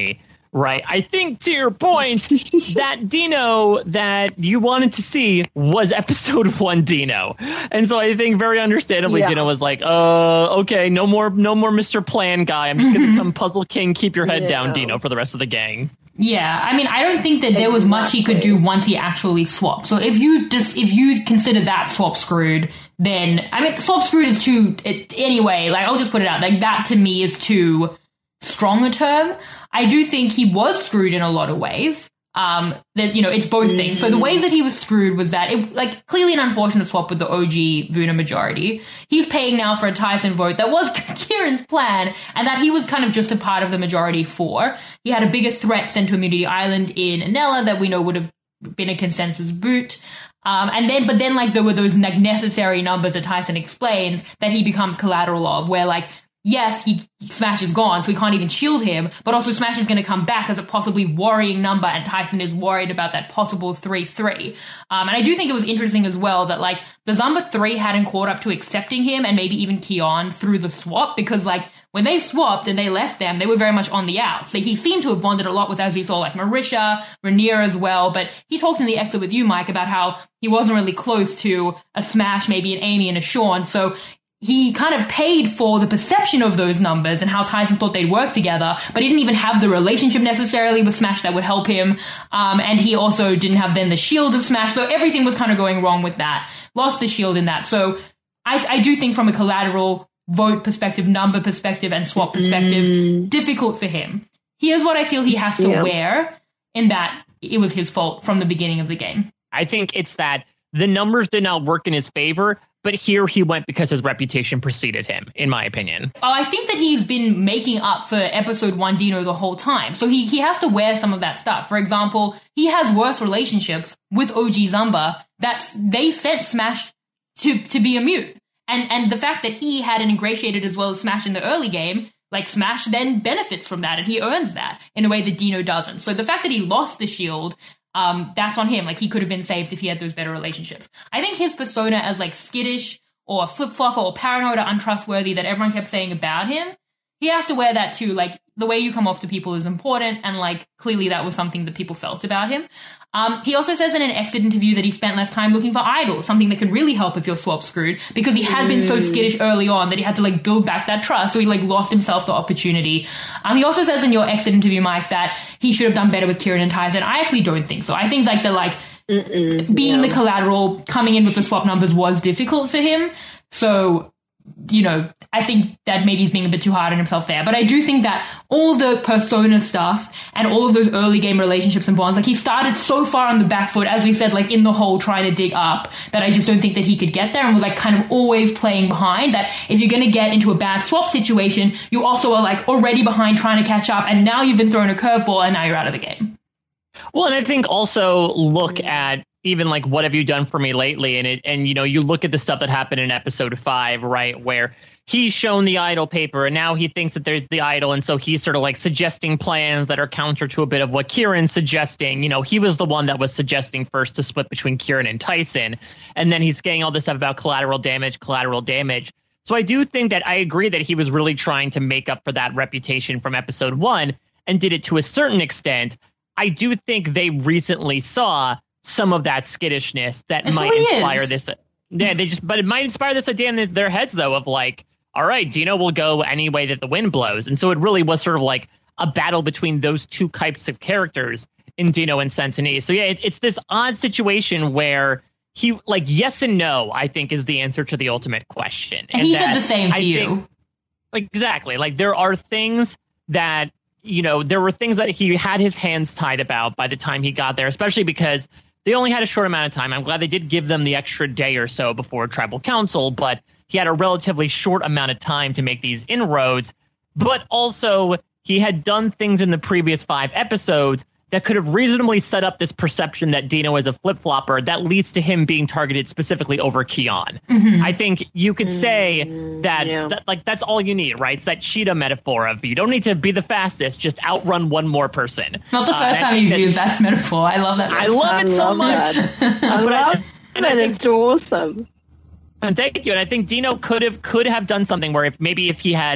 Speaker 5: right? I think, to your point, that Dino that you wanted to see was episode one Dino. And so I think very understandably,
Speaker 6: Yeah.
Speaker 5: Dino was like, uh, okay, no more no more Mister Plan guy. I'm just going to become Puzzle King. Keep your head down,
Speaker 6: Yeah.
Speaker 5: Dino, for the rest of the gang.
Speaker 1: Yeah, I mean, I don't think that there was much he could do once he actually swapped. So if you just if you consider that swap screwed, then I mean, swap screwed is too it, anyway. Like, I'll just put it out. Like, that to me is too strong a term. I do think he was screwed in a lot of ways. Um, that, you know, it's both things. So the ways that he was screwed was that it, like, clearly an unfortunate swap with the O G Vuna majority. He's paying now for a Tyson vote that was Kieran's plan, and that he was kind of just a part of the majority for. He had a bigger threat sent to Immunity Island in Anella that we know would have been a consensus boot. Um, and then, but then, like, there were those like, necessary numbers that Tyson explains that he becomes collateral of, where, like, yes, he Smash is gone, so we can't even shield him, but also Smash is going to come back as a possibly worrying number, and Tyson is worried about that possible three three. Um, and I do think it was interesting as well that, like, the Zumba three hadn't caught up to accepting him, and maybe even Kion through the swap, because, like, when they swapped and they left them, they were very much on the outs. So he seemed to have bonded a lot with, as we saw, like, Marisha, Rhaenyra as well, but he talked in the exit with you, Mike, about how he wasn't really close to a Smash, maybe an Amy and a Sean, so he kind of paid for the perception of those numbers and how Tyson thought they'd work together, but he didn't even have the relationship necessarily with Smash that would help him. Um, and he also didn't have then the shield of Smash, so everything was kind of going wrong with that. Lost the shield in that. So I, I do think from a collateral vote perspective, number perspective, and swap perspective, mm. difficult for him. Here's what I feel he has to yeah. wear, in that it was his fault from the beginning of the game.
Speaker 5: I think it's that the numbers did not work in his favor, but here he went because his reputation preceded him, in my opinion.
Speaker 1: Oh, I think that he's been making up for episode one Dino the whole time. So he, he has to wear some of that stuff. For example, he has worse relationships with O G Zumba that they sent Smash to, to be immune. And, and the fact that he had an ingratiated as well as Smash in the early game, like, Smash then benefits from that, and he earns that in a way that Dino doesn't. So the fact that he lost the shield, Um, that's on him. Like, he could have been saved if he had those better relationships. I think his persona as, like, skittish or flip-flopper or paranoid or untrustworthy that everyone kept saying about him, he has to wear that too. Like, the way you come off to people is important, and, like, clearly that was something that people felt about him. Um, he also says in an exit interview that he spent less time looking for idols, something that can really help if you're swap screwed, because he had been so skittish early on that he had to, like, build back that trust, so he, like, lost himself the opportunity. Um, he also says in your exit interview, Mike, that he should have done better with Kieran and Tyson. I actually don't think so. I think, like, the, like, Mm-mm, being yeah. the collateral, coming in with the swap numbers was difficult for him, so, you know, I think that maybe he's being a bit too hard on himself there. But I do think that all the persona stuff and all of those early game relationships and bonds, like, he started so far on the back foot, as we said, like, in the hole trying to dig up, that I just don't think that he could get there, and was, like, kind of always playing behind. That if you're going to get into a bad swap situation, you also are, like, already behind trying to catch up, and now you've been thrown a curveball, and now you're out of the game.
Speaker 5: Well, and I think also look at even, like, what have you done for me lately? And it, and, you know, you look at the stuff that happened in episode five, right, where he's shown the idol paper, and now he thinks that there's the idol, and so he's sort of, like, suggesting plans that are counter to a bit of what Kieran's suggesting. You know, he was the one that was suggesting first to split between Kieran and Tyson, and then he's getting all this stuff about collateral damage, collateral damage. So I do think that I agree that he was really trying to make up for that reputation from episode one, and did it to a certain extent. I do think they recently saw some of that skittishness that
Speaker 1: That's
Speaker 5: might inspire
Speaker 1: is.
Speaker 5: this. Yeah, they just, but it might inspire this idea in their heads, though, of like, all right, Dino will go any way that the wind blows. And so it really was sort of like a battle between those two types of characters in Dino and Centineo. So yeah, it, it's this odd situation where he, like, yes and no, I think, is the answer to the ultimate question.
Speaker 1: And, and he said the same to I you.
Speaker 5: Think, exactly. Like, there are things that, you know, there were things that he had his hands tied about by the time he got there, especially because they only had a short amount of time. I'm glad they did give them the extra day or so before Tribal Council, but he had a relatively short amount of time to make these inroads. But also, he had done things in the previous five episodes that could have reasonably set up this perception that Dino is a flip-flopper that leads to him being targeted specifically over Kion. Mm-hmm. I think you could say that, yeah. that, like, that's all you need, right? It's that cheetah metaphor of you don't need to be the fastest, just outrun one more person.
Speaker 1: Not the first uh, time you've that, used that metaphor. I love that.
Speaker 5: I love
Speaker 6: I
Speaker 5: it so
Speaker 6: love
Speaker 5: much.
Speaker 6: I love it. And I think, it's awesome.
Speaker 5: And thank you. And I think Dino could have could have done something where if maybe if he had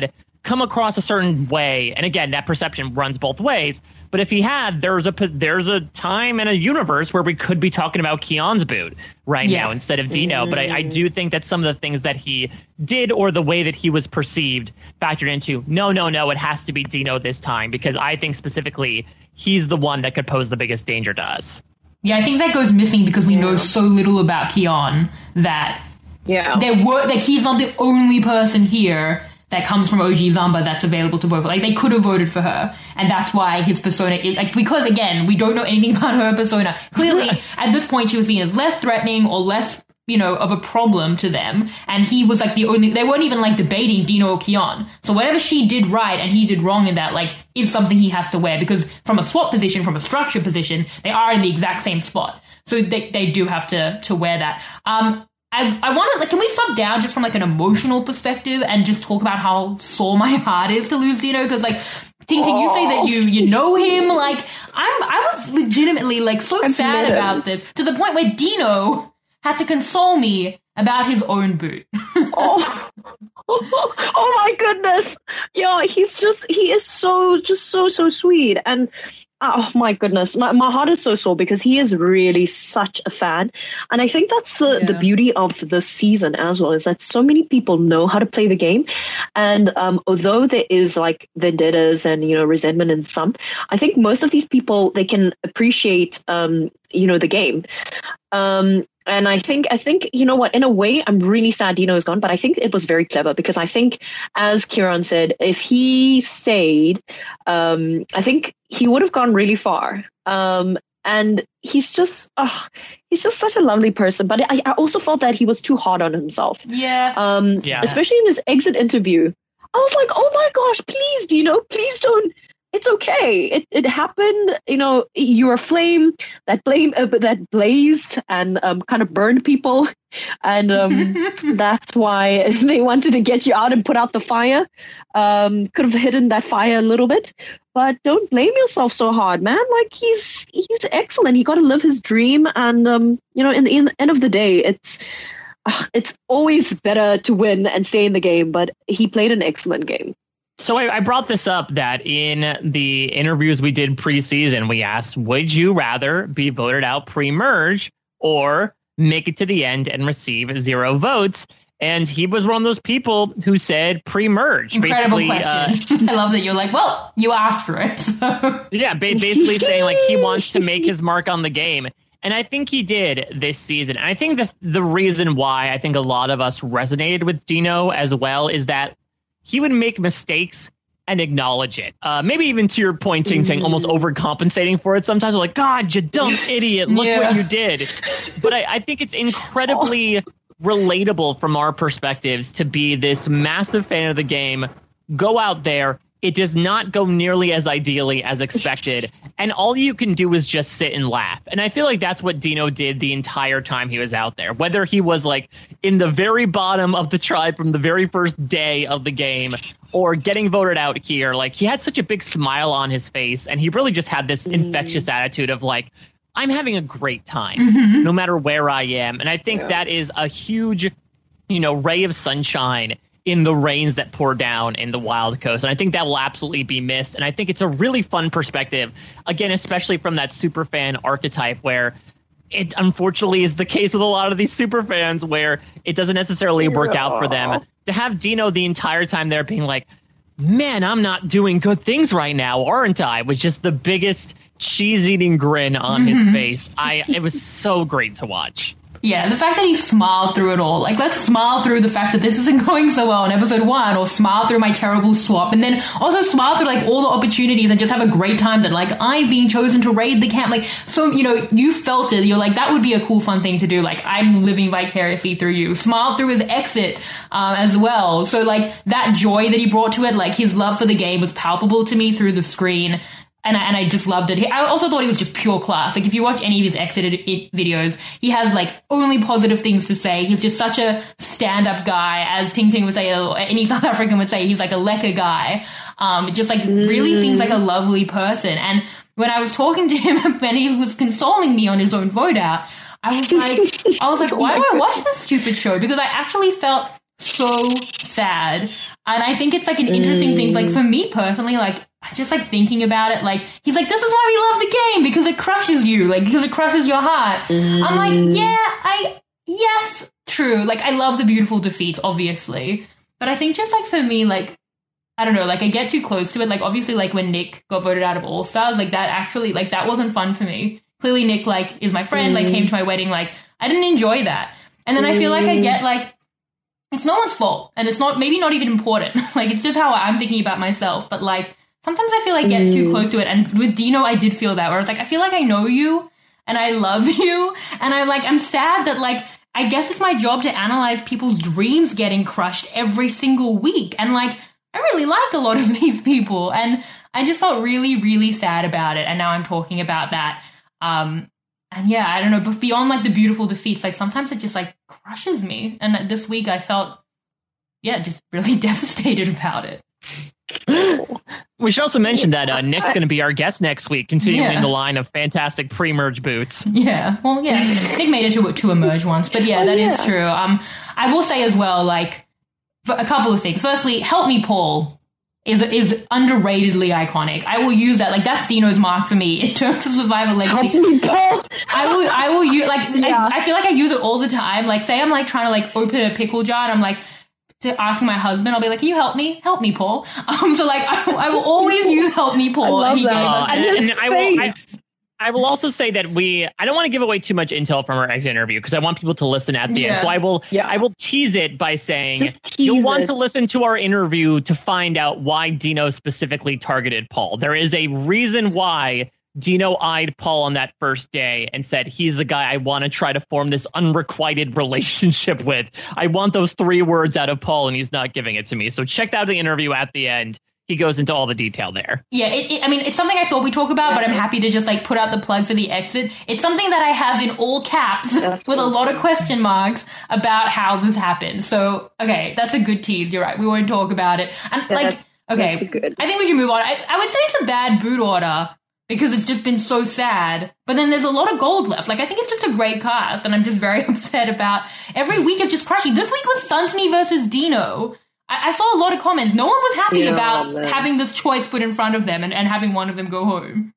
Speaker 5: come across a certain way. And again, that perception runs both ways. But if he had, there's a there's a time and a universe where we could be talking about Keon's boot right
Speaker 1: Yeah.
Speaker 5: now instead of Dino. But I, I do think that some of the things that he did or the way that he was perceived factored into, no, no, no, it has to be Dino this time, because I think specifically he's the one that could pose the biggest danger to us.
Speaker 1: Yeah, I think that goes missing because we know so little about Keon that
Speaker 6: Yeah.
Speaker 1: there were like he's not the only person here that comes from O G Zamba that's available to vote for. Like, they could have voted for her, and that's why his persona is, like, because, again, we don't know anything about her persona. Clearly, at this point, she was seen as less threatening or less, you know, of a problem to them, and he was, like, the only, they weren't even, like, debating Dino or Keon. So whatever she did right and he did wrong in that, like, is something he has to wear, because from a swap position, from a structure position, they are in the exact same spot. So they, they do have to, to wear that. Um, I, I want to, like, can we stop down just from, like, an emotional perspective and just talk about how sore my heart is to lose Dino? Because, like, Ting Ting, you say that you, you know him. Like, I'm, I was legitimately, like, so
Speaker 6: I've
Speaker 1: sad
Speaker 6: met him.
Speaker 1: about this, to the point where Dino had to console me about his own boot.
Speaker 6: oh. oh my goodness. Yeah, he's just, he is so, just so, so sweet. And oh my goodness, my, my heart is so sore because he is really such a fan. And I think that's the,
Speaker 1: Yeah.
Speaker 6: the beauty of the season as well, is that so many people know how to play the game. And um, although there is like vendettas and, you know, resentment in some, I think most of these people, they can appreciate, um, you know, the game. Um, And I think, I think, you know what, in a way, I'm really sad Dino is gone, but I think it was very clever because I think, as Kieran said, if he stayed, um, I think he would have gone really far. Um, and he's just, oh, he's just such a lovely person. But I, I also felt that he was too hard on himself.
Speaker 1: Yeah.
Speaker 6: Um,
Speaker 5: Yeah.
Speaker 6: Especially in his exit interview. I was like, oh my gosh, please, Dino, please don't. It's okay. It it happened. You know, you're a flame that blame uh, that blazed and um, kind of burned people, and um, that's why they wanted to get you out and put out the fire. Um, could have hidden that fire a little bit, but don't blame yourself so hard, man. Like he's he's excellent. He got to live his dream, and um, you know, in the, in the end of the day, it's uh, it's always better to win and stay in the game. But he played an excellent game.
Speaker 5: So I, I brought this up that in the interviews we did preseason, we asked, would you rather be voted out pre-merge or make it to the end and receive zero votes? And he was one of those people who said pre-merge.
Speaker 1: Incredible
Speaker 5: basically,
Speaker 1: question. I love that you're like, well, you asked for it. So.
Speaker 5: Uh, yeah, ba- basically saying like he wants to make his mark on the game. And I think he did this season. And I think the, the reason why I think a lot of us resonated with Dino as well is that he would make mistakes and acknowledge it. Uh, maybe even to your point, Ting Ting, almost overcompensating for it. Sometimes we're like, God, you dumb idiot. Look
Speaker 1: Yeah.
Speaker 5: what you did. But I, I think it's incredibly relatable from our perspectives to be this massive fan of the game, go out there. It does not go nearly as ideally as expected. And all you can do is just sit and laugh. And I feel like that's what Dino did the entire time he was out there. Whether he was like in the very bottom of the tribe from the very first day of the game or getting voted out here, like he had such a big smile on his face. And he really just had this infectious attitude of like, I'm having a great time
Speaker 1: Mm-hmm.
Speaker 5: no matter where I am. And I think that is a huge, you know, ray of sunshine in the rains that pour down in the Wild Coast. And I think that will absolutely be missed. And I think it's a really fun perspective, again, especially from that super fan archetype where it unfortunately is the case with a lot of these super fans where it doesn't necessarily work out for them. To have Dino the entire time there being like, man, I'm not doing good things right now, aren't I? With just the biggest cheese-eating grin on his face. I It was so great to watch.
Speaker 1: Yeah, the fact that he smiled through it all. Like, let's smile through the fact that this isn't going so well in episode one, or smile through my terrible swap, and then also smile through, like, all the opportunities and just have a great time that, like, I'm being chosen to raid the camp. Like, so, you know, you felt it. You're like, that would be a cool, fun thing to do. Like, I'm living vicariously through you. Smile through his exit um, as well. So, like, that joy that he brought to it, like, his love for the game was palpable to me through the screen. And I, and I just loved it. He, I also thought he was just pure class. Like, if you watch any of his exit it videos, he has, like, only positive things to say. He's just such a stand-up guy, as Ting Ting would say, or any South African would say. He's, like, a lekker guy. Um, just, like, really seems like a lovely person. And when I was talking to him, when he was consoling me on his own vote out, I was like, I was like, why do I watch this stupid show? Because I actually felt so sad. And I think it's like an interesting mm. thing. Like for me personally, like just like thinking about it, like he's like, this is why we love the game, because it crushes you, like because it crushes your heart. Mm. I'm like, yeah, I yes, true. Like I love the beautiful defeats, obviously, but I think just like for me, like I don't know, like I get too close to it. Like obviously, like when Nick got voted out of All Stars, like that actually, like that wasn't fun for me. Clearly, Nick like is my friend, mm. like came to my wedding, like I didn't enjoy that. And then mm. I feel like I get like. It's no one's fault, and it's not maybe not even important. Like it's just how I'm thinking about myself. But like sometimes I feel like I get mm. too close to it, and with Dino, I did feel that where I was like, I feel like I know you, and I love you, and I'm like I'm sad that like I guess it's my job to analyze people's dreams getting crushed every single week, and like I really like a lot of these people, and I just felt really really sad about it, and now I'm talking about that. Um, And yeah, I don't know, but beyond like the beautiful defeats, like sometimes it just like crushes me. And this week I felt, yeah, just really devastated about it.
Speaker 5: We should also mention that uh, Nick's going to be our guest next week, continuing yeah. the line of fantastic pre-merge boots.
Speaker 1: Yeah, well, yeah, Nick made it to, to a merge once, but yeah, that oh, yeah. is true. Um, I will say as well, like, a couple of things. Firstly, Help Me Paul is is underratedly iconic. I will use that. Like that's Dino's mark for me in terms of Survivor Legacy.
Speaker 6: Help me, Paul.
Speaker 1: I will I will use like yeah. I, I feel like I use it all the time. Like say I'm like trying to like open a pickle jar and I'm like to ask my husband, I'll be like, can you help me? Help me, Paul. Um so like I, I will always use Help Me, Paul.
Speaker 6: I love
Speaker 1: and he
Speaker 6: that.
Speaker 1: gave us
Speaker 5: and, and, and I will I, I will also say that we, I don't want to give away too much intel from our exit interview because I want people to listen at the
Speaker 1: yeah.
Speaker 5: end. So I will,
Speaker 6: yeah.
Speaker 5: I will tease it by saying
Speaker 6: tease
Speaker 5: you'll want
Speaker 6: it.
Speaker 5: to listen to our interview to find out why Dino specifically targeted Paul. There is a reason why Dino eyed Paul on that first day and said, he's the guy I want to try to form this unrequited relationship with. I want those three words out of Paul and he's not giving it to me. So check out the interview at the end. He goes into all the detail there.
Speaker 1: Yeah, it, it, I mean, it's something I thought we talk about, but I'm happy to just like put out the plug for the exit. It's something that I have in all caps that's with cool. a lot of question marks about how this happened. So, okay, that's a good tease. You're right. We won't talk about it. And
Speaker 6: yeah,
Speaker 1: like, okay,
Speaker 6: good.
Speaker 1: I think we should move on. I, I would say it's a bad boot order because it's just been so sad. But then there's a lot of gold left. Like, I think it's just a great cast, and I'm just very upset about every week is just crushing. This week was Suntony versus Dino. I, I saw a lot of comments. No one was happy
Speaker 6: yeah,
Speaker 1: about
Speaker 6: man.
Speaker 1: having this choice put in front of them and, and having one of them go home.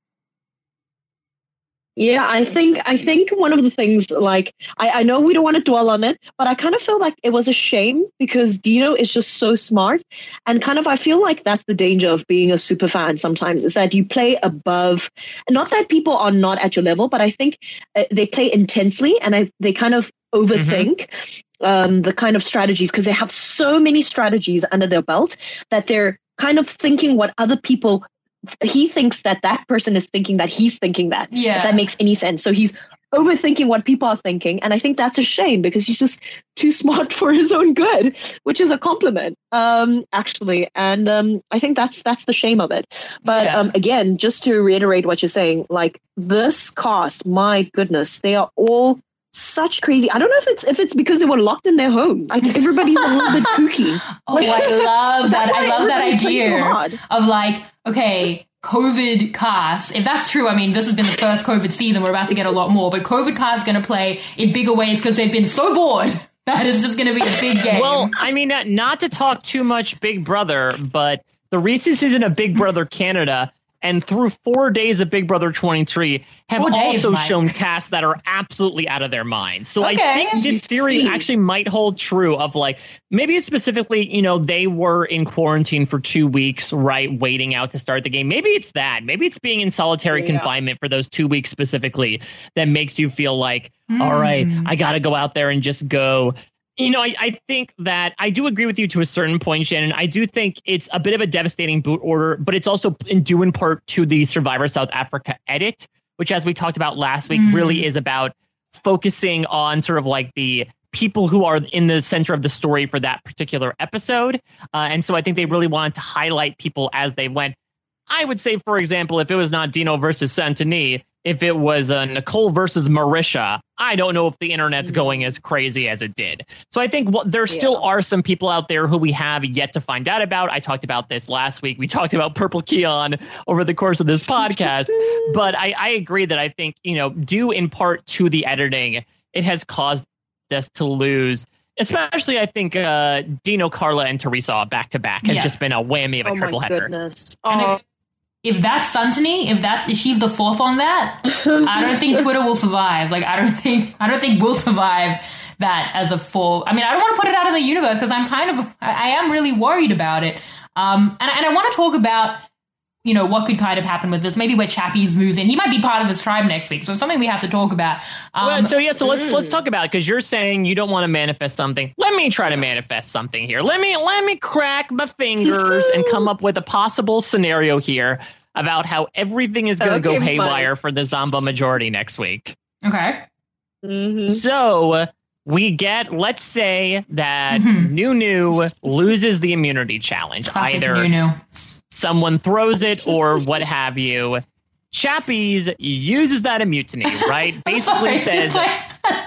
Speaker 6: Yeah, I think I think one of the things, like, I, I know we don't want to dwell on it, but I kind of feel like it was a shame because Dino is just so smart. And kind of I feel like that's the danger of being a super fan sometimes, is that you play above, not that people are not at your level, but I think uh, they play intensely and I, they kind of overthink. Mm-hmm. Um, the kind of strategies, because they have so many strategies under their belt that they're kind of thinking what other people, he thinks that that person is thinking that he's thinking that,
Speaker 1: yeah.
Speaker 6: if that makes any sense. So he's overthinking what people are thinking. And I think that's a shame because he's just too smart for his own good, which is a compliment, um, actually. And um, I think that's that's the shame of it. But
Speaker 1: yeah.
Speaker 6: um, again, just to reiterate what you're saying, like this cast, my goodness, they are all such crazy. I don't know if it's if it's because they were locked in their home. Like everybody's a little bit kooky.
Speaker 1: Oh, I love that. I love that idea
Speaker 6: so
Speaker 1: of like, okay, COVID cast. If that's true, I mean, this has been the first COVID season. We're about to get a lot more, but COVID cast is going to play in bigger ways because they've been so bored that it's just going to be a big game.
Speaker 5: Well, I mean, uh, not to talk too much Big Brother, but the recent season of Big Brother Canada and through four days of Big Brother twenty-three have
Speaker 1: Four days,
Speaker 5: also
Speaker 1: Mike.
Speaker 5: shown casts that are absolutely out of their minds. So
Speaker 1: Okay.
Speaker 5: I think this theory actually might hold true of like, maybe it's specifically, you know, they were in quarantine for two weeks, right, waiting out to start the game. Maybe it's that. Maybe it's being in solitary
Speaker 6: Yeah.
Speaker 5: confinement for those two weeks specifically that makes you feel like, all right, I got to go out there and just go. You know, I, I think that I do agree with you to a certain point, Shannon. I do think it's a bit of a devastating boot order, but it's also in due in part to the Survivor South Africa edit, which, as we talked about last week,
Speaker 1: Mm.
Speaker 5: really is about focusing on sort of like the people who are in the center of the story for that particular episode. Uh, and so I think they really wanted to highlight people as they went. I would say, for example, if it was not Dino versus Suntony, if it was uh, Nicole versus Marisha, I don't know if the internet's going as crazy as it did. So I think what, there still
Speaker 6: Yeah.
Speaker 5: are some people out there who we have yet to find out about. I talked about this last week. We talked about Purple Keon over the course of this podcast. But I, I agree that I think, you know, due in part to the editing, it has caused us to lose Especially, I think uh, Dino, Carla, and Teresa back to back has
Speaker 1: Yeah.
Speaker 5: just been a whammy of a
Speaker 6: Oh
Speaker 5: triple
Speaker 6: my
Speaker 5: header.
Speaker 6: goodness.
Speaker 1: And
Speaker 6: Oh,
Speaker 1: if, if that's Suntony, if that if she's the fourth on that, I don't think Twitter will survive. Like I don't think I don't think we'll survive that as a full. I mean, I don't want to put it out of the universe because I'm kind of I, I am really worried about it. Um, and, and I want to talk about, you know, what could kind of happen with this. Maybe where Chappie's moves in. He might be part of this tribe next week, so it's something we have to talk about. Um,
Speaker 5: Well, so yeah, so let's let's talk about it because you're saying you don't want to manifest something. Let me try to manifest something here. Let me let me crack my fingers and come up with a possible scenario here about how everything is going to
Speaker 6: Okay,
Speaker 5: go haywire
Speaker 6: fine.
Speaker 5: for the Zamba majority next week.
Speaker 1: okay.
Speaker 6: mhm.
Speaker 5: So we get, let's say that
Speaker 1: Mhm.
Speaker 5: Nunu loses the immunity challenge.
Speaker 1: Classic
Speaker 5: Either
Speaker 1: Nunu.
Speaker 5: s- someone throws it or what have you. Chappies uses that immunity, right?
Speaker 1: I'm
Speaker 5: Basically
Speaker 1: sorry, it's
Speaker 5: says,
Speaker 1: just like,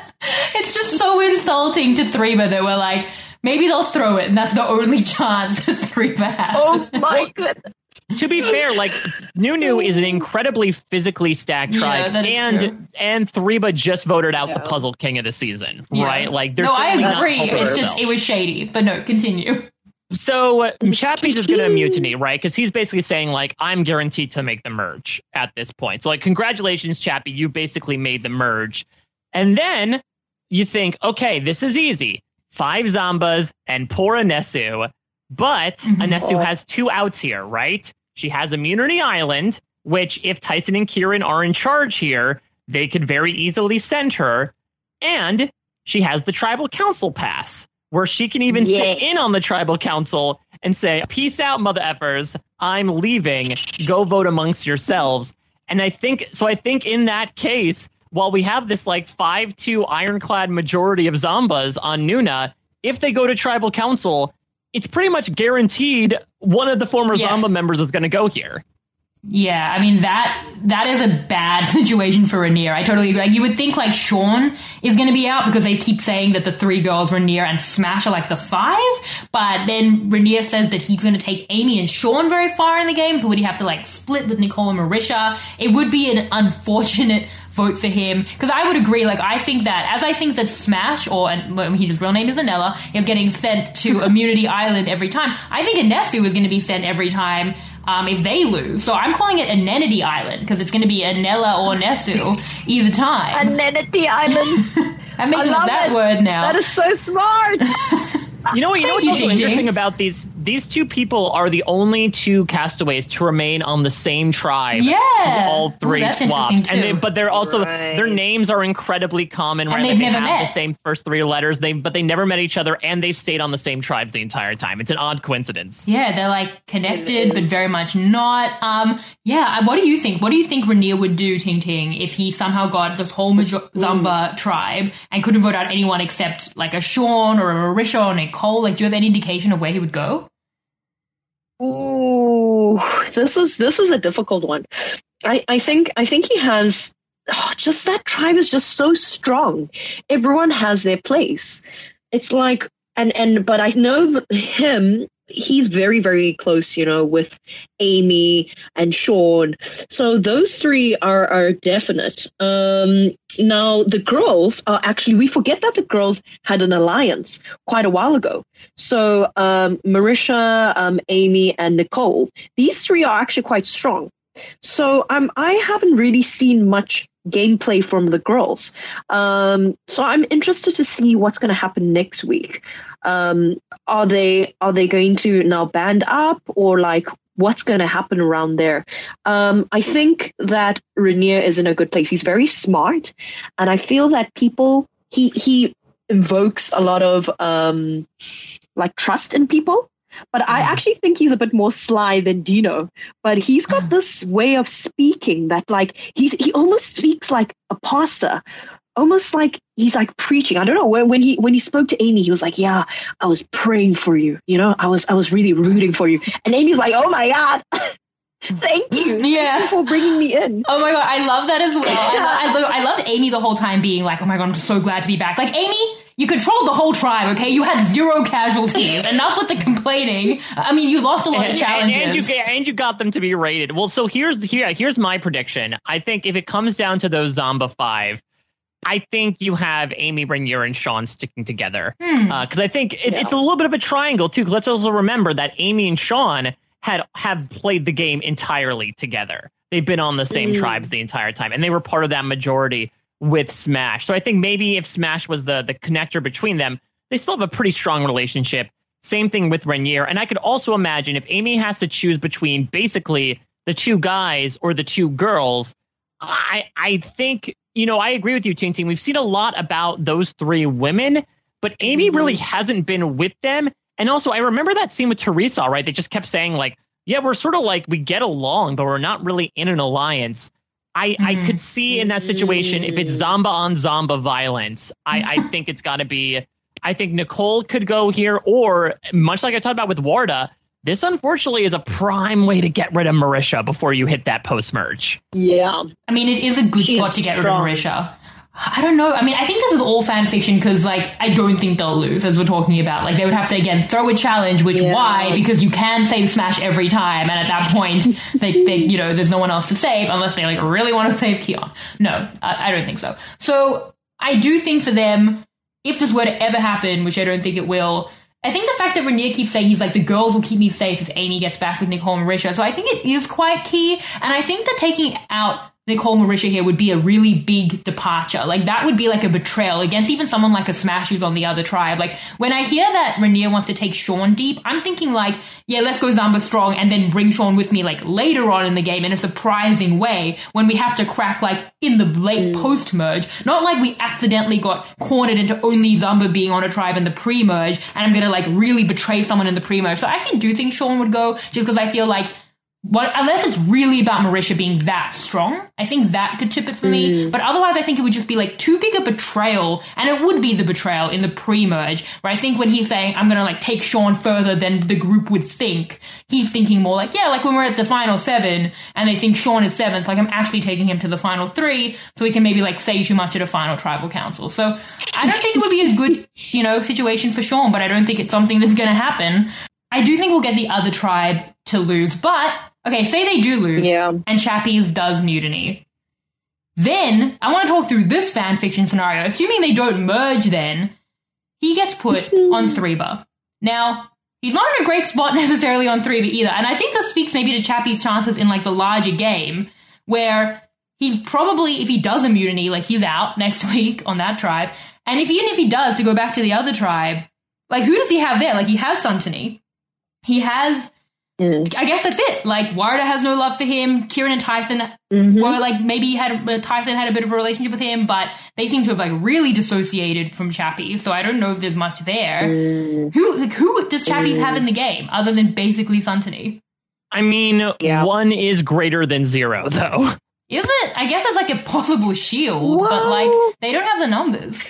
Speaker 1: it's just so insulting to Threeba that we're like, maybe they'll throw it, and that's the only chance that Threeba has.
Speaker 6: Oh my goodness.
Speaker 5: to be fair, like Nunu is an incredibly physically stacked
Speaker 1: Yeah,
Speaker 5: tribe,
Speaker 1: that is
Speaker 5: and
Speaker 1: true.
Speaker 5: and Threeba just voted out the
Speaker 6: Yeah.
Speaker 5: Puzzle King of the season,
Speaker 1: Yeah.
Speaker 5: right? Like, they're
Speaker 1: no, I
Speaker 5: certainly not
Speaker 1: agree.
Speaker 5: helping
Speaker 1: It's just
Speaker 5: themselves.
Speaker 1: it was shady, but no, continue.
Speaker 5: So uh, Chappies is going to mutiny, right? Because he's basically saying, like, I'm guaranteed to make the merge at this point. So, like, congratulations, Chappie, you basically made the merge. And then you think, okay, this is easy. Five Zambas and poor Anesu. But
Speaker 1: Mhm.
Speaker 5: Anesu has two outs here, right? She has Immunity Island, which if Tyson and Kieran are in charge here, they could very easily send her. And she has the Tribal Council pass, where she can even
Speaker 6: Yes.
Speaker 5: sit in on the Tribal Council and say, peace out, mother effers. I'm leaving. Go vote amongst yourselves. And I think, so I think in that case, while we have this like five two ironclad majority of Zambas on Nuna, if they go to Tribal Council, it's pretty much guaranteed one of the former
Speaker 1: Yeah.
Speaker 5: Zamba members is going to go here.
Speaker 1: Yeah, I mean that that is a bad situation for Rhaenyra. I totally agree. Like, you would think like Sean is going to be out because they keep saying that the three girls, Rhaenyra and Smash, are like the five. But then Rhaenyra says that he's going to take Amy and Sean very far in the game. So would he have to like split with Nicole and Marisha? It would be an unfortunate vote for him, because I would agree. Like, I think that as I think that Smash, or and well, his real name is Anella, is getting sent to Immunity Island every time. I think Anesu is going to be sent every time um, if they lose. So I'm calling it Anenity Island because it's going to be Anella or Anesu either time.
Speaker 6: Anenity Island.
Speaker 1: I'm making
Speaker 6: I
Speaker 1: up
Speaker 6: love
Speaker 1: that
Speaker 6: it.
Speaker 1: word now.
Speaker 6: That is so smart.
Speaker 5: You know what? You know
Speaker 1: Thank
Speaker 5: what's
Speaker 1: you,
Speaker 5: also
Speaker 1: J J.
Speaker 5: interesting about these? These two people are the only two castaways to remain on the same tribe.
Speaker 1: Yeah.
Speaker 5: through all
Speaker 1: Ooh,
Speaker 5: three
Speaker 1: that's
Speaker 5: swaps,
Speaker 1: interesting,
Speaker 5: and they,
Speaker 1: too.
Speaker 5: but they're also
Speaker 6: Right.
Speaker 5: their names are incredibly common.
Speaker 1: And
Speaker 5: Right,
Speaker 1: they've
Speaker 5: like they
Speaker 1: never
Speaker 5: have
Speaker 1: met.
Speaker 5: the same first three letters. They but they never met each other, and they've stayed on the same tribes the entire time. It's an odd coincidence.
Speaker 1: Yeah, they're like connected,
Speaker 6: It
Speaker 1: but
Speaker 6: is.
Speaker 1: very much not. Um, yeah, I- what do you think? What do you think Rhaenyra would do, Ting Ting, if he somehow got this whole major- Zamba tribe and couldn't vote out anyone except like a Sean or a Marisha or Nicole? Like, do you have any indication of where he would go?
Speaker 6: Ooh, this is this is a difficult one. I, I think I think he has oh, just that tribe is just so strong. Everyone has their place. It's like and and but I know that him. He's very very close, you know, with Amy and Sean. So those three are are definite. Um, now the girls are actually we forget that the girls had an alliance quite a while ago. So um, Marisha, um, Amy, and Nicole, these three are actually quite strong. So um, I haven't really seen much gameplay from the girls. Um, so I'm interested to see what's going to happen next week. Um, are they are they going to now band up, or like what's going to happen around there? Um, I think that Rhaenyra is in a good place. He's very smart, and I feel that people he he invokes a lot of um, like trust in people. But I actually think he's a bit more sly than Dino. But he's got this way of speaking that, like, he's he almost speaks like a pastor, almost like he's like preaching. I don't know. When when he when he spoke to Amy, he was like, "Yeah, I was praying for you. You know, I was I was really rooting for you." And Amy's like, "Oh my God, thank you,
Speaker 1: Yeah.
Speaker 6: thank you for bringing me in."
Speaker 1: Oh my god, I love that as well. I, lo- I, lo- I loved Amy the whole time being like, oh my god, I'm just so glad to be back. Like, Amy, you controlled the whole tribe, okay? You had zero casualties. Enough with the complaining. I mean, you lost a lot
Speaker 5: And,
Speaker 1: of challenges.
Speaker 5: and, and you and you got them to be rated. Well, so here's here here's my prediction. I think if it comes down to those Zamba five, I think you have Amy, Rhaenyra, and Sean sticking together.
Speaker 1: Hmm.
Speaker 5: Because uh, I think it,
Speaker 6: Yeah.
Speaker 5: it's a little bit of a triangle, too. Let's also remember that Amy and Sean had have played the game entirely together. They've been on the same
Speaker 6: Mm.
Speaker 5: tribes the entire time, and they were part of that majority with Smash. So I think maybe if Smash was the, the connector between them, they still have a pretty strong relationship. Same thing with Rhaenyra. And I could also imagine if Amy has to choose between basically the two guys or the two girls, I I think, you know, I agree with you, Ting Ting. We've seen a lot about those three women, but Amy
Speaker 6: Mm-hmm.
Speaker 5: really hasn't been with them. And also, I remember that scene with Teresa, right? They just kept saying, like, yeah, we're sort of like, we get along, but we're not really in an alliance. I, I
Speaker 1: Mhm.
Speaker 5: could see in that situation, if it's Zamba on Zamba violence, I, I think it's got to be, I think Nicole could go here, or much like I talked about with Warda, this unfortunately is a prime way to get rid of Marisha before you hit that post-merge.
Speaker 6: Yeah.
Speaker 1: I mean, it is a good
Speaker 6: She
Speaker 1: spot
Speaker 6: is
Speaker 1: to get
Speaker 6: strong.
Speaker 1: rid of Marisha. I don't know. I mean, I think this is all fan fiction because, like, I don't think they'll lose, as we're talking about. Like, they would have to, again, throw a challenge, which,
Speaker 6: Yeah.
Speaker 1: why? Because you can save Smash every time, and at that point, they, they, you know, there's no one else to save unless they, like, really want to save Keon. No, I, I don't think so. So, I do think for them, if this were to ever happen, which I don't think it will, I think the fact that Rhaenyra keeps saying he's like, the girls will keep me safe if Amy gets back with Nicole and Marisha. So I think it is quite key. And I think that taking out Nicole and Marisha here would be a really big departure. Like, that would be like a betrayal against even someone like a Smash who's on the other tribe. Like, when I hear that Rhaenyra wants to take Sean deep, I'm thinking like, yeah, let's go Zamba strong and then bring Sean with me like later on in the game in a surprising way when we have to crack like in the late post-merge. Not like we accidentally got cornered into only Zamba being on a tribe in the pre-merge and I'm gonna like really betray someone in the pre-merge. So I actually do think Sean would go just because I feel like What, unless it's really about Marisha being that strong, I think that could tip it for me. But otherwise, I think it would just be like too big a betrayal, and it would be the betrayal in the pre-merge, where I think when he's saying, I'm gonna like take Sean further than the group would think, he's thinking more like, yeah, like when we're at the final seven, and they think Sean is seventh, like I'm actually taking him to the final three, so we can maybe like say too much at a final tribal council. So I don't think it would be a good, you know, situation for Sean, but I don't think it's something that's gonna happen. I do think we'll get the other tribe to lose, but okay, say they do lose,
Speaker 6: Yeah.
Speaker 1: and Chappies does mutiny. Then, I want to talk through this fanfiction scenario. Assuming they don't merge then, he gets put on Threeba. Now, he's not in a great spot necessarily on Threeba either, and I think this speaks maybe to Chappies' chances in, like, the larger game, where he's probably, if he does a mutiny, like, he's out next week on that tribe, and if even if he does, to go back to the other tribe, like, who does he have there? Like, he has Suntoni. He has... I guess that's it. Like, Warda has no love for him. Kieran and Tyson
Speaker 6: Mm-hmm.
Speaker 1: were like, maybe he had uh, Tyson had a bit of a relationship with him, but they seem to have like really dissociated from Chappie. So I don't know if there's much there.
Speaker 6: Mm.
Speaker 1: Who like, who does Chappies have in the game other than basically Suntoni?
Speaker 5: I mean,
Speaker 6: Yeah.
Speaker 5: one is greater than zero, though.
Speaker 1: Is it? I guess it's like a possible shield, but like
Speaker 6: Well-
Speaker 1: they don't have the numbers.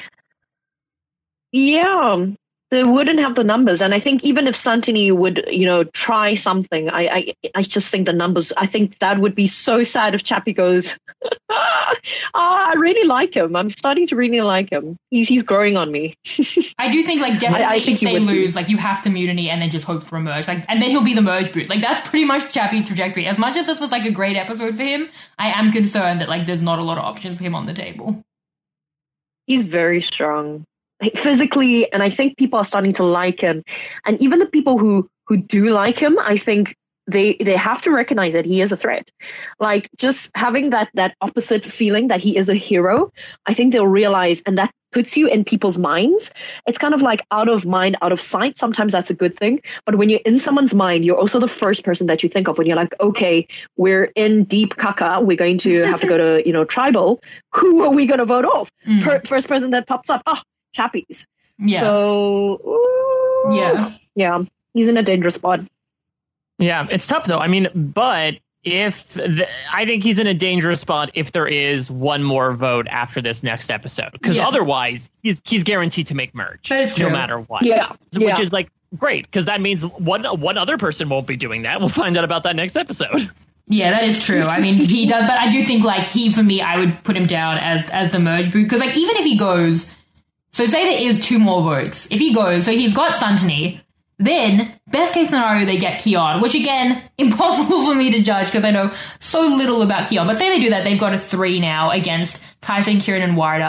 Speaker 6: Yeah, they wouldn't have the numbers, and I think even if Santini would, you know, try something, I, I, I just think the numbers. I think that would be so sad if Chappie goes. Ah, I really like him. I'm starting to really like him. He's he's growing on me.
Speaker 1: I do think like definitely
Speaker 6: I think
Speaker 1: if
Speaker 6: he
Speaker 1: they
Speaker 6: would be.
Speaker 1: lose, like you have to mutiny and then just hope for a merge, like and then he'll be the merge boot. Like that's pretty much Chappie's trajectory. As much as this was like a great episode for him, I am concerned that like there's not a lot of options for him on the table.
Speaker 6: He's very strong physically, and I think people are starting to like him. And even the people who who do like him, I think they they have to recognize that he is a threat. Like just having that that opposite feeling that he is a hero, I think they'll realize, and that puts you in people's minds. It's kind of like out of mind, out of sight. Sometimes that's a good thing, but when you're in someone's mind, you're also the first person that you think of when you're like, okay, we're in deep caca, we're going to have to go to, you know, tribal. Who are we going to vote off?
Speaker 1: Mm.
Speaker 6: Per- first person that pops up, oh, Chappies.
Speaker 1: Yeah.
Speaker 6: So, ooh,
Speaker 1: Yeah.
Speaker 6: yeah, he's in a dangerous spot.
Speaker 5: Yeah, it's tough though. I mean, but if the, I think he's in a dangerous spot if there is one more vote after this next episode, because
Speaker 1: Yeah.
Speaker 5: otherwise he's he's guaranteed to make merge,
Speaker 1: That is
Speaker 5: no
Speaker 1: true.
Speaker 5: matter what.
Speaker 6: Yeah,
Speaker 5: which
Speaker 6: yeah.
Speaker 5: is like great because that means one one other person won't be doing that. We'll find out about that next episode.
Speaker 1: Yeah, that is true. I mean, he does, but I do think like he, for me, I would put him down as as the merge boot because like even if he goes, so say there is two more votes. If he goes, so he's got Suntoni. Then, best case scenario, they get Keon, which again, impossible for me to judge because I know so little about Keon. But say they do that, they've got a three now against Tyson, Kieran, and Warda.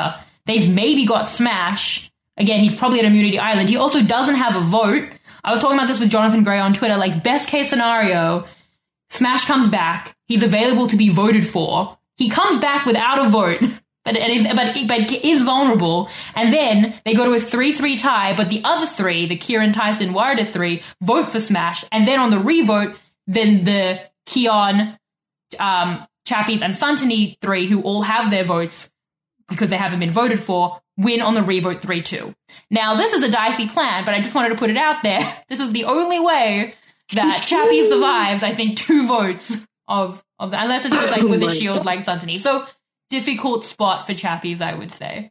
Speaker 1: They've maybe got Smash. Again, he's probably at Immunity Island. He also doesn't have a vote. I was talking about this with Jonathan Gray on Twitter. Like, best case scenario, Smash comes back. He's available to be voted for. He comes back without a vote, but and is, but, but is vulnerable. And then they go to a three three tie, but the other three, the Kieran, Tyson, Warda three, vote for Smash. And then on the revote, then the Keon, um, Chappies, and Suntony three, who all have their votes because they haven't been voted for, win on the revote three two. Now, this is a dicey plan, but I just wanted to put it out there. This is the only way that Chappie survives, I think, two votes of, of the, unless it's just like with
Speaker 6: Oh
Speaker 1: a
Speaker 6: my
Speaker 1: shield
Speaker 6: God.
Speaker 1: like Suntony. So, difficult spot for Chappies, I would say.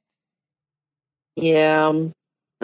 Speaker 6: Yeah, um,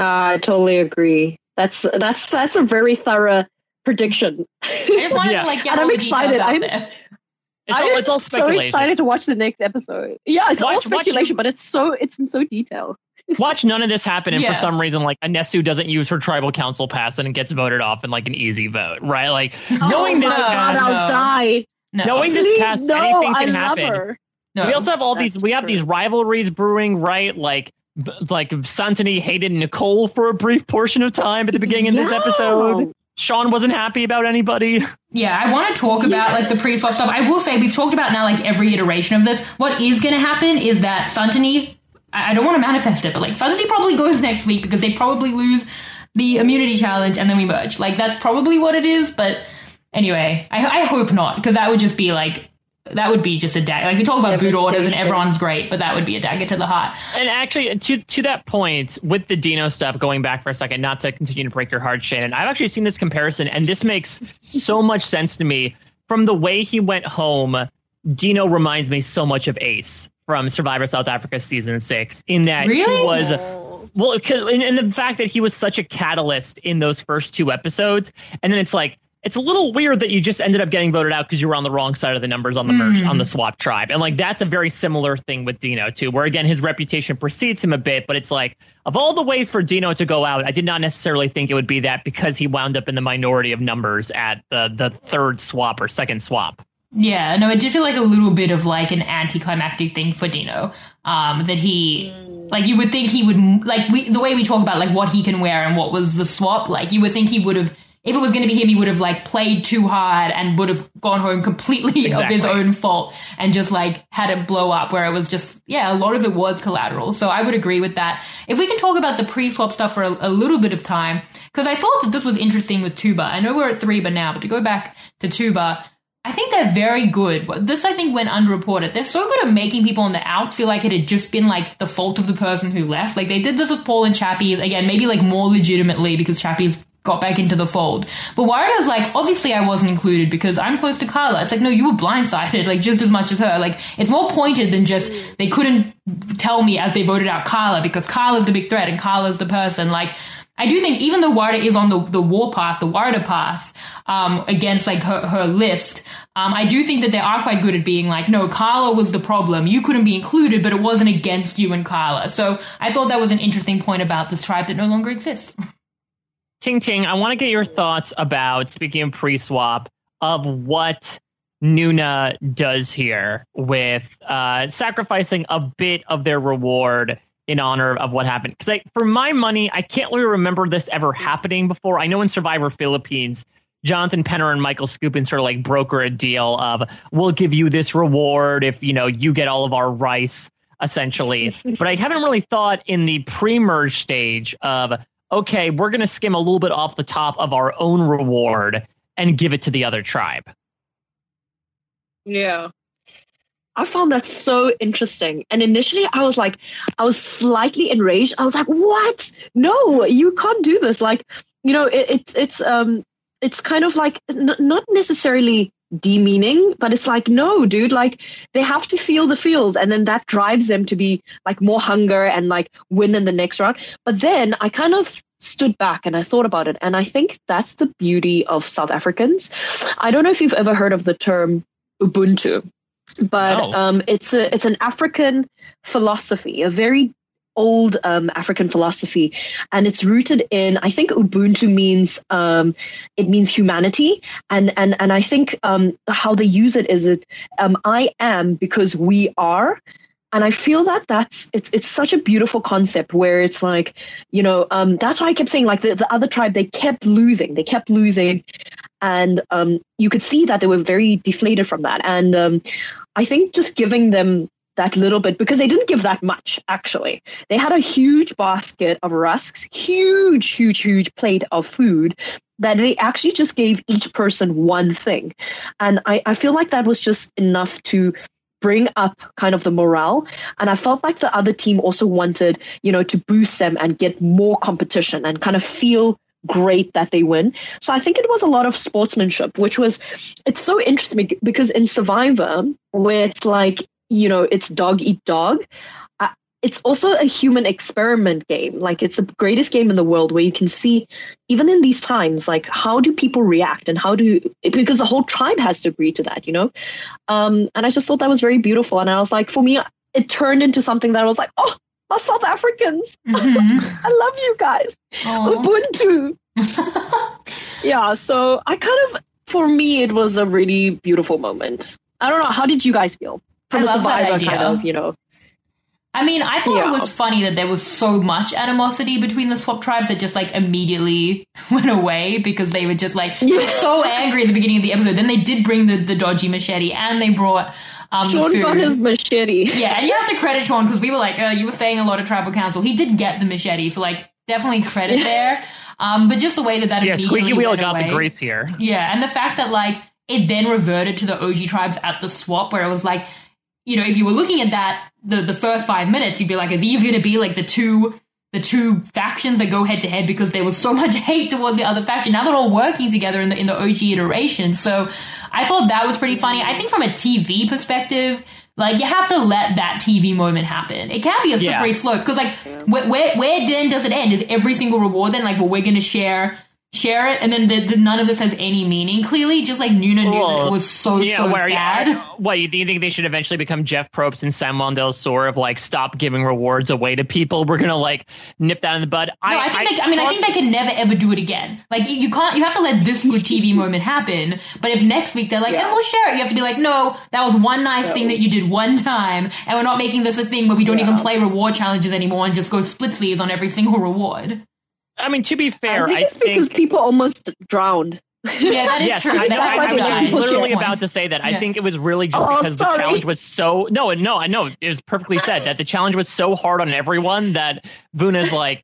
Speaker 6: I totally agree. That's that's that's a very thorough prediction.
Speaker 1: I just wanted
Speaker 5: Yeah.
Speaker 1: to like get
Speaker 6: And
Speaker 1: all
Speaker 6: I'm
Speaker 1: the
Speaker 6: excited.
Speaker 1: details out
Speaker 6: I'm-
Speaker 1: there.
Speaker 5: It's all,
Speaker 6: I'm
Speaker 5: it's all
Speaker 6: so
Speaker 5: speculation.
Speaker 6: excited to watch the next episode. Yeah, it's all
Speaker 5: Watch- watch-
Speaker 6: speculation, but it's so it's in so detail.
Speaker 5: Watch none of this happen, and
Speaker 1: Yeah.
Speaker 5: for some reason, like Anesu doesn't use her tribal council pass and gets voted off in like an easy vote, right? Like knowing
Speaker 6: oh
Speaker 5: this,
Speaker 6: my God,
Speaker 1: no.
Speaker 6: I'll die.
Speaker 1: No,
Speaker 5: knowing this
Speaker 6: Please,
Speaker 5: cast,
Speaker 6: no,
Speaker 5: anything
Speaker 6: I
Speaker 5: can
Speaker 6: love
Speaker 5: happen.
Speaker 6: her.
Speaker 1: no.
Speaker 5: We also have all
Speaker 6: That's
Speaker 5: these. We have
Speaker 6: true.
Speaker 5: these rivalries brewing, right? Like, b- like Santony hated Nicole for a brief portion of time at the beginning of this
Speaker 6: Yeah.
Speaker 5: episode. Sean wasn't happy about anybody.
Speaker 1: Yeah, I want to talk about like the pre-swap stuff. I will say we've talked about now like every iteration of this. What is going to happen is that Suntony, I I don't want to manifest it, but like Suntony probably goes next week because they probably lose the immunity challenge and then we merge. Like that's probably what it is. But anyway, I, I hope not, because that would just be like, that would be just a dagger. Like we talk about boot orders and everyone's great, but that would be a dagger to the heart.
Speaker 5: And actually, to to that point, with the Dino stuff, going back for a second, not to continue to break your heart, Shannon, I've actually seen this comparison, and this makes so much sense to me. From the way he went home, Dino reminds me so much of Ace from Survivor South Africa season six, in that
Speaker 1: Really?
Speaker 5: he was well, 'cause- and, and the fact that he was such a catalyst in those first two episodes, and then it's like. It's a little weird that you just ended up getting voted out because you were on the wrong side of the numbers on the merge, on the swap tribe. And like that's a very similar thing with Dino too, where again his reputation precedes him a bit, but it's like of all the ways for Dino to go out, I did not necessarily think it would be that because he wound up in the minority of numbers at the the third swap or second swap.
Speaker 1: Yeah, no, it did feel like a little bit of like an anticlimactic thing for Dino. Um, that he, like, you would think he would, like, we, the way we talk about like what he can wear and what was the swap, like, you would think he would have, if it was going to be him, he would have like played too hard and would have gone home completely
Speaker 5: Exactly.
Speaker 1: of his own fault and just like had it blow up, where it was just, yeah, a lot of it was collateral. So I would agree with that. If we can talk about the pre-swap stuff for a, a little bit of time, because I thought that this was interesting with Tuba. I know we're at Threeba now, but to go back to Tuba, I think they're very good. This, I think, went underreported. They're so good at making people on the outs feel like it had just been, like, the fault of the person who left. Like, they did this with Paul and Chappies. Again, maybe, like, more legitimately because Chappies got back into the fold. But Warda's like, obviously I wasn't included because I'm close to Carla. It's like, no, you were blindsided, like, just as much as her. Like, it's more pointed than just, they couldn't tell me as they voted out Carla because Carla's the big threat and Carla's the person. Like, I do think even though Warda is on the, the war path, the Warda path, um, against like her, her list, um, I do think that they are quite good at being like, no, Carla was the problem. You couldn't be included, but it wasn't against you and Carla. So I thought that was an interesting point about this tribe that no longer exists.
Speaker 5: Ting Ting, I want to get your thoughts about, speaking of pre-swap, of what Nuna does here with uh, sacrificing a bit of their reward in honor of what happened. Because for my money, I can't really remember this ever happening before. I know in Survivor Philippines, Jonathan Penner and Michael Skupin sort of like broker a deal of, we'll give you this reward if, you know, you get all of our rice, essentially. But I haven't really thought in the pre-merge stage of, okay, we're going to skim a little bit off the top of our own reward and give it to the other tribe.
Speaker 6: Yeah. I found that so interesting. And initially I was like, I was slightly enraged. I was like, what? No, you can't do this. Like, you know, it, it's, it's, um, it's kind of like n- not necessarily demeaning, but it's like, no, dude, like they have to feel the feels. And then that drives them to be like more hunger and like win in the next round. But then I kind of stood back and I thought about it. And I think that's the beauty of South Africans. I don't know if you've ever heard of the term Ubuntu. But
Speaker 5: Oh.
Speaker 6: um, it's a it's an African philosophy, a very old um, African philosophy, and it's rooted in, I think Ubuntu means um, it means humanity, and and and I think um, how they use it is it um, I am because we are, and I feel that that's it's it's such a beautiful concept where it's like, you know, um, that's why I kept saying like the, the other tribe, they kept losing, they kept losing, and um, you could see that they were very deflated from that. And um, I think just giving them that little bit, because they didn't give that much actually. They had a huge basket of rusks, huge, huge, huge plate of food that they actually just gave each person one thing. And I, I feel like that was just enough to bring up kind of the morale. And I felt like the other team also wanted, you know, to boost them and get more competition and kind of feel great that they win. So I think it was a lot of sportsmanship, which was, it's so interesting because in Survivor, where it's like, you know, it's dog eat dog, uh, it's also a human experiment game. Like it's the greatest game in the world where you can see, even in these times, like how do people react and how do, because the whole tribe has to agree to that, you know? Um, and I just thought that was very beautiful. And I was like, for me, it turned into something that I was like, oh, my South Africans, mm-hmm. I love you guys. Aww. Ubuntu. Yeah, so I kind of, for me, it was a really beautiful moment. I don't know, how did you guys feel? From
Speaker 1: I
Speaker 6: the
Speaker 1: love that
Speaker 6: Survivor
Speaker 1: idea.
Speaker 6: kind of, you know.
Speaker 1: I mean, I thought
Speaker 6: Yeah.
Speaker 1: it was funny that there was so much animosity between the swap tribes that just like immediately went away because they were just like
Speaker 6: Yeah.
Speaker 1: so angry at the beginning of the episode. Then they did bring the, the dodgy machete and they brought um, the
Speaker 6: Sean
Speaker 1: food.
Speaker 6: got his machete.
Speaker 1: Yeah, and you have to credit Sean because we were like, uh, you were saying a lot of tribal council. He did get the machete, so like definitely credit there. Um, but just the way that that
Speaker 5: Yeah,
Speaker 1: immediately
Speaker 5: Squeaky Wheel
Speaker 1: went
Speaker 5: got
Speaker 1: away.
Speaker 5: the grease here.
Speaker 1: Yeah, and the fact that like it then reverted to the O G tribes at the swap, where it was like, you know, if you were looking at that the the first five minutes, you'd be like, are these going to be like the two the two factions that go head to head because there was so much hate towards the other faction? Now they're all working together in the in the O G iteration. So I thought that was pretty funny. I think from a T V perspective, like you have to let that T V moment happen. It can be a slippery
Speaker 5: Yeah.
Speaker 1: slope because like where, where where then does it end? Is every single reward then like, well, we're going to share share it, and then the, the, none of this has any meaning? Clearly, just like Nuna knew that it was so
Speaker 5: yeah,
Speaker 1: so
Speaker 5: where,
Speaker 1: sad.
Speaker 5: Yeah, what, you think they should eventually become Jeff Probst and Samuel Del Sur of like, stop giving rewards away to people? We're gonna like nip that in the bud.
Speaker 1: No, I, think they, I mean I think they can never ever do it again. Like you, you can't. You have to let this good T V moment happen. But if next week they're like,
Speaker 6: Yeah.
Speaker 1: and we'll share it, you have to be like, no, that was one nice thing that you did one time, and we're not making this a thing where we don't
Speaker 6: Yeah.
Speaker 1: even play reward challenges anymore and just go split sleeves on every single reward.
Speaker 5: I mean, to be fair,
Speaker 6: I think
Speaker 5: I
Speaker 6: it's because
Speaker 5: think
Speaker 6: people almost drowned.
Speaker 1: Yeah, that is
Speaker 5: yes,
Speaker 1: true.
Speaker 5: I, know,
Speaker 1: That's
Speaker 5: I,
Speaker 1: why
Speaker 5: I,
Speaker 1: we
Speaker 5: was
Speaker 1: died.
Speaker 5: literally
Speaker 1: Good
Speaker 5: about
Speaker 1: point.
Speaker 5: to say that.
Speaker 1: Yeah.
Speaker 5: I think it was really just
Speaker 6: Oh,
Speaker 5: because the
Speaker 6: sorry.
Speaker 5: challenge was so no, no, I know it was perfectly said that the challenge was so hard on everyone that Vuna's like,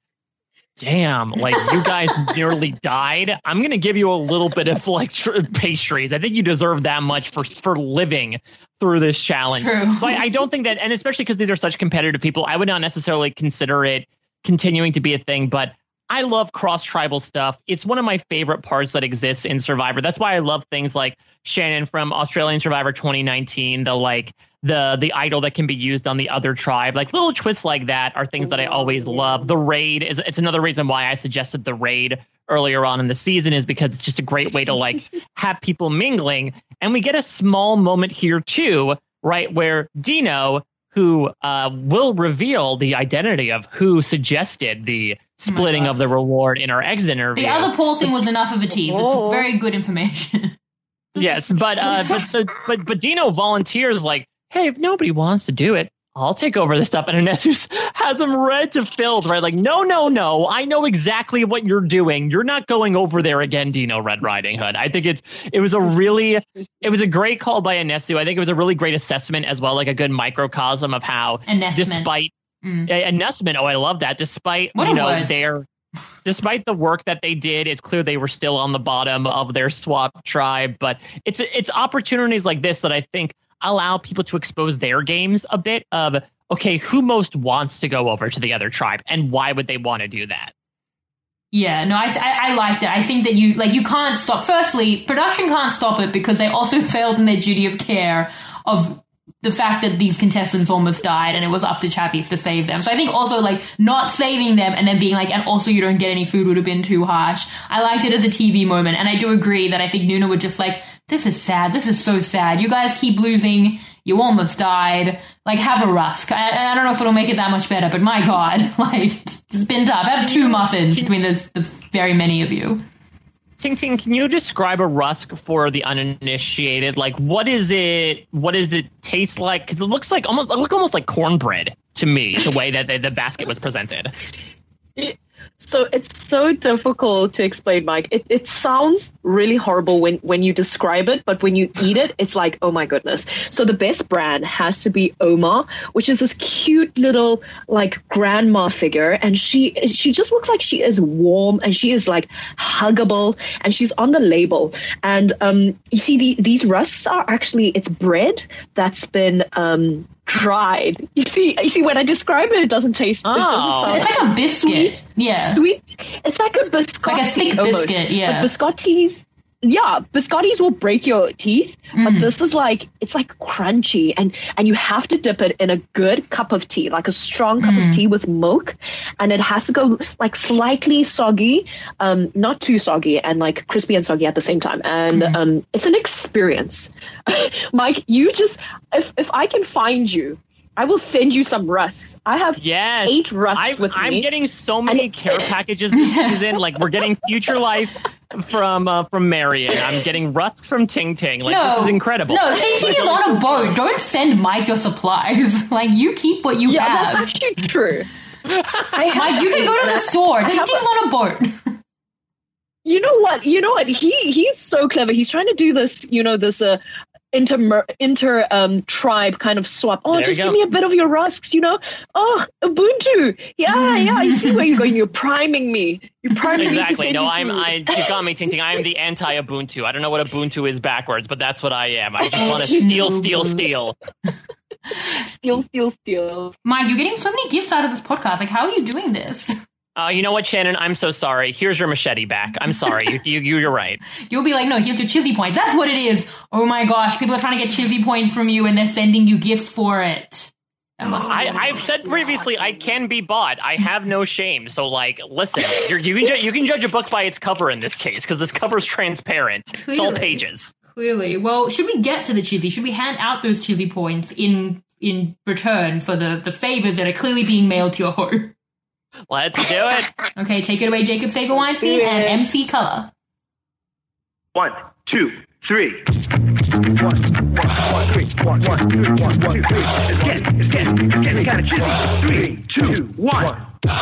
Speaker 5: damn, like you guys nearly died. I'm gonna give you a little bit of like tr- pastries. I think you deserve that much for for living through this challenge.
Speaker 1: True.
Speaker 5: So I, I don't think that, and especially because these are such competitive people, I would not necessarily consider it continuing to be a thing, but I love cross-tribal stuff. It's one of my favorite parts that exists in Survivor. That's why I love things like Shannon from Australian Survivor twenty nineteen, the like the the idol that can be used on the other tribe. Like little twists like that are things that I always love. The raid is it's another reason why I suggested the raid earlier on in the season, is because it's just a great way to like have people mingling. And we get a small moment here too, right, where Dino, who uh, will reveal the identity of who suggested the splitting of the reward in our exit interview.
Speaker 1: The other poll thing was enough of a tease. It's very good information.
Speaker 5: Yes, but uh, but so but but Dino volunteers like, hey, if nobody wants to do it, I'll take over this stuff. And Inessus has him read to filth, right? Like, no, no, no. I know exactly what you're doing. You're not going over there again, Dino Red Riding Hood. I think it's it was a really it was a great call by Inessu. I think it was a really great assessment as well, like a good microcosm of how,
Speaker 1: Announcement.
Speaker 5: despite
Speaker 1: Mm.
Speaker 5: a Nessman, oh, I love that. Despite
Speaker 1: What
Speaker 5: you
Speaker 1: a
Speaker 5: know
Speaker 1: word.
Speaker 5: their despite the work that they did, it's clear they were still on the bottom of their swap tribe. But it's it's opportunities like this that I think allow people to expose their games a bit of, okay, who most wants to go over to the other tribe and why would they want to do that?
Speaker 1: Yeah, no, I, I I liked it. I think that you like you can't stop. Firstly, production can't stop it because they also failed in their duty of care of the fact that these contestants almost died and it was up to Chappies to save them. So I think also like not saving them and then being like, and also you don't get any food would have been too harsh. I liked it as a T V moment, and I do agree that I think Nuna would just like, this is sad. This is so sad. You guys keep losing. You almost died. Like, have a rusk. I, I don't know if it'll make it that much better, but my God, like, it's been tough. Have two muffins between the, the very many of you.
Speaker 5: Ting Ting, can you describe a rusk for the uninitiated? Like, what is it? What does it taste like? Because it looks like almost, it look almost like cornbread to me. The way that the, the basket was presented.
Speaker 6: It, so it's so difficult to explain, Mike. It it sounds really horrible when when you describe it, but when you eat it, it's like, oh my goodness. So the best brand has to be Oma, which is this cute little like grandma figure, and she she just looks like she is warm and she is like huggable, and she's on the label. And um, you see the, these rusks are actually it's bread that's been um. dried. You see, you see when I describe it, it doesn't taste.
Speaker 5: Oh.
Speaker 6: It doesn't sound
Speaker 1: It's like a biscuit.
Speaker 6: Sweet.
Speaker 1: Yeah.
Speaker 6: Sweet. It's like a biscotti.
Speaker 1: Like a thick
Speaker 6: almost.
Speaker 1: biscuit, yeah.
Speaker 6: But biscottis, yeah, biscottis will break your teeth,
Speaker 1: Mm.
Speaker 6: but this is like it's like crunchy, and and you have to dip it in a good cup of tea, like a strong cup
Speaker 1: Mm.
Speaker 6: of tea with milk, and it has to go like slightly soggy, um, not too soggy, and like crispy and soggy at the same time, and
Speaker 1: Mm.
Speaker 6: um, it's an experience. Mike, you just if if I can find you, I will send you some rusks. I have
Speaker 5: Yes.
Speaker 6: eight rusks
Speaker 5: I'm,
Speaker 6: with
Speaker 5: I'm
Speaker 6: me.
Speaker 5: getting so many care packages this season. Like, we're getting Future Life from uh, from Marion. I'm getting rusks from Ting Ting. Like,
Speaker 1: no,
Speaker 5: this is incredible.
Speaker 1: No, Ting Ting is on a boat. Don't send Mike your supplies. Like, you keep what you
Speaker 6: yeah,
Speaker 1: have.
Speaker 6: that's actually true. I have,
Speaker 1: Mike, you can go to the store.
Speaker 6: I
Speaker 1: Ting
Speaker 6: have
Speaker 1: Ting's on a boat.
Speaker 6: You know what? You know what? He he's so clever. He's trying to do this. You know this. Uh, inter inter um tribe kind of swap. Oh,
Speaker 5: There
Speaker 6: just
Speaker 5: you
Speaker 6: give
Speaker 5: go.
Speaker 6: me a bit of your rusks, you know. Oh, Ubuntu. Yeah, yeah. I see where you're going. You're priming me. You're priming me to
Speaker 5: Exactly.
Speaker 6: send
Speaker 5: No,
Speaker 6: you
Speaker 5: I'm.
Speaker 6: food.
Speaker 5: I you got me, Ting Ting. I am the anti-Ubuntu. I don't know what Ubuntu is backwards, but that's what I am. I just want to steal, steal, steal.
Speaker 6: steal, steal, steal.
Speaker 1: Mike, you're getting so many gifts out of this podcast. Like, how are you doing this?
Speaker 5: Uh, you know what, Shannon? I'm so sorry. Here's your machete back. I'm sorry. you, you, you're right.
Speaker 1: You'll be like, no, here's your Chizzy points. That's what it is. Oh my gosh, people are trying to get Chizzy points from you and they're sending you gifts for it. That must be
Speaker 5: I,
Speaker 1: really
Speaker 5: I've
Speaker 1: cool.
Speaker 5: said previously, I can be bought. I have no shame. So, like, listen, you're, you can ju- you can judge a book by its cover in this case because this cover's transparent. It's all
Speaker 1: Clearly.
Speaker 5: pages.
Speaker 1: Clearly. Well, should we get to the Chizzy? Should we hand out those Chizzy points in in return for the, the favors that are clearly being mailed to your home?
Speaker 5: Let's do it.
Speaker 1: Okay, take it away, Jacob Saber Weinstein
Speaker 6: Yeah.
Speaker 1: and M C Color.
Speaker 2: One, two, three. One, one, one, three. One, one, three. One, one, three. It's getting, it's getting, it's getting kind of chizzy. Three, two, one.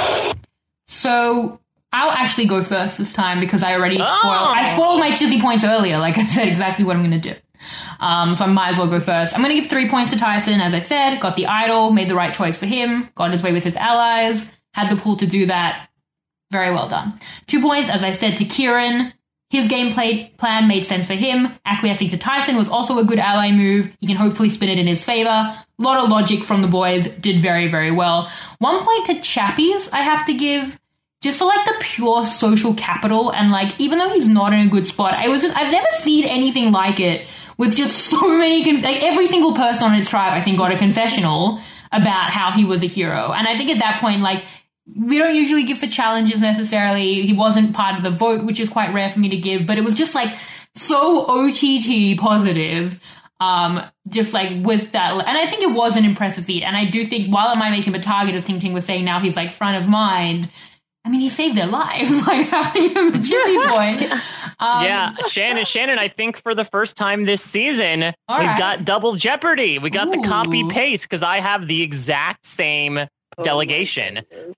Speaker 1: So I'll actually go first this time because I already spoiled.
Speaker 5: Oh.
Speaker 1: I spoiled my Chizzy points earlier. Like I said, exactly what I'm going to do. Um, so I might as well go first. I'm going to give three points to Tyson. As I said, got the idol, made the right choice for him, got his way with his allies, had the pool to do that. Very well done. Two points, as I said, to Kieran. His gameplay plan made sense for him. Acquiescing to Tyson was also a good ally move. He can hopefully spin it in his favor. A lot of logic from the boys. Did very, very well. One point to Chappies I have to give. Just for like the pure social capital, and like even though he's not in a good spot, I was just I've never seen anything like it with just so many con- like every single person on his tribe I think got a confessional about how he was a hero, and I think at that point like we don't usually give for challenges necessarily. He wasn't part of the vote, which is quite rare for me to give, but it was just like so O T T positive. Um, just like with that, and I think it was an impressive feat, and I do think while it might make him a target, as Ting Ting was saying, now he's like front of mind. I mean, he saved their lives, like having him a Chizzy boy. Um,
Speaker 5: Yeah, Shannon, Shannon, I think for the first time this season,
Speaker 1: All
Speaker 5: we've
Speaker 1: right.
Speaker 5: got double Jeopardy. We got
Speaker 1: Ooh.
Speaker 5: the copy paste because I have the exact same delegation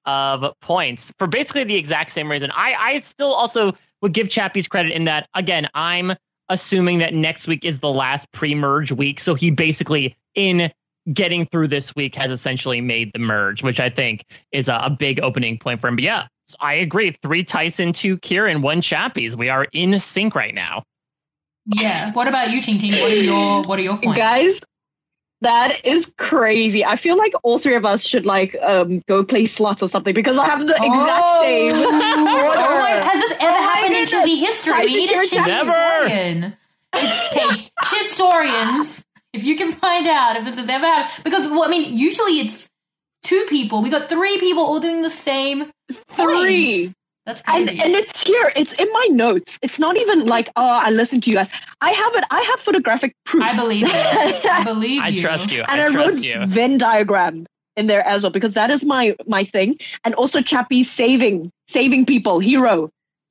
Speaker 5: of points for basically the exact same reason. I, I still also would give Chappie's credit in that, again, I'm assuming that next week is the last pre-merge week. So he basically, in getting through this week, has essentially made the merge, which I think is a, a big opening point for him. But yeah, I agree. Three Tyson, two Kieran, one Chappies. We are in sync right now.
Speaker 1: Yeah. What about you, Ting Ting? What are your What are your points?
Speaker 6: Guys, that is crazy. I feel like all three of us should like um go play slots or something because I have the exact
Speaker 1: Oh.
Speaker 6: same order.
Speaker 1: Oh my, has this ever
Speaker 6: Oh my
Speaker 1: happened in
Speaker 6: goodness.
Speaker 1: Chizzy history?
Speaker 6: Tyson,
Speaker 1: We need a
Speaker 6: Kieran,
Speaker 1: Chizzy
Speaker 5: Never.
Speaker 1: historian. Okay, Chistorians, if you can find out if this has ever happened. Because, well, I mean, usually it's two people. We got three people all doing the same
Speaker 6: Three.
Speaker 1: points. That's
Speaker 6: And,
Speaker 1: crazy.
Speaker 6: and it's here. It's in my notes. It's not even like, oh, I listened to you guys. I have it. I have photographic proof.
Speaker 1: I believe you. I believe
Speaker 5: I
Speaker 1: you.
Speaker 5: trust you.
Speaker 6: and
Speaker 5: I
Speaker 6: I,
Speaker 5: trust
Speaker 6: wrote
Speaker 5: you.
Speaker 6: Venn diagram in there as well because that is my my thing. And also Chappie saving saving people, hero.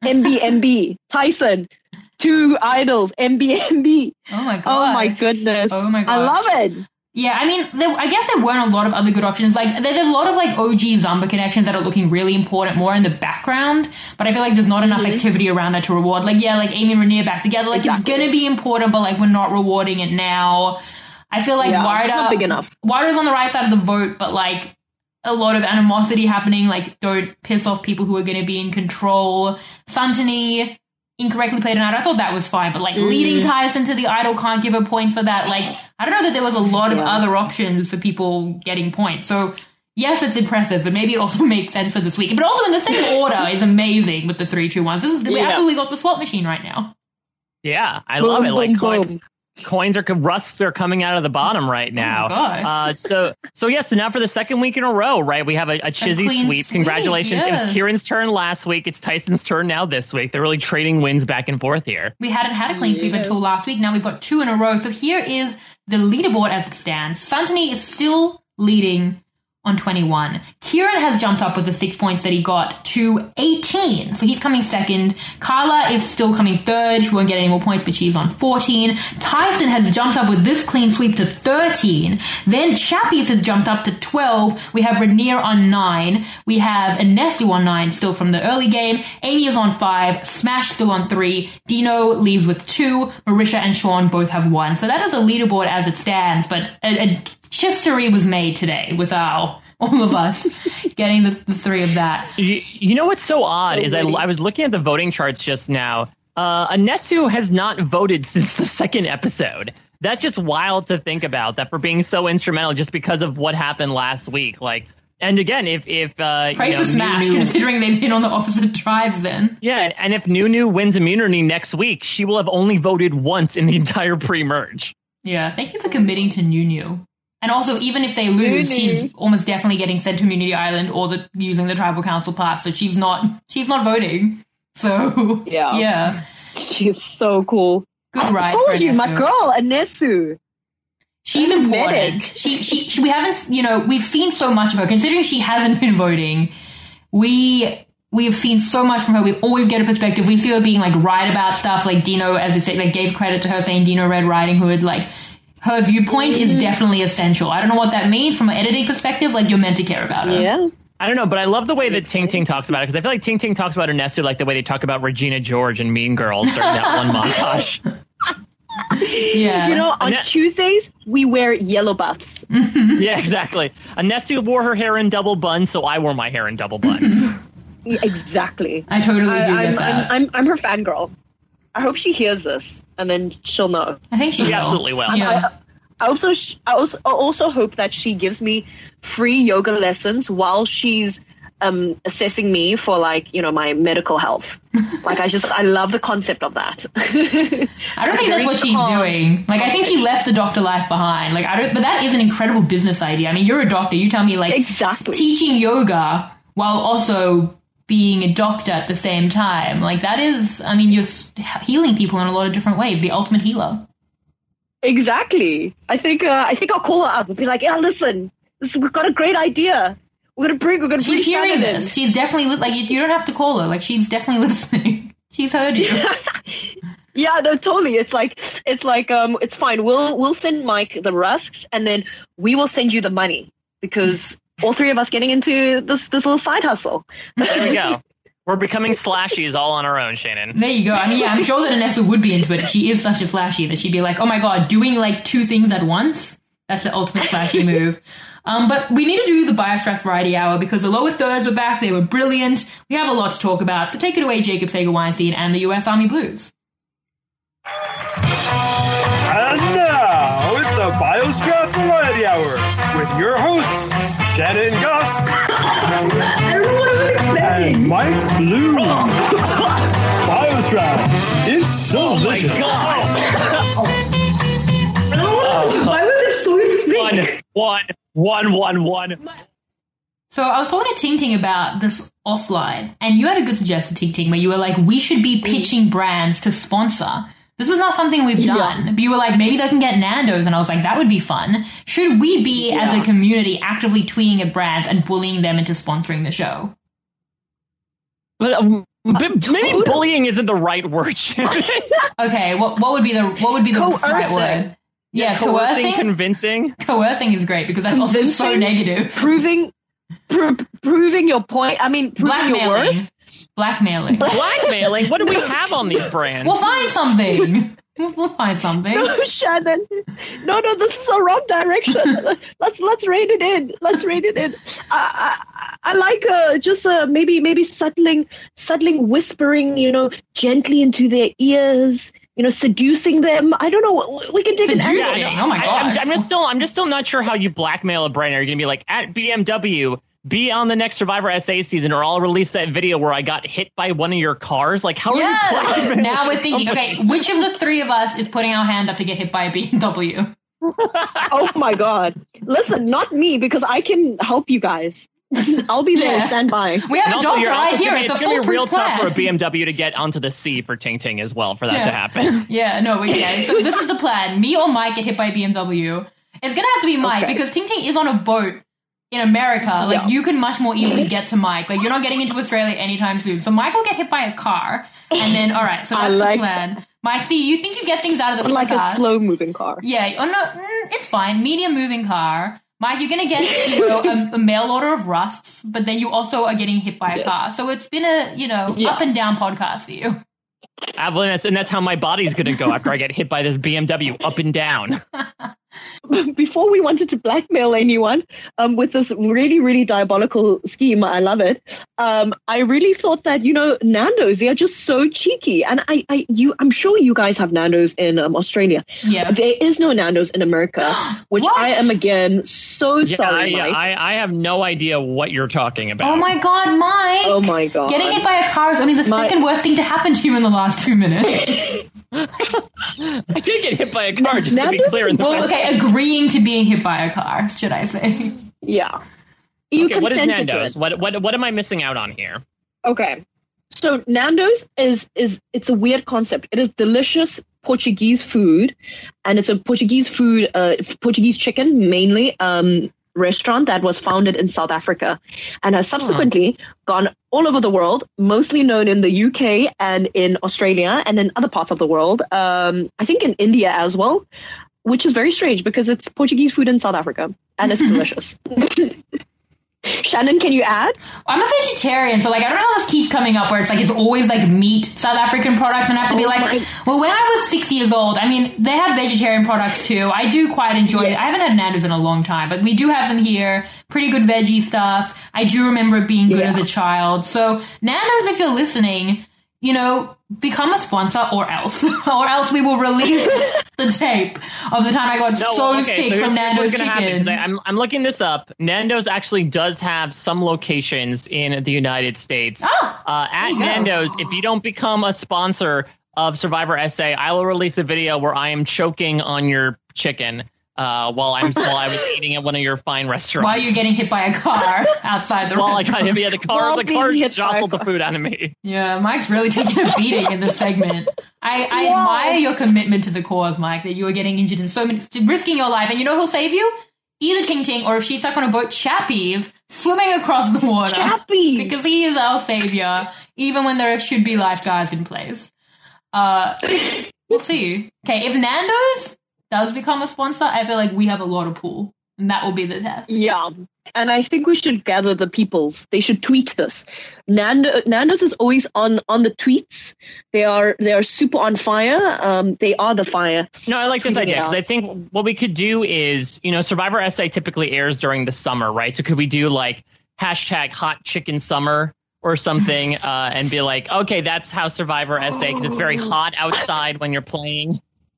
Speaker 6: M B M B, Tyson, two idols, M B M B.
Speaker 1: Oh my god.
Speaker 6: Oh my goodness.
Speaker 1: Oh my
Speaker 6: I
Speaker 1: gosh.
Speaker 6: love it.
Speaker 1: Yeah, I mean, there, I guess there weren't a lot of other good options. Like, there, there's a lot of, like, O G Zumba connections that are looking really important more in the background, but I feel like there's not enough
Speaker 6: Mm-hmm.
Speaker 1: activity around that to reward. Like, yeah, like, Amy and Rhaenyra back together, like,
Speaker 6: Exactly.
Speaker 1: it's gonna be important, but, like, we're not rewarding it now. I feel like
Speaker 6: Yeah,
Speaker 1: Warda...
Speaker 6: it's not big enough.
Speaker 1: Warda's on the right side of the vote, but, like, a lot of animosity happening. Like, don't piss off people who are gonna be in control. Santini... incorrectly played an idol. I thought that was fine, but like
Speaker 6: Mm.
Speaker 1: leading Tyson to the idol can't give a point for that. Like, I don't know that there was a lot of
Speaker 6: Yeah.
Speaker 1: other options for people getting points. So yes, it's impressive, but maybe it also makes sense for this week. But also in the same order is amazing with the three, two, ones. This is we
Speaker 6: Yeah.
Speaker 1: absolutely got the slot machine right now.
Speaker 5: Yeah, I
Speaker 6: Boom,
Speaker 5: love it. Like
Speaker 6: boom,
Speaker 5: coin,
Speaker 6: boom.
Speaker 5: coins are rusts are coming out of the bottom right now.
Speaker 1: gosh.
Speaker 5: Uh, so so yeah. So now for the second week in a row, right? We have a, a Chizzy
Speaker 1: clean
Speaker 5: sweep.
Speaker 1: sweep,
Speaker 5: Congratulations! It
Speaker 1: yes.
Speaker 5: was Kieran's turn last week. It's Tyson's turn now this week. They're really trading wins back and forth here.
Speaker 1: We hadn't had a clean sweep until last week. Now we've got two in a row. So here is the leaderboard as it stands. Santini is still leading on twenty-one. Kieran has jumped up with the six points that he got to eighteen. So he's coming second. Carla is still coming third. She won't get any more points, but she's on fourteen. Tyson has jumped up with this clean sweep to thirteen. Then Chappies has jumped up to twelve. We have Rhaenyra on nine. We have Inesu on nine, still from the early game. Amy is on five. Smash still on three. Dino leaves with two. Marisha and Sean both have one. So that is a leaderboard as it stands, but a, a history was made today with our all of us getting the, the three of that.
Speaker 5: You, you know what's so odd
Speaker 6: So
Speaker 5: is I,
Speaker 6: witty.
Speaker 5: I was looking at the voting charts just now. Uh, Anesu has not voted since the second episode. That's just wild to think about, that for being so instrumental just because of what happened last week. Like, and again, if if uh,
Speaker 1: Pray
Speaker 5: you know,
Speaker 1: for Smash,
Speaker 5: Nunu-
Speaker 1: considering they've been on the opposite tribes then.
Speaker 5: yeah, and if Nunu wins immunity next week, she will have only voted once in the entire pre-merge.
Speaker 1: Yeah, thank you for committing to Nunu. And also, even if they lose,
Speaker 6: Nunu.
Speaker 1: she's almost definitely getting sent to Immunity Island or the, using the tribal council pass, so she's not she's not voting. So
Speaker 6: Yeah.
Speaker 1: yeah.
Speaker 6: She's so cool.
Speaker 1: Good ride.
Speaker 6: I told
Speaker 1: for
Speaker 6: you, my
Speaker 1: Anesu.
Speaker 6: girl, Anesu.
Speaker 1: She's
Speaker 6: She's
Speaker 1: important.
Speaker 6: committed.
Speaker 1: She, she, she, we haven't, you know, we've seen so much of her. Considering she hasn't been voting, we, we have seen so much from her. We always get a perspective. We see her being, like, right about stuff. Like, Dino, as I said, like, gave credit to her saying Dino Red Riding Hood. Like, her viewpoint
Speaker 6: Mm-hmm.
Speaker 1: is definitely essential. I don't know what that means from an editing perspective. Like, you're meant to care about her.
Speaker 6: Yeah.
Speaker 5: I don't know, but I love the way that Ting Ting talks about it, because I feel like Ting Ting talks about Anesu like the way they talk about Regina George and Mean Girls during that one montage.
Speaker 1: Yeah.
Speaker 6: You know, on
Speaker 5: Ane-
Speaker 6: Tuesdays, we wear yellow buffs.
Speaker 5: Yeah, exactly. Anesu wore her hair in double buns, so I wore my hair in double buns.
Speaker 6: Yeah, exactly.
Speaker 1: I totally
Speaker 6: I,
Speaker 1: do
Speaker 6: I'm,
Speaker 1: get that.
Speaker 6: I'm, I'm, I'm her fangirl. I hope she hears this, and then she'll know.
Speaker 1: I think she
Speaker 5: She
Speaker 1: will.
Speaker 5: absolutely will.
Speaker 1: Yeah.
Speaker 6: I also, sh- I also, I also hope that she gives me free yoga lessons while she's um, assessing me for, like, you know, my medical health. Like, I just, I love the concept of that.
Speaker 1: I don't think that's what she's
Speaker 6: calm.
Speaker 1: doing. Like, I think she left the doctor life behind. Like, I don't, but that is an incredible business idea. I mean, you're a doctor. You tell me, like,
Speaker 6: Exactly.
Speaker 1: teaching yoga while also being a doctor at the same time. Like, that is, I mean, you're s- healing people in a lot of different ways. The ultimate healer.
Speaker 6: Exactly. I think, uh, I think I'll call her up and be like, yeah, listen, this, we've got a great idea. We're gonna bring, we're gonna bring
Speaker 1: She's hearing
Speaker 6: Shannon in.
Speaker 1: this. She's definitely, li- like, you, you don't have to call her. Like, she's definitely listening. She's heard you.
Speaker 6: Yeah, no, totally. It's like, it's like, um, it's fine. We'll, we'll send Mike the rusks, and then we will send you the money, because all three of us getting into this, this little side hustle.
Speaker 5: There we go. We're becoming slashies all on our own, Shannon.
Speaker 1: There you go. I mean, yeah, I'm sure that Anessa would be into it. She is such a flashy that she'd be like, oh my god, doing like two things at once? That's the ultimate flashy move. Um, but we need to do the Biostrat Variety Hour because the lower thirds were back. They were brilliant. We have a lot to talk about. So take it away, Jacob Sager-Weinstein and the U S Army Blues.
Speaker 7: And now it's the Biostrat Variety Hour with your hosts, Shannon Gus
Speaker 6: I don't know what I was expecting.
Speaker 7: and Mike Blue. Biostrat is delicious.
Speaker 6: Why was it so thick?
Speaker 5: One, one, one, one, one.
Speaker 1: So I was talking to Ting Ting about this offline, and you had a good suggestion, Ting Ting, where you were like, we should be pitching brands to sponsor. This is not something we've done. But you were like, maybe they can get Nando's, and I was like, that would be fun. Should we be, as a community, actively tweeting at brands and bullying them into sponsoring the show?
Speaker 5: But um, B- maybe bullying isn't the right word.
Speaker 1: Okay, what what would be the what would be the right
Speaker 6: Coercing.
Speaker 1: word? Yes,
Speaker 5: Coercing,
Speaker 1: coercing.
Speaker 5: convincing.
Speaker 1: Coercing is great because that's also so
Speaker 6: Convincing?
Speaker 1: negative.
Speaker 6: Proving, pr- proving your point. I mean, proving your worth.
Speaker 1: Blackmailing. Blackmailing.
Speaker 5: Blackmailing. What do we have on these brands?
Speaker 1: We'll find something. We'll, we'll find something.
Speaker 6: No, Shannon. No, no, this is a wrong direction. let's let's rein it in. Let's rein it in. I I, I like uh, just uh, maybe maybe settling, settling, whispering, you know, gently into their ears. You know, seducing them. I don't know. We can take an
Speaker 1: Seducing?
Speaker 6: angle.
Speaker 1: Oh my
Speaker 5: I,
Speaker 1: gosh.
Speaker 5: I'm, I'm just still I'm just still not sure how you blackmail a brand. Are you gonna be like at B M W? Be on the next Survivor S A season, or I'll release that video where I got hit by one of your cars. Like, how are you?
Speaker 1: Yes.
Speaker 5: blackmailing
Speaker 1: Now we're thinking.
Speaker 5: somebody?
Speaker 1: Okay, which of the three of us is putting our hand up to get hit by a B M W?
Speaker 6: Oh my God! Listen, not me, because I can help you guys. I'll be there.
Speaker 1: Yeah.
Speaker 6: Stand by.
Speaker 1: We have
Speaker 5: And
Speaker 1: a
Speaker 5: also,
Speaker 1: doctor
Speaker 5: you're
Speaker 1: right
Speaker 5: also
Speaker 1: here.
Speaker 5: gonna,
Speaker 1: It's,
Speaker 5: it's
Speaker 1: a
Speaker 5: gonna be real
Speaker 1: foolproof
Speaker 5: tough for a
Speaker 1: plan.
Speaker 5: B M W to get onto the sea for Ting Ting as well for that
Speaker 1: Yeah.
Speaker 5: to happen.
Speaker 1: Yeah, no, we can. So this is the plan. Me or Mike get hit by a B M W. It's gonna have to be Mike
Speaker 6: Okay.
Speaker 1: because Ting Ting is on a boat in America. Like,
Speaker 6: Yeah.
Speaker 1: you can much more easily get to Mike. Like, you're not getting into Australia anytime soon. So Mike will get hit by a car. And then, all right, so
Speaker 6: I
Speaker 1: that's
Speaker 6: like
Speaker 1: the plan. Mike, see, you think you get things out of the
Speaker 6: Like
Speaker 1: podcast.
Speaker 6: a slow moving car.
Speaker 1: Yeah, oh no, mm, it's fine. Medium moving car. Mike, you're gonna get, you know, a, a mail order of rusts, but then you also are getting hit by a
Speaker 6: Yes.
Speaker 1: car. So it's been a, you know,
Speaker 6: Yeah.
Speaker 1: up and down podcast for you.
Speaker 5: Evelyn, that's, and that's how my body's gonna go after I get hit by this B M W, up and down.
Speaker 6: Before we wanted to blackmail anyone um, with this really, really diabolical scheme, I love it. Um, I really thought that, you know, Nando's, they are just so cheeky. And I, I, you, I'm sure you guys have Nando's in um, Australia.
Speaker 1: Yeah.
Speaker 6: There is no Nando's in America, which
Speaker 1: What?
Speaker 6: I am again so
Speaker 5: Yeah,
Speaker 6: sorry,
Speaker 5: I,
Speaker 6: Mike.
Speaker 5: I, I have no idea what you're talking about.
Speaker 1: Oh my god, Mike!
Speaker 6: Oh my God.
Speaker 1: Getting hit by a car is only the
Speaker 6: My-
Speaker 1: second worst thing to happen to you in the last two minutes.
Speaker 5: I did get hit by a car, just to be
Speaker 6: Nando's-
Speaker 5: clear. In the
Speaker 1: Well,
Speaker 5: rest.
Speaker 1: okay, agreeing to being hit by a car, should I say.
Speaker 6: Yeah. You
Speaker 5: Okay, what is
Speaker 6: consented to
Speaker 5: Nando's?
Speaker 6: it.
Speaker 5: What what what am I missing out on here?
Speaker 6: Okay. So Nando's is is it's a weird concept. It is delicious Portuguese food, and it's a Portuguese food, uh, Portuguese chicken mainly, um, restaurant that was founded in South Africa, and has subsequently gone all over the world, mostly known in the U K and in Australia and in other parts of the world. Um, I think in India as well, which is very strange because it's Portuguese food in South Africa and it's delicious. Shannon, can you add?
Speaker 1: I'm a vegetarian, so like I don't know how this keeps coming up where it's like it's always like meat South African products, and I have to be
Speaker 6: Oh
Speaker 1: like,
Speaker 6: my-
Speaker 1: well, when I was six years old, I mean, they have vegetarian products too. I do quite enjoy it. I haven't had Nando's in a long time, but we do have them here. Pretty good veggie stuff. I do remember it being good
Speaker 6: Yeah.
Speaker 1: as a child. So Nando's, if you're listening, you know, become a sponsor or else. Or else we will release the tape of the time I got
Speaker 5: No,
Speaker 1: so
Speaker 5: okay,
Speaker 1: sick
Speaker 5: so here's-
Speaker 1: from
Speaker 5: here's
Speaker 1: Nando's
Speaker 5: what's gonna happen,
Speaker 1: chicken.
Speaker 5: 'cause I, I'm I'm looking this up. Nando's actually does have some locations in the United States.
Speaker 1: Oh,
Speaker 5: uh, at
Speaker 1: there you go.
Speaker 5: Nando's, if you don't become a sponsor of Survivor S A, I will release a video where I am choking on your chicken uh, while I'm while I was eating at one of your fine restaurants.
Speaker 1: While you're getting hit by a car outside the
Speaker 5: while I
Speaker 1: restaurant.
Speaker 5: got hit, yeah, the car
Speaker 6: While
Speaker 5: the
Speaker 6: being
Speaker 5: car
Speaker 6: hit by a
Speaker 5: jostled the
Speaker 6: car.
Speaker 5: food out of me.
Speaker 1: Yeah, Mike's really taking a beating in this segment. I, I
Speaker 6: Wow.
Speaker 1: admire your commitment to the cause, Mike, that you are getting injured in so many, risking your life. And you know who'll save you? Either Ting Ting, or if she's stuck on a boat, Chappie's swimming across the water.
Speaker 6: Chappie!
Speaker 1: Because he is our savior, even when there should be lifeguards in place. Uh, we'll see. Okay, if Nando's does become a sponsor, I feel like we have a lot of pull. And that will be the test.
Speaker 6: Yeah. And I think we should gather the peoples. They should tweet this. Nando, Nando's is always on, on the tweets. They are they are super on fire. Um, they are the fire.
Speaker 5: No, I like this
Speaker 6: Tweeting
Speaker 5: idea
Speaker 6: it
Speaker 5: because
Speaker 6: out.
Speaker 5: I think what we could do is, you know, Survivor S A typically airs during the summer, right? So could we do like hashtag hot chicken summer or something uh, and be like, okay, that's how Survivor S A, because it's very hot outside when you're playing.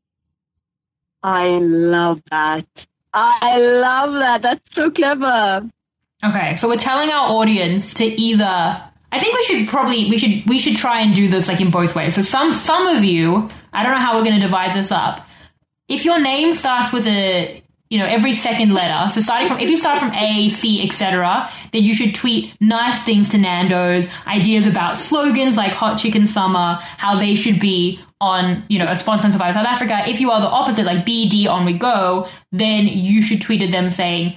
Speaker 6: I love that. I love that. That's so clever.
Speaker 1: Okay, so we're telling our audience to either. I think we should probably we should we should try and do this like in both ways. So some some of you, I don't know how we're going to divide this up. If your name starts with a, you know, every second letter, so starting from if you start from A, C, et cetera, then you should tweet nice things to Nando's, ideas about slogans like Hot Chicken Summer, how they should be on, you know, a sponsor in Survivor South Africa. If you are the opposite, like B D on we go, then you should tweet at them saying,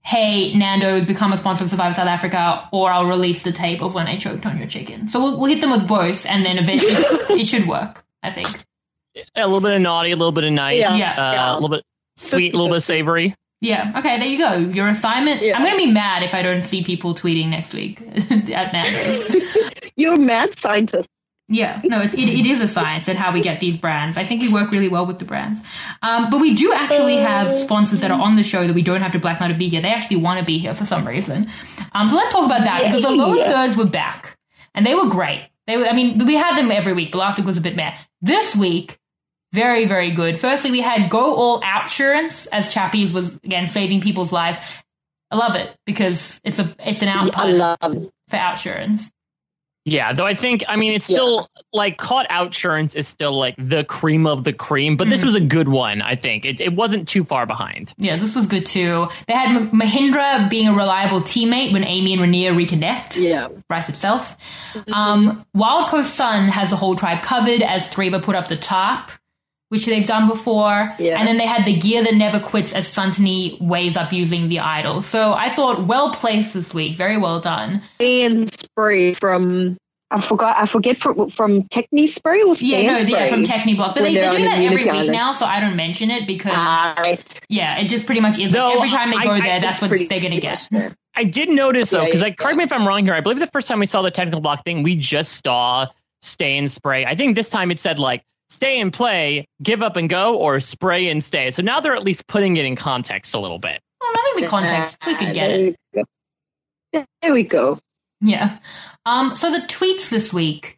Speaker 1: hey, Nando's, become a sponsor of Survivor South Africa, or I'll release the tape of when I choked on your chicken. So we'll, we'll hit them with both, and then eventually it should work, I think.
Speaker 5: A little bit of naughty, a little bit of nice,
Speaker 6: Yeah.
Speaker 1: Yeah.
Speaker 5: uh,
Speaker 6: Yeah.
Speaker 5: a little bit sweet, a little bit savory.
Speaker 1: Yeah, okay, there you go. Your assignment.
Speaker 6: Yeah.
Speaker 1: I'm going to be mad if I don't see people tweeting next week at Nando's.
Speaker 6: You're a mad scientist.
Speaker 1: Yeah, no, it's, it, it is a science and how we get these brands. I think we work really well with the brands. Um, but we do actually have sponsors that are on the show that we don't have to blackmail to be here. They actually want to be here for some reason. Um, so let's talk about that, because the lowest
Speaker 6: Yeah.
Speaker 1: thirds were back. And they were great. They were, I mean, we had them every week, but last week was a bit meh. This week, very, very good. Firstly, we had Go All Outsurance, as Chappies was, again, saving people's lives. I love it, because it's a it's an
Speaker 6: I
Speaker 1: output
Speaker 6: love it.
Speaker 1: for Outsurance.
Speaker 5: Yeah, though I think, I mean, it's still, like, Caught Outsurance is still, like, the cream of the cream, but this was a good one, I think. It, it wasn't too far behind.
Speaker 1: Yeah, this was good too. They had M- Mahindra being a reliable teammate when Amy and Rhaenyra reconnect.
Speaker 6: Yeah.
Speaker 1: Writes itself. Um, Wild Coast Sun has the whole tribe covered as Threeba put up the tarp, which they've done before.
Speaker 6: Yeah.
Speaker 1: And then they had the gear that never quits as Suntony weighs up using the idol. So I thought well placed this week. Very well done.
Speaker 6: And spray from I forgot I forget from from Techni Spray or
Speaker 1: Yeah,
Speaker 6: Stay
Speaker 1: no,
Speaker 6: and
Speaker 1: yeah,
Speaker 6: Spray?
Speaker 1: from Techni Block. But
Speaker 6: When
Speaker 1: they,
Speaker 6: they're
Speaker 1: they're doing
Speaker 6: on
Speaker 1: that
Speaker 6: the
Speaker 1: every
Speaker 6: Unity
Speaker 1: week
Speaker 6: Island.
Speaker 1: now, so I don't mention it because,
Speaker 6: Ah, right.
Speaker 1: yeah, it just pretty much is.
Speaker 5: No,
Speaker 1: like every time they
Speaker 5: I-
Speaker 1: go
Speaker 5: I-
Speaker 1: there, that's
Speaker 6: It's
Speaker 1: what
Speaker 6: pretty
Speaker 1: they're going to get.
Speaker 6: much there.
Speaker 5: I did notice, though,
Speaker 6: Yeah,
Speaker 5: because
Speaker 6: yeah,
Speaker 5: like, correct me if I'm wrong here, I believe the first time we saw the technical block thing, we just saw Stay and Spray. I think this time it said, like, stay and play, give up and go, or spray and stay. So now they're at least putting it in context a little bit.
Speaker 1: Well, I think the context, we could get it.
Speaker 6: There we go. There we go.
Speaker 1: Yeah. Um, so the tweets this week.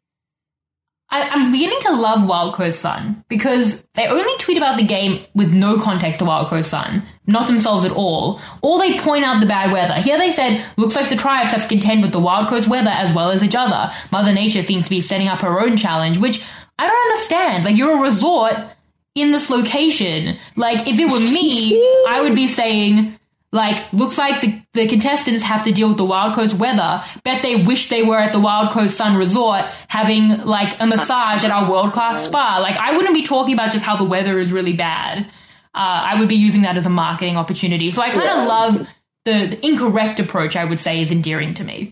Speaker 1: I, I'm beginning to love Wild Coast Sun because they only tweet about the game with no context to Wild Coast Sun, not themselves at all, or they point out the bad weather. Here they said, looks like the tribes have to contend with the Wild Coast weather as well as each other. Mother Nature seems to be setting up her own challenge, which I don't understand. Like, you're a resort in this location. Like, if it were me, I would be saying, like, looks like the, the contestants have to deal with the Wild Coast weather. Bet they wish they were at the Wild Coast Sun Resort having, like, a massage at our world-class spa. Like, I wouldn't be talking about just how the weather is really bad. Uh, I would be using that as a marketing opportunity. So I kind of
Speaker 6: Yeah.
Speaker 1: love the, the incorrect approach, I would say, is endearing to me.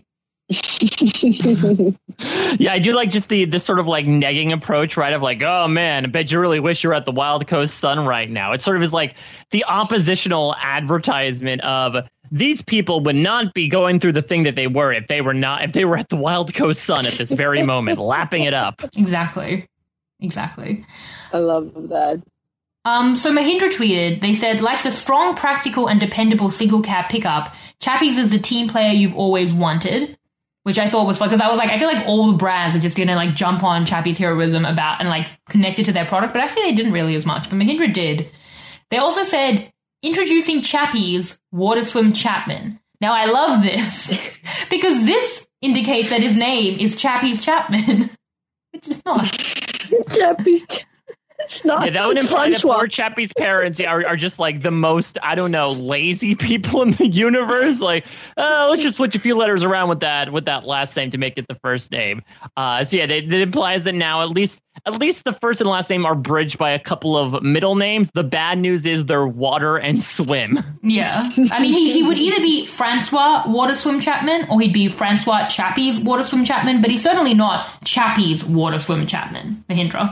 Speaker 5: Yeah, I do like just the this sort of like negging approach, right? Of like, oh man, I bet you really wish you were at the Wild Coast Sun right now. It sort of is like the oppositional advertisement of these people would not be going through the thing that they were if they were not if they were at the Wild Coast Sun at this very moment, lapping it up.
Speaker 1: Exactly. Exactly.
Speaker 6: I love that.
Speaker 1: Um, so Mahindra tweeted, they said, like the strong, practical, and dependable single cab pickup, Chappies is the team player you've always wanted. Which I thought was fun, because I was like, I feel like all the brands are just going to like jump on Chappies' heroism about and like connect it to their product, but actually they didn't really as much, but Mahindra did. They also said, introducing Chappies, Water Swim Chapman. Now I love this, because this indicates that his name is Chappies Chapman, which is not.
Speaker 6: Japanese. It's not.
Speaker 5: Yeah, that would
Speaker 6: it's
Speaker 5: imply that
Speaker 6: Francois.
Speaker 5: poor Chappie's parents are, are just like the most, I don't know, lazy people in the universe. Like, uh, let's just switch a few letters around with that with that last name to make it the first name. Uh, so yeah, they, that implies that now at least at least the first and last name are bridged by a couple of middle names. The bad news is they're Water and Swim.
Speaker 1: Yeah. I mean, he, he would either be Francois Water Swim Chapman or he'd be Francois Chappies Water Swim Chapman, but he's certainly not Chappies Water Swim Chapman, Mahindra.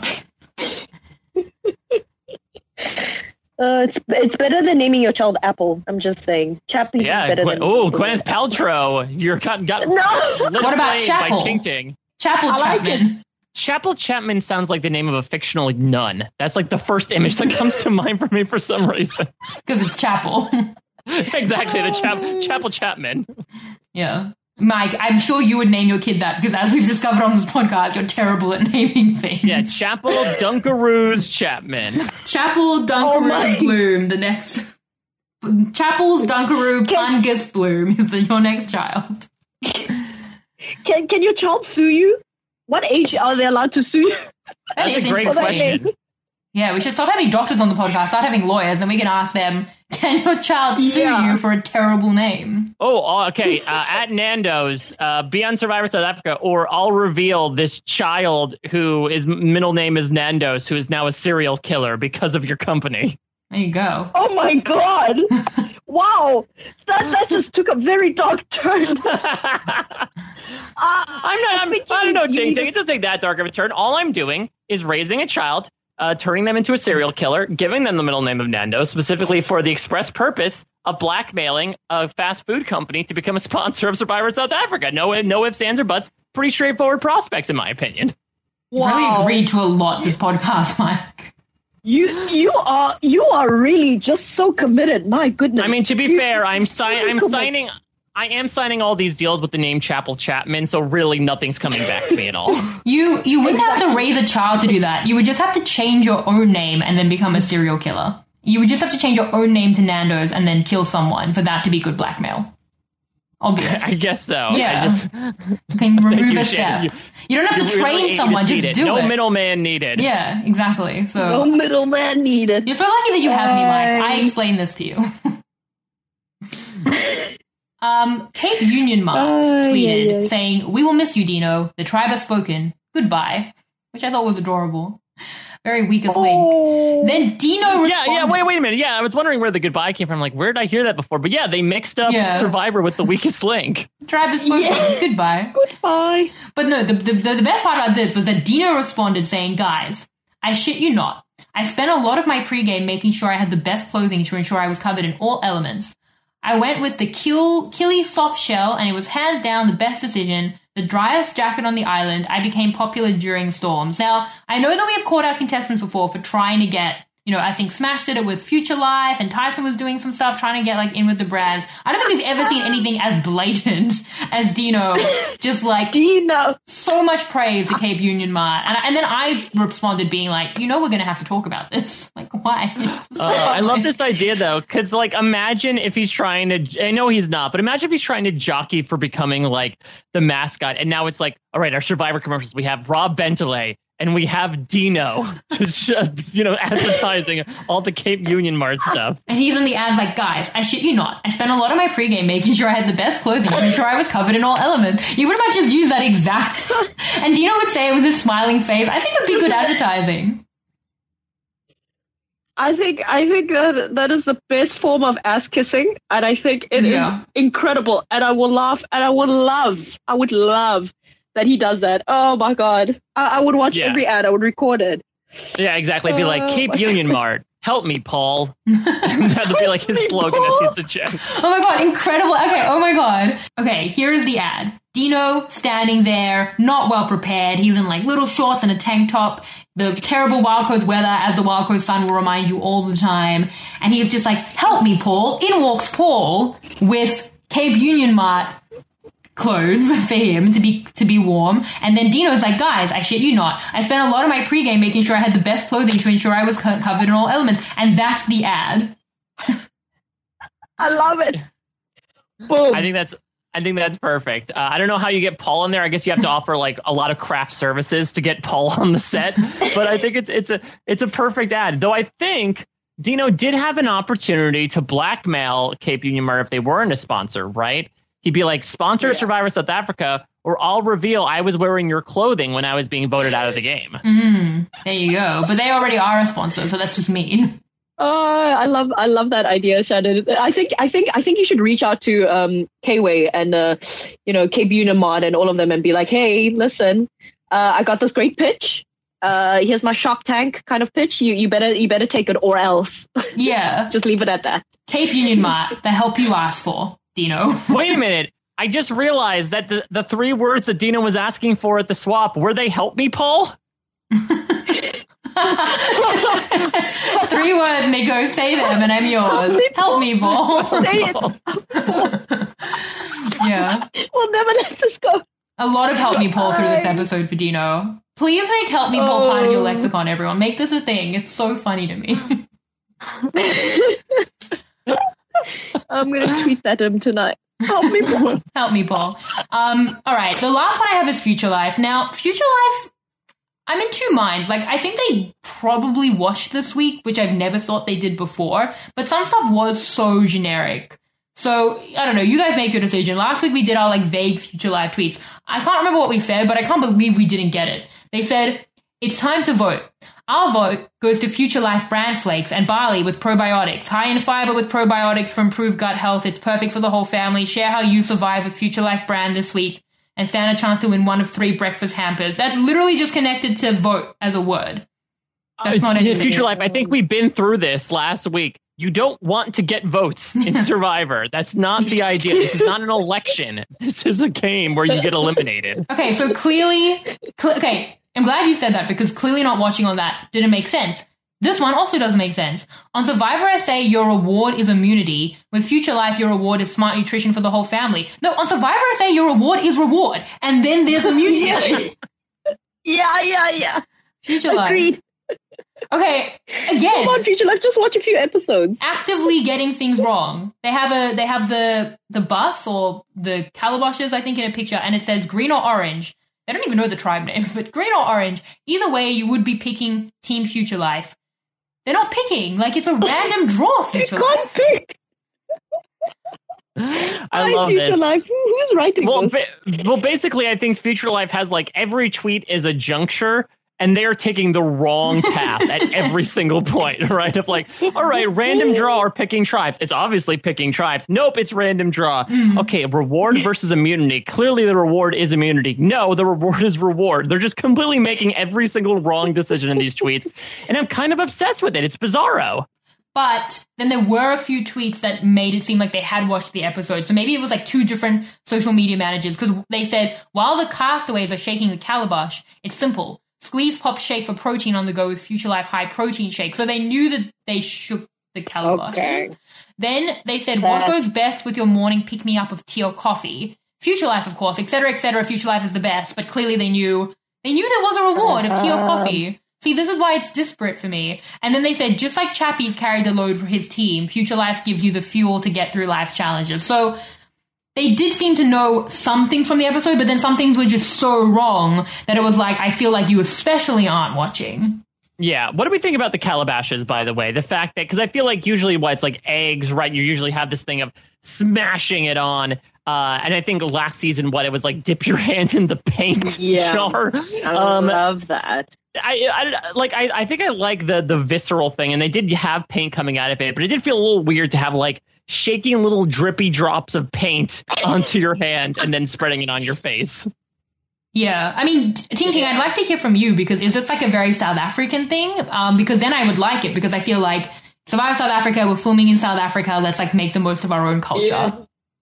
Speaker 6: Uh, it's it's better than naming your child Apple. I'm just saying. Chappies
Speaker 5: Yeah.
Speaker 6: is better
Speaker 5: Gwen-
Speaker 6: than.
Speaker 5: oh, Gwyneth Paltrow. You're got, got
Speaker 6: No.
Speaker 5: lit
Speaker 1: What about
Speaker 5: flame by
Speaker 1: Chapel?
Speaker 5: Ting Ting.
Speaker 1: Chapel
Speaker 6: I like
Speaker 1: Chapman.
Speaker 5: Chapel Chapman sounds like the name of a fictional nun. That's like the first image that comes to mind for me for some reason.
Speaker 1: Because it's Chapel.
Speaker 5: Exactly, the Chap- Chapel Chapman.
Speaker 1: Yeah. Mike, I'm sure you would name your kid that because as we've discovered on this podcast, you're terrible at naming things.
Speaker 5: Yeah, Chapel Dunkaroos Chapman.
Speaker 1: Chapel
Speaker 6: Oh my-
Speaker 1: Dunkaroo Bloom, the next. Chapel's Dunkaroo
Speaker 6: Can-
Speaker 1: Pungus Bloom is your next child.
Speaker 6: Can can your child sue you? What age are they allowed to sue you?
Speaker 1: That
Speaker 5: That's
Speaker 1: is
Speaker 5: a great
Speaker 1: interesting.
Speaker 5: question.
Speaker 1: Yeah, we should stop having doctors on the podcast, start having lawyers, and we can ask them, can your child sue
Speaker 6: Yeah.
Speaker 1: you for a terrible name?
Speaker 5: Oh, oh, okay. Uh, at Nando's, uh, be on Survivor South Africa, or I'll reveal this child who his middle name is Nando's, who is now a serial killer because of your company.
Speaker 1: There you go.
Speaker 6: Oh my god! wow, that that just took a very dark turn. Uh,
Speaker 5: I'm not. I'm,
Speaker 6: think
Speaker 5: I don't
Speaker 6: you-
Speaker 5: know,
Speaker 6: you
Speaker 5: Jing
Speaker 6: need
Speaker 5: Ting.
Speaker 6: to-
Speaker 5: It doesn't take that dark of a turn. All I'm doing is raising a child, uh, turning them into a serial killer, giving them the middle name of Nando, specifically for the express purpose of blackmailing a fast food company to become a sponsor of Survivor South Africa. No, no ifs, ands, or buts. Pretty straightforward prospects, in my opinion.
Speaker 1: You really
Speaker 6: Wow.
Speaker 1: agreed to a lot this podcast, Mike.
Speaker 6: You you are you are really just so committed. My goodness.
Speaker 5: I mean, to be
Speaker 6: You-
Speaker 5: fair, I'm si- I'm
Speaker 6: Come on.
Speaker 5: signing. I am signing all these deals with the name Chapel Chapman, so really nothing's coming back to me at all.
Speaker 1: You you wouldn't have to raise a child to do that. You would just have to change your own name and then become a serial killer. You would just have to change your own name to Nando's and then kill someone for that to be good blackmail. Obvious.
Speaker 5: I guess so.
Speaker 1: Yeah.
Speaker 5: I just,
Speaker 1: You can remove
Speaker 5: you,
Speaker 1: a
Speaker 5: Shannon.
Speaker 1: step.
Speaker 5: You-
Speaker 1: You, don't have
Speaker 5: you
Speaker 1: to
Speaker 5: really
Speaker 1: train
Speaker 5: ate
Speaker 1: someone,
Speaker 5: to
Speaker 1: just
Speaker 5: seed it.
Speaker 1: do
Speaker 5: no
Speaker 1: it.
Speaker 5: No middleman needed.
Speaker 1: Yeah, exactly. So
Speaker 6: No middleman needed.
Speaker 1: you're so lucky that you have me, Mike. I
Speaker 6: Bye.
Speaker 1: explained this to you. um, Cape Union Mart
Speaker 6: Ay,
Speaker 1: tweeted
Speaker 6: ay, ay.
Speaker 1: saying, "We will miss you, Dino. The tribe has spoken. Goodbye," which I thought was adorable. Very weakest link.
Speaker 6: Oh.
Speaker 1: Then Dino responded.
Speaker 5: Yeah, yeah, wait, wait a minute. Yeah, I was wondering where the goodbye came from. Like, where did I hear that before? But yeah, they mixed up
Speaker 1: Yeah.
Speaker 5: Survivor with the weakest link.
Speaker 1: Tribe has spoken.
Speaker 6: Yeah.
Speaker 1: Goodbye.
Speaker 6: Goodbye.
Speaker 1: But no, the, the, the the best part about this was that Dino responded saying, "Guys, I shit you not. I spent a lot of my pregame making sure I had the best clothing to ensure I was covered in all elements. I went with the Kill, Killy soft shell, and it was hands down the best decision. The driest jacket on the island. I became popular during storms." Now, I know that we have caught our contestants before for trying to get, you know, I think Smash did it with Future Life, and Tyson was doing some stuff trying to get, like, in with the Brads. I don't think we've ever seen anything as blatant as Dino just, like,
Speaker 6: Dino.
Speaker 1: so much praise to Cape Union Mart. And, and then I responded being like, you know, we're going to have to talk about this. Like, why?
Speaker 5: Uh, I love this idea, though, because, like, imagine if he's trying to, I know he's not, but imagine if he's trying to jockey for becoming, like, the mascot. And now it's like, all right, our Survivor commercials, we have Rob Bentley and we have Dino, just, you know, advertising all the Cape Union Mart stuff.
Speaker 1: And he's in the ads like, "Guys, I shit you not. I spent a lot of my pregame making sure I had the best clothing to ensure I was covered in all elements." You would have just used that exact. And Dino would say it with his smiling face. I think it would be good advertising.
Speaker 6: I think I think that that is the best form of ass kissing, and I think it is
Speaker 1: Yeah.
Speaker 6: incredible. And I will laugh, and I would love, I would love that he does that. Oh my god, I, I would watch
Speaker 5: Yeah.
Speaker 6: every ad. I would record it.
Speaker 5: Yeah, exactly. Be like,
Speaker 6: Oh,
Speaker 5: Cape
Speaker 6: my
Speaker 5: Union Mart, help me, Paul. That would be like his
Speaker 6: me,
Speaker 5: slogan
Speaker 6: Paul.
Speaker 5: that he suggests.
Speaker 1: Oh my god, incredible. Okay, oh my god. Okay, here is the ad. Dino standing there, not well prepared. He's in like little shorts and a tank top. The terrible Wild Coast weather, as the Wild Coast sun will remind you all the time. And he's just like, "Help me, Paul." In walks Paul with Cape Union Mart clothes for him to be to be warm. And then Dino's like, "Guys, I shit you not. I spent a lot of my pregame making sure I had the best clothing to ensure I was co- covered in all elements." And that's the ad.
Speaker 6: I love it. Boom.
Speaker 5: I think that's I think that's perfect. Uh, I don't know how you get Paul in there. I guess you have to offer like a lot of craft services to get Paul on the set. But I think it's it's a it's a perfect ad. Though I think Dino did have an opportunity to blackmail Cape Union Mart if they weren't a sponsor, right? He'd be like, "Sponsor Survivor South Africa, or I'll reveal I was wearing your clothing when I was being voted out of the game."
Speaker 1: Mm, there you go. But they already are a sponsor, so that's just mean.
Speaker 6: Oh, I love I love that idea, Shannon. I think I think I think you should reach out to um K-Way and uh you know Cape Union Mart and all of them and be like, "Hey, listen, uh, I got this great pitch. Uh, here's my Shark Tank kind of pitch. You you better you better take it or else."
Speaker 1: Yeah.
Speaker 6: Just leave it at that.
Speaker 1: Cape Union Mart, the help you asked for, Dino.
Speaker 5: Wait a minute. I just realized that the, the three words that Dino was asking for at the swap, were they "help me, Paul"?
Speaker 1: Three words, and they go, "Say them, and I'm yours." Help me, Paul.
Speaker 6: Say it.
Speaker 1: Yeah.
Speaker 6: We'll never let this go.
Speaker 1: A lot of help me, Paul, through this episode for Dino. Please make help me, Paul, part of your
Speaker 6: Oh.
Speaker 1: lexicon, everyone. Make this a thing. It's so funny to me.
Speaker 6: I'm gonna tweet that him tonight. Help me, Paul.
Speaker 1: Help me, Paul. Um, all right. The last one I have is Future Life. Now, Future Life, I'm in two minds. Like, I think they probably watched this week, which I've never thought they did before, but some stuff was so generic. So, I don't know. You guys make your decision. Last week we did our, like, vague Future Life tweets. I can't remember what we said, but I can't believe we didn't get it. They said, It's time to vote. Our vote goes to Future Life Bran Flakes and barley with probiotics. High in fiber with probiotics for improved gut health. It's perfect for the whole family. Share how you survive with Future Life Bran this week and stand a chance to win one of three breakfast hampers. That's literally just connected to vote as a word. That's
Speaker 5: Uh,
Speaker 1: not anything.
Speaker 5: Future Life, I think we've been through this last week. You don't want to get votes in Survivor. That's not the idea. This is not an election. This is a game where you get eliminated.
Speaker 1: Okay, so clearly, cl- okay, I'm glad you said that because clearly not watching on that didn't make sense. This one also doesn't make sense. On Survivor S A, your reward is immunity. With Future Life, your reward is smart nutrition for the whole family. No, on Survivor S A, your reward is reward. And then there's immunity.
Speaker 6: Yeah, yeah, yeah.
Speaker 1: Future Life.
Speaker 6: Agreed.
Speaker 1: Okay, again.
Speaker 6: Come on, Future Life, just watch a few episodes.
Speaker 1: Actively getting things wrong. They have a they have the the bus or the calabashes, I think, in a picture, and it says green or orange. They don't even know the tribe names, but green or orange. Either way, you would be picking Team Future Life. They're not picking. Like, it's a random draw,
Speaker 6: You
Speaker 1: Future
Speaker 6: can't
Speaker 1: Life.
Speaker 6: pick.
Speaker 5: I
Speaker 6: Hi,
Speaker 5: love
Speaker 6: Future
Speaker 5: this.
Speaker 6: Life. Who- Who's writing
Speaker 5: Well,
Speaker 6: this?
Speaker 5: ba- well, basically, I think Future Life has like every tweet is a juncture, and they're taking the wrong path at every single point, right? Of like, all right, random draw or picking tribes. It's obviously picking tribes. Nope, it's random draw. Okay, reward versus immunity. Clearly, the reward is immunity. No, the reward is reward. They're just completely making every single wrong decision in these tweets, and I'm kind of obsessed with it. It's bizarro.
Speaker 1: But then there were a few tweets that made it seem like they had watched the episode. So maybe it was like two different social media managers because they said, while the castaways are shaking the calabash, it's simple. Squeeze, pop, shake for protein on the go with Future Life High Protein Shake. So they knew that they shook the calabash.
Speaker 6: Okay.
Speaker 1: Then they said, what
Speaker 6: That's-
Speaker 1: goes best with your morning pick-me-up of tea or coffee? Future Life, of course, et cetera, et cetera. Future Life is the best. But clearly they knew, they knew there was a reward of tea or coffee. See, this is why it's disparate for me. And then they said, just like Chappie's carried the load for his team, Future Life gives you the fuel to get through life's challenges. So they did seem to know some things from the episode, but then some things were just so wrong that it was like, I feel like you especially aren't watching.
Speaker 5: Yeah. What do we think about the calabashes, by the way? The fact that, because I feel like usually what it's like eggs, right? You usually have this thing of smashing it on. Uh, and I think last season, what it was like, dip your hand in the paint
Speaker 6: Yeah.
Speaker 5: jar.
Speaker 6: I
Speaker 5: Um,
Speaker 6: love that.
Speaker 5: I, I like I, I think I like the the visceral thing, and they did have paint coming out of it, but it did feel a little weird to have like shaking little drippy drops of paint onto your hand and then spreading it on your face.
Speaker 1: Yeah, I mean, Ting Ting, I'd like to hear from you because is this like a very South African thing? Um, because then I would like it because I feel like Survivor South Africa, we're filming in South Africa, let's like make the most of our own culture.
Speaker 6: Yeah.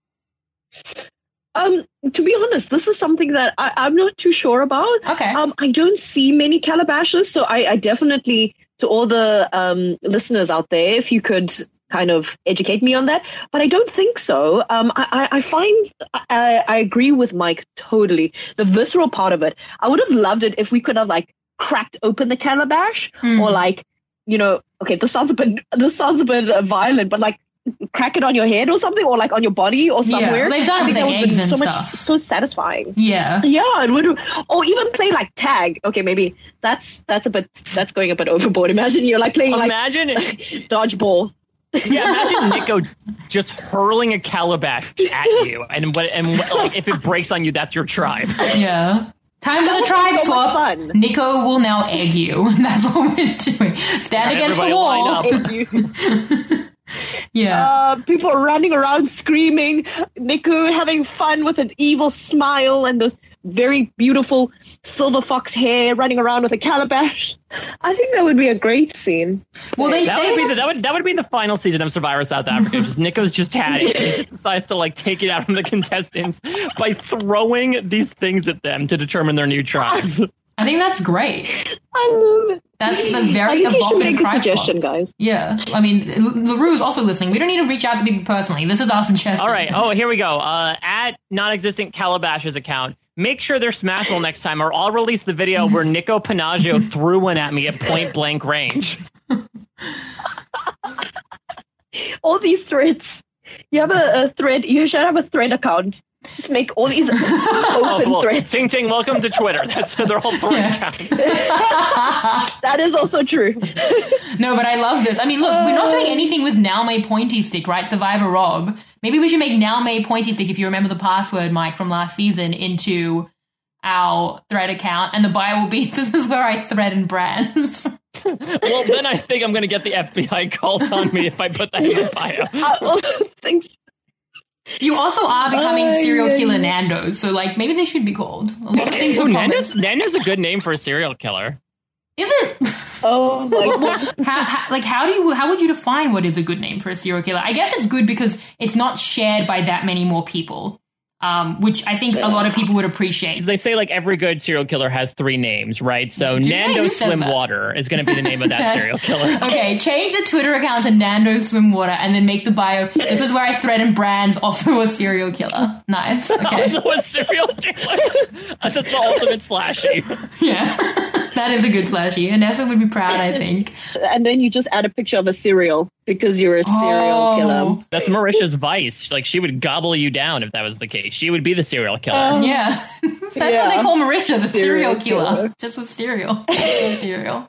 Speaker 6: Um, to be honest, this is something that I, I'm not too sure about.
Speaker 1: Okay.
Speaker 6: Um, I don't see many calabashes, so I, I definitely, to all the um, listeners out there, if you could kind of educate me on that, but I don't think so. Um, I, I I find I, I agree with Mike totally. The visceral part of it, I would have loved it if we could have like cracked open the calabash
Speaker 1: Mm.
Speaker 6: or like, you know, okay, this sounds a bit this sounds a bit uh, violent, but like crack it on your head or something, or like on your body or somewhere.
Speaker 1: they've done it
Speaker 6: I think
Speaker 1: with,
Speaker 6: that
Speaker 1: like,
Speaker 6: would be
Speaker 1: eggs
Speaker 6: so
Speaker 1: and
Speaker 6: much
Speaker 1: stuff.
Speaker 6: so satisfying.
Speaker 1: Yeah.
Speaker 6: Yeah, it would, or even play like tag. Okay, maybe that's that's a bit that's going a bit overboard. Imagine you're like playing like
Speaker 5: Imagine,
Speaker 6: dodgeball.
Speaker 5: yeah, imagine Nico just hurling a calabash at you, and what and what, like if it breaks on you, that's your tribe.
Speaker 1: Yeah. Time for the
Speaker 6: That would
Speaker 1: tribe
Speaker 6: be so
Speaker 1: swap.
Speaker 6: much fun.
Speaker 1: Nico will now egg you. That's what we're doing. Stand
Speaker 5: Right,
Speaker 1: against the
Speaker 5: everybody line
Speaker 1: wall.
Speaker 5: up.
Speaker 6: If you-
Speaker 1: Yeah.
Speaker 6: uh, people running around screaming, Nico having fun with an evil smile and those very beautiful silver fox hair, running around with a calabash. I think that would be a great scene.
Speaker 1: Well, they
Speaker 5: That
Speaker 1: say
Speaker 5: would be
Speaker 1: that-
Speaker 5: the, that would that would be the final season of Survivor South Africa. Just Nico's just had it. He just decides to like take it out on the contestants by throwing these things at them to determine their new tribes.
Speaker 1: I think that's great.
Speaker 6: I love it.
Speaker 1: That's the
Speaker 6: I
Speaker 1: very
Speaker 6: think you should
Speaker 1: evocative
Speaker 6: make a
Speaker 1: tribe
Speaker 6: suggestion,
Speaker 1: swap.
Speaker 6: guys.
Speaker 1: Yeah. I mean, LaRue's also listening. We don't need to reach out to people personally. This is our suggestion.
Speaker 5: All right. Oh, here we go. Uh, at non-existent Calabash's account. Make sure they're smashable next time, or I'll release the video where Nico Panaggio threw one at me at point blank range.
Speaker 6: All these threads. You have a, a thread. You should have a thread account. Just make all these open
Speaker 5: Oh, well,
Speaker 6: threads.
Speaker 5: Ting Ting, welcome to Twitter. That's they're all three
Speaker 1: Yeah.
Speaker 5: accounts.
Speaker 6: That is also true.
Speaker 1: No, but I love this. I mean, look, we're not doing anything with Now May Pointy Stick, right? Survivor Rob. Maybe we should make Now May Pointy Stick, if you remember the password, Mike, from last season, into our thread account, and the bio will be, this is where I threaten brands.
Speaker 5: Well, then I think I'm going to get the F B I called on me if I put that in the bio.
Speaker 6: I also think
Speaker 1: You also are becoming
Speaker 6: Ay,
Speaker 1: serial
Speaker 6: ay,
Speaker 1: killer
Speaker 6: ay.
Speaker 1: Nando's, so like maybe they should be called. A lot of things
Speaker 5: Ooh,
Speaker 1: are
Speaker 5: Nando's,
Speaker 1: promised.
Speaker 5: Nando's a good name for a serial killer.
Speaker 1: Is it?
Speaker 6: oh my
Speaker 1: Well,
Speaker 6: god.
Speaker 1: how, how, like how do you how would you define what is a good name for a serial killer? I guess it's good because it's not shared by that many more people, um, which I think a lot of people would appreciate.
Speaker 5: They say like every good serial killer has three names, right? So
Speaker 1: Do they?
Speaker 5: Nando
Speaker 1: Who says
Speaker 5: Swim
Speaker 1: that?
Speaker 5: Water is going to be the name of that serial killer.
Speaker 1: Okay, change the Twitter account to Nando Swim Water and then make the bio. This is where I threaten brands, also a serial killer. Nice. Okay.
Speaker 5: Also a serial killer. That's the ultimate slashy.
Speaker 1: Yeah. That is a good slashy. Vanessa would be proud, I think.
Speaker 6: And then you just add a picture of a cereal because you're a serial
Speaker 1: Oh.
Speaker 6: killer.
Speaker 5: That's Marisha's vice. Like she would gobble you down if that was the case. She would be the serial killer.
Speaker 6: Um,
Speaker 1: Yeah. That's
Speaker 6: Yeah.
Speaker 1: what they call Marisha, the serial,
Speaker 6: Serial
Speaker 1: killer.
Speaker 6: killer.
Speaker 1: Just with cereal. Just with cereal.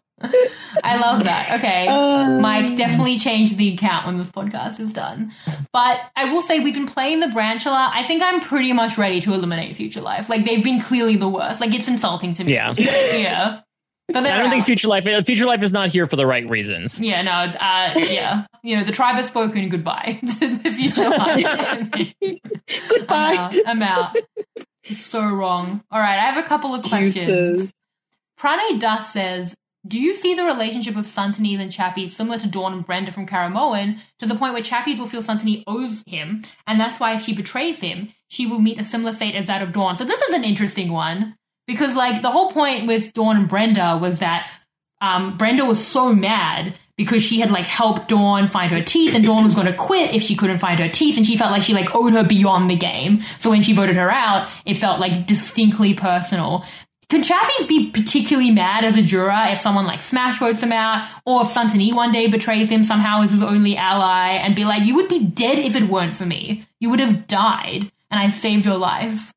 Speaker 1: I love that. Okay.
Speaker 6: Um,
Speaker 1: Mike, definitely change the account when this podcast is done. But I will say we've been playing the Branchula. I think I'm pretty much ready to eliminate Future Life. Like, they've been clearly the worst. Like, it's insulting to me.
Speaker 5: Yeah.
Speaker 1: Yeah. But they're
Speaker 5: I don't think
Speaker 1: out.
Speaker 5: Future Life Future Life is not here for the right reasons.
Speaker 1: Yeah, no, uh, yeah. You know, the tribe has spoken. Goodbye to the Future Life.
Speaker 6: Goodbye.
Speaker 1: I'm out. I'm out. Just so wrong. All right, I have a couple of questions.
Speaker 6: Juices.
Speaker 1: Pranay Das says, do you see the relationship of Santanese and Chappies similar to Dawn and Brenda from Caramoan, to the point where Chappies will feel Santanese owes him, and that's why if she betrays him, she will meet a similar fate as that of Dawn? So this is an interesting one, because, like, the whole point with Dawn and Brenda was that um, Brenda was so mad because she had, like, helped Dawn find her teeth, and Dawn was going to quit if she couldn't find her teeth, and she felt like she, like, owed her beyond the game. So when she voted her out, it felt, like, distinctly personal. Could Chappies be particularly mad as a juror if someone, like, smash votes him out, or if Santanese one day betrays him somehow as his only ally, and be like, you would be dead if it weren't for me. You would have died, and I saved your life.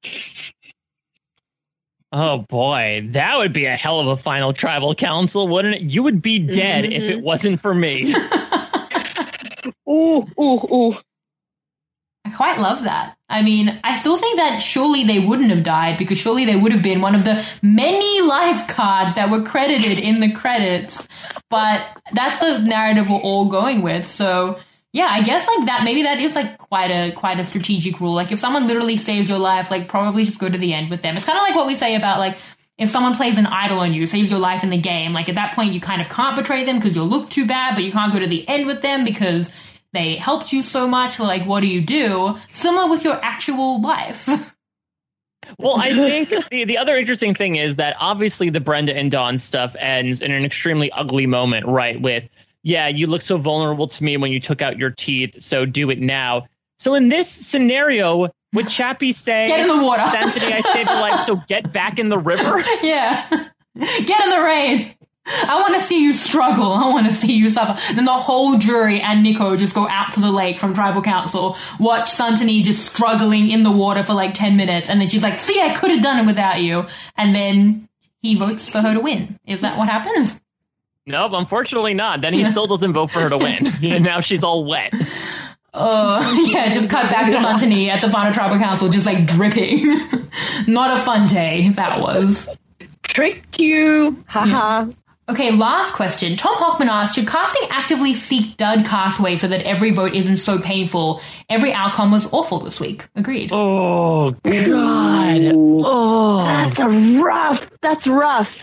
Speaker 5: Oh boy, that would be a hell of a final tribal council, wouldn't it? You would be dead
Speaker 6: Mm-hmm.
Speaker 5: if it wasn't for me.
Speaker 6: Ooh, ooh, ooh.
Speaker 1: I quite love that. I mean, I still think that surely they wouldn't have died, because surely they would have been one of the many life cards that were credited in the credits. But that's the narrative we're all going with. So yeah, I guess like that, maybe that is like quite a quite a strategic rule. Like if someone literally saves your life, like probably just go to the end with them. It's kind of like what we say about like if someone plays an idol on you, saves your life in the game, like at that point you kind of can't betray them because you'll look too bad, but you can't go to the end with them because they helped you so much. So like, what do you do? Similar with your actual life.
Speaker 5: Well, I think the, the other interesting thing is that obviously the Brenda and Dawn stuff ends in an extremely ugly moment, right? With, yeah, you look so vulnerable to me when you took out your teeth, so do it now. So in this scenario, would Chappie say,
Speaker 1: Get in the water.
Speaker 5: Santanese, I saved your life, so get back in the river?
Speaker 1: Yeah. Get in the rain. I want to see you struggle. I want to see you suffer. Then the whole jury and Nico just go out to the lake from tribal council, watch Santanese just struggling in the water for like ten minutes, and then she's like, see, I could have done it without you. And then he votes for her to win. Is that what happens?
Speaker 5: Nope, unfortunately not. Then he still doesn't vote for her to win. And now she's all wet.
Speaker 1: Uh, yeah, just cut back to Santanese at the final tribal council, just like dripping. Not a fun day, that was.
Speaker 6: Tricked you. Haha.
Speaker 1: Okay, last question. Tom Hockman asked, should casting actively seek dud castaway so that every vote isn't so painful? Every outcome was awful this week. Agreed.
Speaker 5: Oh, God.
Speaker 6: Ooh.
Speaker 5: Oh.
Speaker 6: That's a rough. That's rough.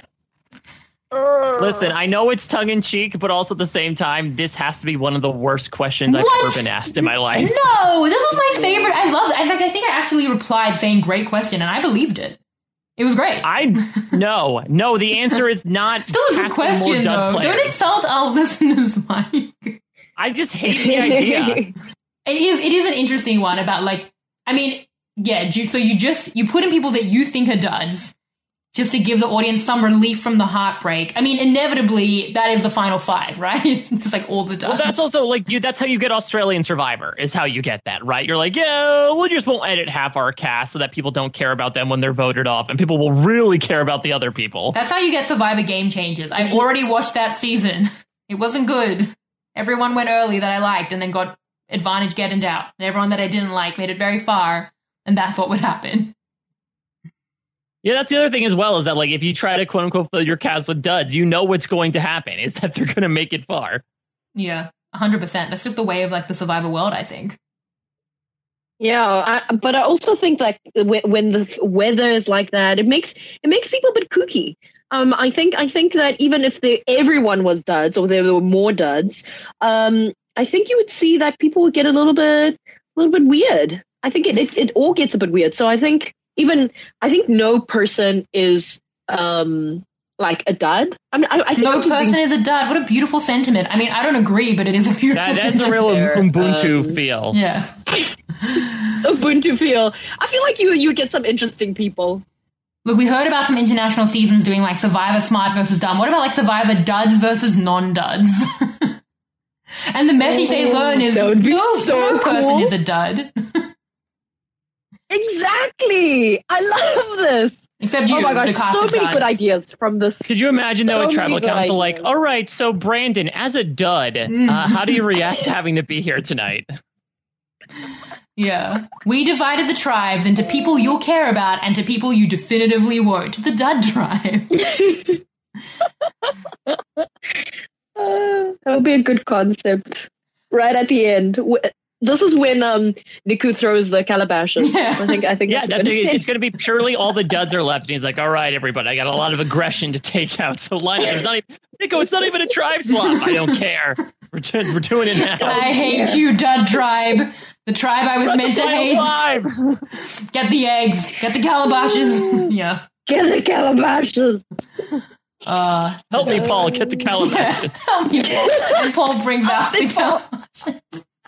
Speaker 5: Listen, I know it's tongue-in-cheek, but also at the same time, this has to be one of the worst questions I've
Speaker 1: What?
Speaker 5: ever been asked in my life.
Speaker 1: No, this was my favorite. I love it. In fact, I think I actually replied saying great question, and I believed it. It was great.
Speaker 5: I no, no. The answer is not.
Speaker 1: Still a good
Speaker 5: casting more
Speaker 1: question,
Speaker 5: dud
Speaker 1: though.
Speaker 5: players.
Speaker 1: Don't insult our listeners, Mike.
Speaker 5: I just hate the idea.
Speaker 1: It is. It is an interesting one about like. I mean, yeah. ju- So you just you put in people that you think are duds, just to give the audience some relief from the heartbreak. I mean, inevitably that is the final five, right? It's like all the duds.
Speaker 5: Well, that's also like you. That's how you get Australian Survivor. Is how you get that, right? You're like, yeah, we just won't edit half our cast so that people don't care about them when they're voted off, and people will really care about the other people.
Speaker 1: That's how you get Survivor Game Changers. I've already watched that season. It wasn't good. Everyone went early that I liked and then got advantage getting out. And everyone that I didn't like made it very far, and that's what would happen.
Speaker 5: Yeah, that's the other thing as well, is that like if you try to quote unquote fill your cast with duds, you know what's going to happen is that they're going to make it far.
Speaker 1: Yeah, one hundred percent. That's just the way of like the Survivor world, I think.
Speaker 6: Yeah, I, but I also think that when when the weather is like that, it makes it makes people a bit kooky. Um, I think I think that even if they, everyone was duds or there were more duds, um, I think you would see that people would get a little bit a little bit weird. I think it, it, it all gets a bit weird. So I think even I think no person is um like a dud. I mean, I, I think
Speaker 1: No
Speaker 6: I'm just
Speaker 1: person
Speaker 6: being-
Speaker 1: is a dud. What a beautiful sentiment. I mean, I don't agree, but it is a beautiful
Speaker 5: That, that's
Speaker 1: sentiment.
Speaker 5: a real
Speaker 6: there,
Speaker 5: Ubuntu
Speaker 6: um,
Speaker 5: feel.
Speaker 1: Yeah.
Speaker 6: Ubuntu feel. I feel like you you get some interesting people.
Speaker 1: Look, we heard about some international seasons doing like Survivor Smart versus Dumb. What about like Survivor Duds versus non-duds? And the message they learn is
Speaker 6: that would be
Speaker 1: no,
Speaker 6: so
Speaker 1: no person
Speaker 6: cool.
Speaker 1: is a dud.
Speaker 6: Exactly. I love this.
Speaker 1: Except you,
Speaker 6: Oh my gosh,
Speaker 1: the cast
Speaker 6: so
Speaker 1: of
Speaker 6: many
Speaker 1: duds.
Speaker 6: good ideas from this.
Speaker 5: Could you imagine though
Speaker 6: So
Speaker 5: a
Speaker 6: many
Speaker 5: tribal
Speaker 6: good
Speaker 5: council like,
Speaker 6: ideas.
Speaker 5: all right, so Brandon, as a dud, uh, how do you react to having to be here tonight?
Speaker 1: Yeah. We divided the tribes into people you'll care about and to people you definitively won't. The dud tribe.
Speaker 6: Uh, that would be a good concept. Right at the end. Wh- This is when um Niku throws the calabashes.
Speaker 1: Yeah.
Speaker 6: I think I think
Speaker 5: Yeah,
Speaker 6: that's,
Speaker 5: that's
Speaker 6: good.
Speaker 5: it. It's going to be purely all the duds are left, and he's like, "All right, everybody, I got a lot of aggression to take out. So line up. There's not even Nico. It's not even a tribe swap. I don't care. We're, do- we're doing it now.
Speaker 1: I hate you, dud tribe. The tribe I was
Speaker 5: Run
Speaker 1: meant
Speaker 5: the
Speaker 1: to
Speaker 5: file
Speaker 1: hate.
Speaker 5: live.
Speaker 1: Get the eggs. Get the calabashes. Yeah.
Speaker 6: Get the calabashes.
Speaker 1: Uh,
Speaker 5: Help me, Paul. Get the calabashes.
Speaker 1: Help me, Paul. And Paul brings out the calabashes.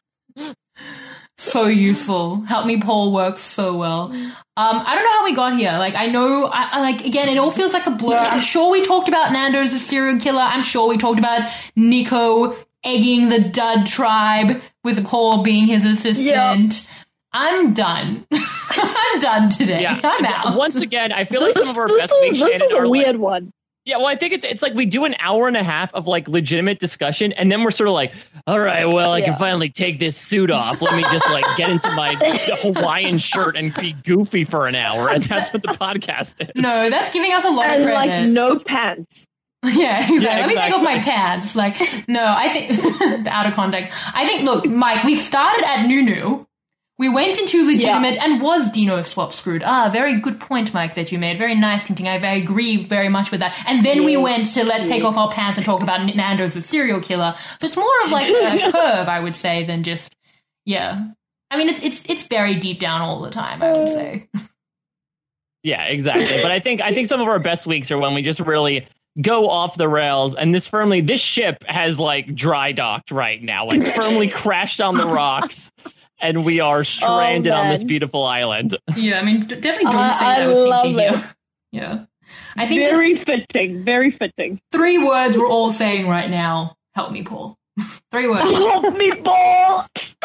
Speaker 1: So useful. Help me, Paul works so well. Um, I don't know how we got here. Like, I know, I, I like, again, it all feels like a blur. I'm sure we talked about Nando as a serial killer. I'm sure we talked about Nico egging the dud tribe with Paul being his assistant.
Speaker 6: Yeah.
Speaker 1: I'm done. I'm done today.
Speaker 5: Yeah.
Speaker 1: I'm out.
Speaker 5: Once again, I feel like
Speaker 6: This,
Speaker 5: some of our
Speaker 6: this
Speaker 5: best
Speaker 6: was,
Speaker 5: weeks,
Speaker 6: this
Speaker 5: Shannon,
Speaker 6: was a
Speaker 5: are
Speaker 6: weird
Speaker 5: like,
Speaker 6: one.
Speaker 5: yeah. Well, I think it's it's like we do an hour and a half of like legitimate discussion, and then we're sort of like, all right, well, I
Speaker 6: Yeah.
Speaker 5: can finally take this suit off. Let me just like get into my Hawaiian shirt and be goofy for an hour, and that's what the podcast is.
Speaker 1: No, that's giving us a lot
Speaker 6: And
Speaker 1: of credit.
Speaker 6: like no pants.
Speaker 1: Yeah, exactly.
Speaker 5: Yeah,
Speaker 1: Let me take off
Speaker 5: exactly.
Speaker 1: my pants. Like, no, I think out of context. I think. Look, Mike, we started at Nunu. We went into legitimate and was Dino Swap screwed. Ah, very good point, Mike, that you made. Very nice, Tinting. I very agree very much with that. And then we went to let's take off our pants and talk about Nando's the serial killer. So it's more of like a curve, I would say, than just yeah. I mean, it's it's it's buried deep down all the time, I would say.
Speaker 5: Yeah, exactly. But I think I think some of our best weeks are when we just really go off the rails, and this firmly this ship has like dry docked right now, like firmly crashed on the rocks, and we are stranded on this
Speaker 6: man.
Speaker 5: beautiful island.
Speaker 1: Yeah, I mean, d- definitely don't
Speaker 6: I-
Speaker 1: say
Speaker 6: I
Speaker 1: that with
Speaker 6: love
Speaker 1: thinking
Speaker 6: it.
Speaker 1: here. Yeah. I think the
Speaker 6: Very fitting. Very fitting.
Speaker 1: three words we're all saying right now. Help me, Paul. Three words.
Speaker 6: Help me, Paul.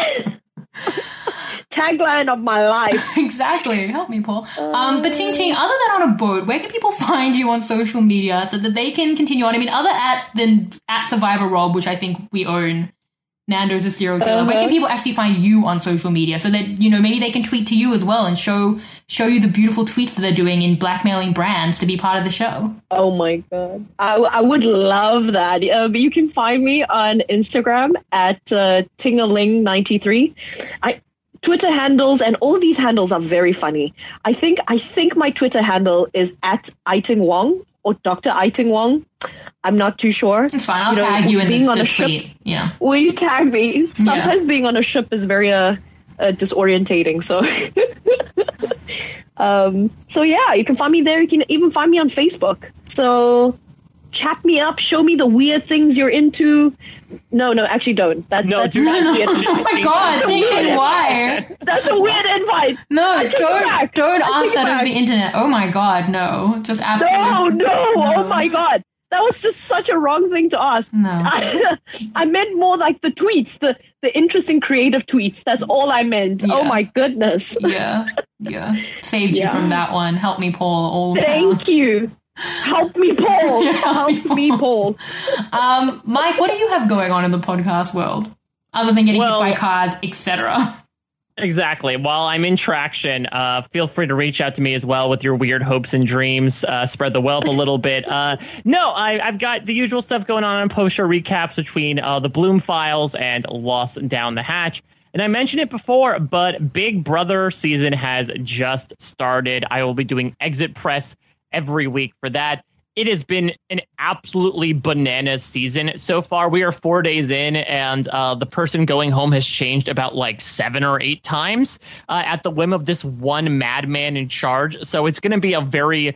Speaker 6: Tagline of my life.
Speaker 1: Exactly. Help me, Paul. Um, but Ting Ting, other than on a boat, where can people find you on social media so that they can continue on? I mean, other at than at Survivor Rob, which I think we own, Nando's a serial killer. Where can people actually find you on social media so that, you know, maybe they can tweet to you as well and show show you the beautiful tweets that they're doing in blackmailing brands to be part of the show?
Speaker 6: Oh my god. I, I would love that. Uh, but you can find me on Instagram at uh, Tingaling ninety-three. I Twitter handles and all of these handles are very funny. I think I think my Twitter handle is at Iting Wong or Doctor Iting Wong. I'm not too sure.
Speaker 1: It's fine. I'll
Speaker 6: You know,
Speaker 1: tag you in
Speaker 6: being
Speaker 1: the,
Speaker 6: on
Speaker 1: the
Speaker 6: a ship-
Speaker 1: tweet. Yeah.
Speaker 6: Will you tag me? Sometimes being on a ship is very uh, uh disorientating. So, um, so yeah, you can find me there. You can even find me on Facebook. So, chat me up. Show me the weird things you're into. No, no, actually, don't. That,
Speaker 5: No,
Speaker 6: that's,
Speaker 5: do not.
Speaker 6: that's,
Speaker 1: Oh my god, Ting Ting, why?
Speaker 6: that's a weird invite.
Speaker 1: No,
Speaker 6: I take it
Speaker 1: don't
Speaker 6: back.
Speaker 1: don't
Speaker 6: I
Speaker 1: ask
Speaker 6: take it
Speaker 1: that over
Speaker 6: back.
Speaker 1: the internet. Oh my god, no. Just
Speaker 6: No,
Speaker 1: absolutely.
Speaker 6: no, oh my god. That was just such a wrong thing to ask.
Speaker 1: No.
Speaker 6: I, I meant more like the tweets, the, the interesting creative tweets. That's all I meant.
Speaker 1: Yeah.
Speaker 6: Oh my goodness.
Speaker 1: Yeah, yeah. Saved you
Speaker 6: Yeah.
Speaker 1: from that one. Help me, Paul. All
Speaker 6: Thank you. Help me, Paul.
Speaker 1: Yeah, help me,
Speaker 6: Help me, Paul.
Speaker 1: Um, Mike, what do you have going on in the podcast world other than getting
Speaker 5: Well-
Speaker 1: hit by cars, et cetera?
Speaker 5: Exactly. While I'm in traction, uh, feel free to reach out to me as well with your weird hopes and dreams. Uh, spread the wealth a little bit. Uh, no, I, I've got the usual stuff going on on post-show recaps between uh, the Bloom Files and Lost Down the Hatch. And I mentioned it before, but Big Brother season has just started. I will be doing Exit Press every week for that. It has been an absolutely bananas season so far. We are four days in, and uh, the person going home has changed about like seven or eight times uh, at the whim of this one madman in charge. So it's going to be a very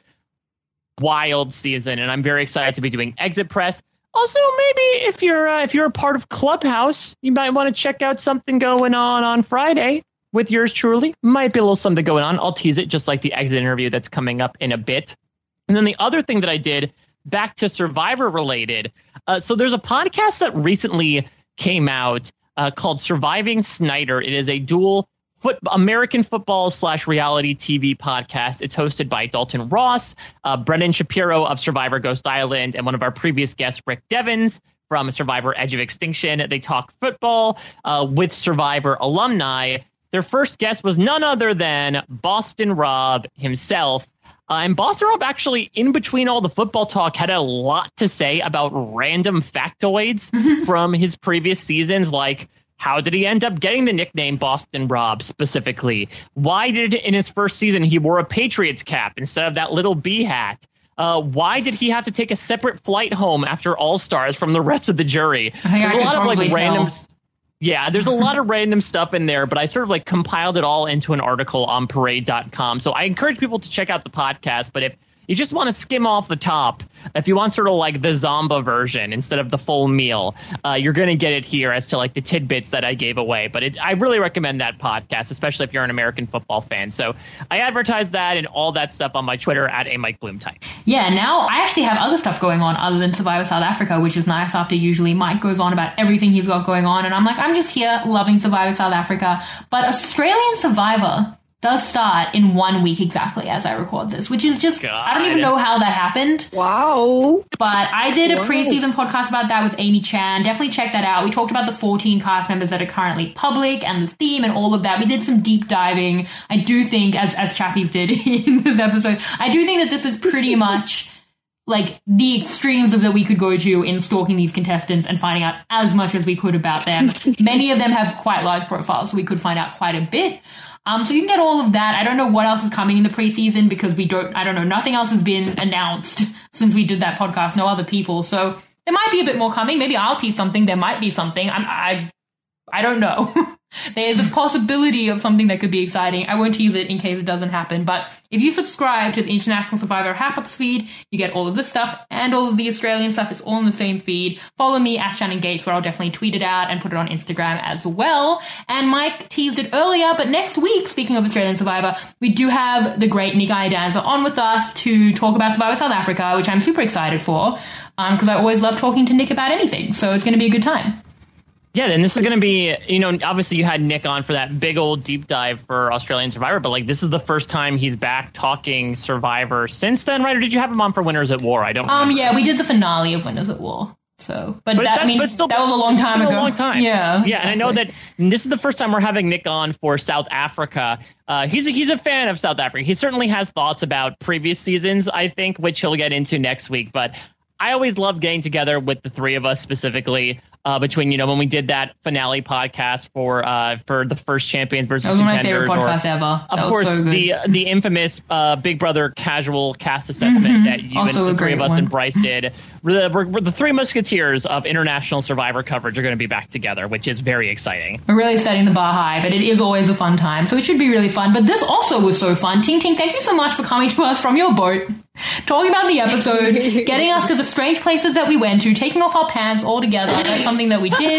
Speaker 5: wild season, and I'm very excited to be doing Exit Press. Also, maybe if you're uh, if you're a part of Clubhouse, you might want to check out something going on on Friday with yours truly. Might be a little something going on. I'll tease it, just like the exit interview that's coming up in a bit. And then the other thing that I did, back to Survivor related. Uh, so there's a podcast that recently came out uh, called Surviving Snyder. It is a dual foot American football slash reality T V podcast. It's hosted by Dalton Ross, uh, Brendan Shapiro of Survivor Ghost Island, and one of our previous guests, Rick Devens from Survivor Edge of Extinction. They talk football uh, with Survivor alumni. Their first guest was none other than Boston Rob himself. Uh, and Boston Rob actually, in between all the football talk, had a lot to say about random factoids from his previous seasons, like how did he end up getting the nickname Boston Rob specifically? Why did in his first season he wore a Patriots cap instead of that little bee hat? Uh, why did he have to take a separate flight home after All-Stars from the rest of the jury?
Speaker 1: I think
Speaker 5: There's
Speaker 1: I
Speaker 5: a
Speaker 1: could
Speaker 5: lot of like
Speaker 1: probably
Speaker 5: random.
Speaker 1: tell.
Speaker 5: Yeah, there's a lot of random stuff in there, but I sort of like compiled it all into an article on parade dot com. So I encourage people to check out the podcast, but if you just want to skim off the top, if you want sort of like the Zomba version instead of the full meal, uh, you're going to get it here as to like the tidbits that I gave away. But it, I really recommend that podcast, especially if you're an American football fan. So I advertise that and all that stuff on my Twitter at a Mike Bloom type.
Speaker 1: Yeah, now I actually have other stuff going on other than Survivor South Africa, which is nice after usually Mike goes on about everything he's got going on. And I'm like, I'm just here loving Survivor South Africa. But Australian Survivor does start in one week exactly as I record this, which is just,
Speaker 5: God.
Speaker 1: I don't even know how that happened.
Speaker 6: Wow.
Speaker 1: But I did a
Speaker 6: Wow.
Speaker 1: preseason podcast about that with Amy Chan. Definitely check that out. We talked about the fourteen cast members that are currently public and the theme and all of that. We did some deep diving. I do think, as, as Chappies did in this episode, I do think that this is pretty much like the extremes of that we could go to in stalking these contestants and finding out as much as we could about them. Many of them have quite large profiles, so we could find out quite a bit. Um, so you can get all of that. I don't know what else is coming in the preseason because we don't, I don't know, nothing else has been announced since we did that podcast, no other people. So there might be a bit more coming. Maybe I'll tease something. There might be something. I'm, I, I don't know. There's a possibility of something that could be exciting. I won't tease it in case it doesn't happen. But if you subscribe to the International Survivor Hap-Ups feed, you get all of this stuff and all of the Australian stuff. It's all in the same feed. Follow me at Shannon Gates, where I'll definitely tweet it out and put it on Instagram as well. And Mike teased it earlier, but next week, speaking of Australian Survivor, we do have the great Nick Iadanza on with us to talk about Survivor South Africa, which I'm super excited for, um, because I always love talking to Nick about anything. So it's going to be a good time.
Speaker 5: Yeah, and this is going to be, you know, obviously you had Nick on for that big old deep dive for Australian Survivor, but like this is the first time he's back talking Survivor since then, right? Or did you have him on for Winners at War? I don't
Speaker 1: Um,
Speaker 5: remember.
Speaker 1: yeah, we did the finale of Winners at War. So, but,
Speaker 5: But
Speaker 1: that,
Speaker 5: that's-
Speaker 1: I mean,
Speaker 5: but still-
Speaker 1: that was a long
Speaker 5: it's
Speaker 1: time
Speaker 5: been
Speaker 1: ago.
Speaker 5: A long time.
Speaker 1: Yeah.
Speaker 5: Yeah, and I know
Speaker 1: exactly.
Speaker 5: that this is the first time we're having Nick on for South Africa. Uh, he's a, he's a fan of South Africa. He certainly has thoughts about previous seasons, I think, which he'll get into next week. But I always love getting together with the three of us specifically. Uh, between, you know, when we did that finale podcast for uh, for the first champions versus
Speaker 1: That was one of my
Speaker 5: contenders,
Speaker 1: favorite
Speaker 5: or,
Speaker 1: podcasts ever. That
Speaker 5: of
Speaker 1: was
Speaker 5: course,
Speaker 1: so good.
Speaker 5: the the infamous uh, Big Brother casual cast assessment
Speaker 1: Mhm.
Speaker 5: that you
Speaker 1: Also
Speaker 5: and
Speaker 1: a
Speaker 5: the three of
Speaker 1: great
Speaker 5: us
Speaker 1: one.
Speaker 5: and Bryce did. The, we're, we're the three musketeers of international Survivor coverage are going to be back together, which is very exciting.
Speaker 1: We're really setting the bar high, but it is always a fun time, so it should be really fun. But this also was so fun. Ting Ting, thank you so much for coming to us from your boat, talking about the episode, getting us to the strange places that we went to, taking off our pants all together. That's something that we did.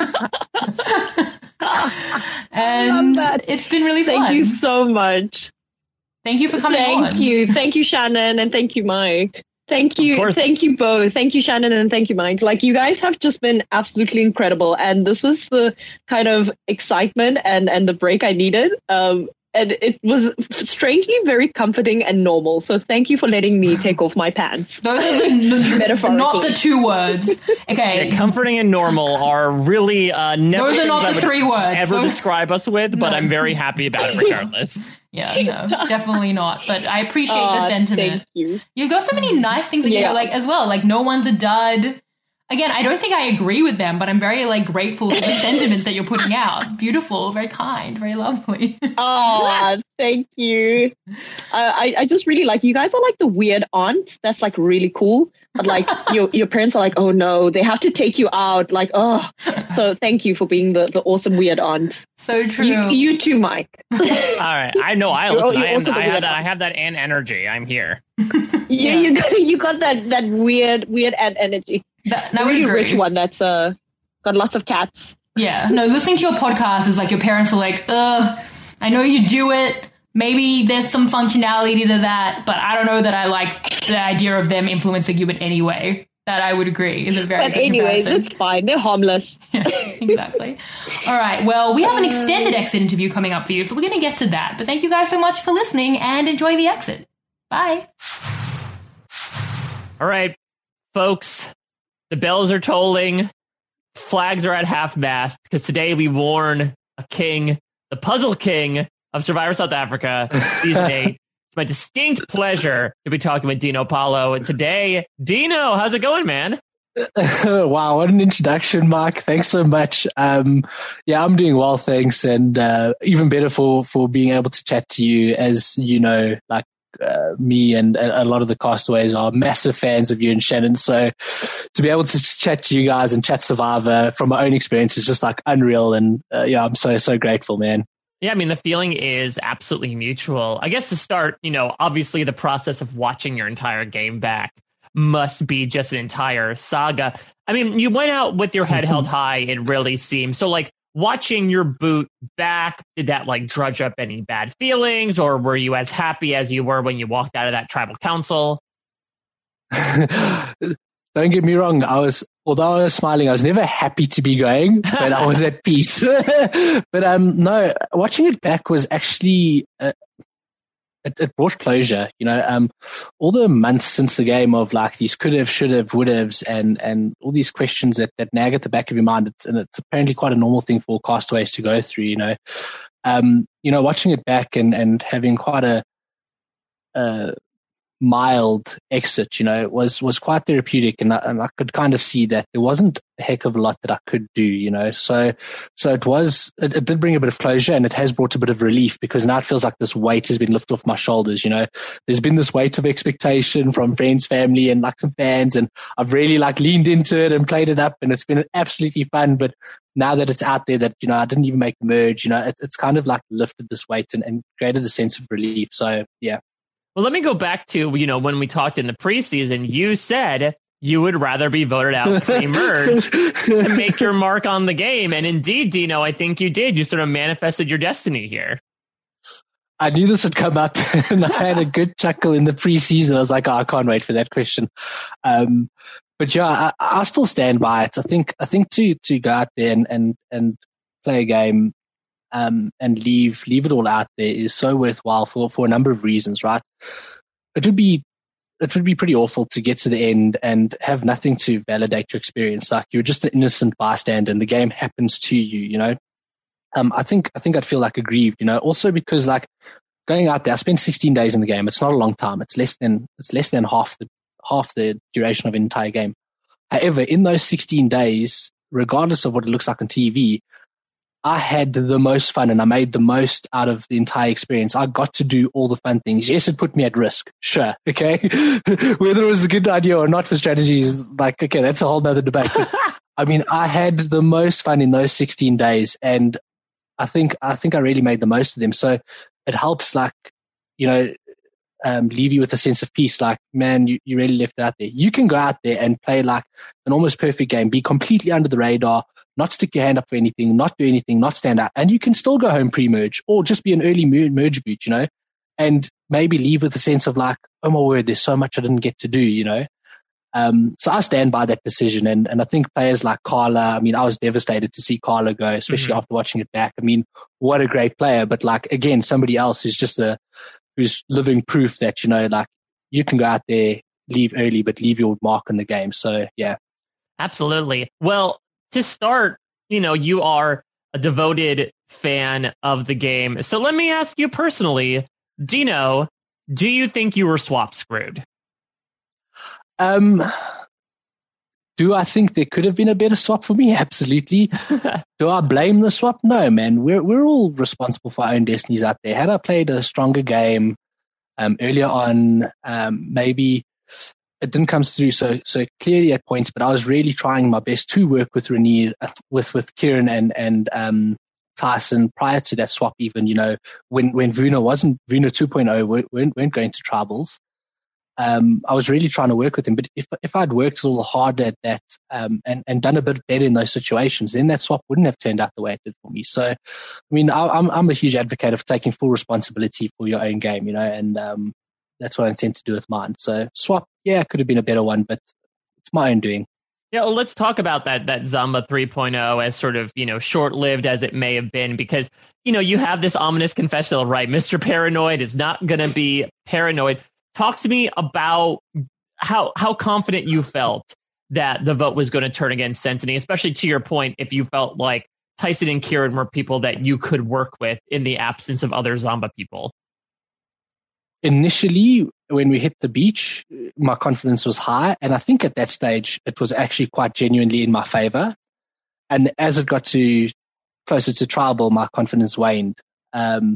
Speaker 1: And
Speaker 6: that.
Speaker 1: it's been really fun.
Speaker 6: Thank you so much.
Speaker 1: Thank you for coming
Speaker 6: Thank
Speaker 1: on.
Speaker 6: you. Thank you, Shannon, and thank you, Mike. Thank you.
Speaker 5: course.
Speaker 6: Thank you both. Thank you, Shannon, and thank you, Mike. Like, you guys have just been absolutely incredible. And this was the kind of excitement and, and the break I needed. Um, and it was strangely very comforting and normal. So thank you for letting me take off my pants.
Speaker 1: Those are the
Speaker 6: Metaphorically.
Speaker 1: not the two words. Okay.
Speaker 5: Yeah, comforting and normal are really uh, never
Speaker 1: Those are
Speaker 5: things
Speaker 1: not
Speaker 5: I
Speaker 1: the
Speaker 5: would
Speaker 1: three words.
Speaker 5: ever
Speaker 1: Those-
Speaker 5: describe us with, but
Speaker 1: No.
Speaker 5: I'm very happy about it regardless.
Speaker 1: Yeah, no, definitely not. But I appreciate the
Speaker 6: Aw,
Speaker 1: sentiment.
Speaker 6: Thank you.
Speaker 1: You've got so many nice things that
Speaker 6: Yeah.
Speaker 1: you like as well. Like, no one's a dud. Again, I don't think I agree with them, but I'm very like grateful for the sentiments that you're putting out. Beautiful, very kind, very lovely.
Speaker 6: Oh, thank you. I, I I just really like you guys are like the weird aunt. That's like really cool. But like your your parents are like, oh no, they have to take you out. Like, oh, so thank you for being the, the awesome weird aunt.
Speaker 1: So true.
Speaker 6: You, you too, Mike.
Speaker 5: All right, I know. I
Speaker 6: You're-
Speaker 5: listen.
Speaker 6: you're
Speaker 5: I, am,
Speaker 6: also the
Speaker 5: I have
Speaker 6: weird
Speaker 5: that.
Speaker 6: one.
Speaker 5: I have that and energy. I'm here.
Speaker 6: You
Speaker 1: Yeah.
Speaker 6: you got you got that that weird weird ant energy.
Speaker 1: That, I would
Speaker 6: Really
Speaker 1: agree.
Speaker 6: rich one that's uh got lots of cats.
Speaker 1: Yeah, no, listening to your podcast is like your parents are like, ugh, I know you do it. Maybe there's some functionality to that, but I don't know that I like the idea of them influencing you in any way. That I would agree is a very
Speaker 6: But
Speaker 1: good
Speaker 6: anyways,
Speaker 1: comparison.
Speaker 6: it's fine. They're harmless.
Speaker 1: Yeah, exactly. All right. Well, we have an extended exit interview coming up for you, so we're going to get to that. But thank you guys so much for listening and enjoy the exit. Bye.
Speaker 5: All right, folks. The bells are tolling. Flags are at half mast because today we warn a king, the puzzle king of Survivor South Africa, season eight. It's my distinct pleasure to be talking with Dino Paulo. And today, Dino, how's it going, man?
Speaker 8: Wow, what an introduction, Mark. Thanks so much. Um, yeah, I'm doing well, thanks. And uh, even better for, for being able to chat to you. As you know, like uh, me and a lot of the castaways are massive fans of you and Shannon. So to be able to chat to you guys and chat Survivor from my own experience is just like unreal. And uh, yeah, I'm so, so grateful, man.
Speaker 5: Yeah, I mean, the feeling is absolutely mutual. I guess to start, you know, obviously the process of watching your entire game back must be just an entire saga. I mean, you went out with your head held high, it really seems. So, like, watching your boot back, did that, like, drudge up any bad feelings? Or were you as happy as you were when you walked out of that tribal council?
Speaker 8: Don't get me wrong. I was, although I was smiling, I was never happy to be going, but I was at peace. But um, no, watching it back was actually uh, it, it brought closure. You know, um, all the months since the game of like these could have, should have, would haves, and and all these questions that that nag at the back of your mind. It's, and it's apparently quite a normal thing for castaways to go through. You know, um, you know, watching it back and and having quite a. Uh, mild exit, you know, was was quite therapeutic, and I, and I could kind of see that there wasn't a heck of a lot that I could do, you know. So, so it was, it, it did bring a bit of closure, and it has brought a bit of relief because now it feels like this weight has been lifted off my shoulders. You know, there's been this weight of expectation from friends, family, and like some fans, and I've really like leaned into it and played it up, and it's been absolutely fun. But now that it's out there, that you know, I didn't even make the merge. You know, it, it's kind of like lifted this weight and, and created a sense of relief. So, yeah.
Speaker 5: Well, let me go back to, you know, when we talked in the preseason, you said you would rather be voted out pre-merge and make your mark on the game. And indeed, Dino, I think you did. You sort of manifested your destiny here.
Speaker 8: I knew this would come up, and I had a good chuckle in the preseason. I was like, oh, I can't wait for that question. Um, but yeah, I, I still stand by it. I think, I think to, to go out there and, and, and play a game, Um, and leave leave it all out there is so worthwhile for, for a number of reasons, right? It would be it would be pretty awful to get to the end and have nothing to validate your experience. Like you're just an innocent bystander, and the game happens to you. You know, um, I think I think I'd feel like aggrieved. You know, also because like going out there, I spent sixteen days in the game. It's not a long time. It's less than it's less than half the half the duration of an entire game. However, in those sixteen days, regardless of what it looks like on T V, I had the most fun and I made the most out of the entire experience. I got to do all the fun things. Yes, it put me at risk. Sure. Okay. Whether it was a good idea or not for strategies, like, okay, that's a whole nother debate. But, I mean, I had the most fun in those sixteen days, and I think, I think I really made the most of them. So it helps, like, you know, um, leave you with a sense of peace. Like, man, you, you really left it out there. You can go out there and play like an almost perfect game, be completely under the radar, not stick your hand up for anything, not do anything, not stand out, and you can still go home pre-merge or just be an early merge boot, you know, and maybe leave with a sense of like, oh my word, there's so much I didn't get to do, you know. Um, so I stand by that decision. And, and I think players like Carla, I mean, I was devastated to see Carla go, especially
Speaker 5: Mm-hmm.
Speaker 8: after watching it back. I mean, what a great player. But like, again, somebody else who's just a, who's living proof that, you know, like you can go out there, leave early, but leave your mark in the game. So yeah.
Speaker 5: Absolutely. Well, to start, you know, you are a devoted fan of the game. So let me ask you personally, Dino, do you think you were swap screwed?
Speaker 8: Um, do I think there could have been a better swap for me? Absolutely. Do I blame the swap? No, man. We're we're all responsible for our own destinies out there. Had I played a stronger game um, earlier on, um, maybe it didn't come through so so clearly at points. But I was really trying my best to work with Renee, uh, with with Kieran and and um, Tyson prior to that swap. Even you know when when Vuna wasn't Vuna two point oh weren't weren't going to tribals. Um, I was really trying to work with him, but if if I'd worked a little harder at that um, and and done a bit better in those situations, then that swap wouldn't have turned out the way it did for me. So, I mean, I, I'm I'm a huge advocate of taking full responsibility for your own game, you know, and um, that's what I intend to do with mine. So, swap, yeah, it could have been a better one, but it's my own doing.
Speaker 5: Yeah, well, let's talk about that that Zamba three point oh as sort of, you know, short-lived as it may have been, because, you know, you have this ominous confessional, right? Mister Paranoid is not going to be paranoid. Talk to me about how how confident you felt that the vote was going to turn against Centiny, especially to your point, if you felt like Tyson and Kieran were people that you could work with in the absence of other Zamba people.
Speaker 8: Initially, when we hit the beach, my confidence was high. And I think at that stage, it was actually quite genuinely in my favor. And as it got to closer to tribal, my confidence waned. Um,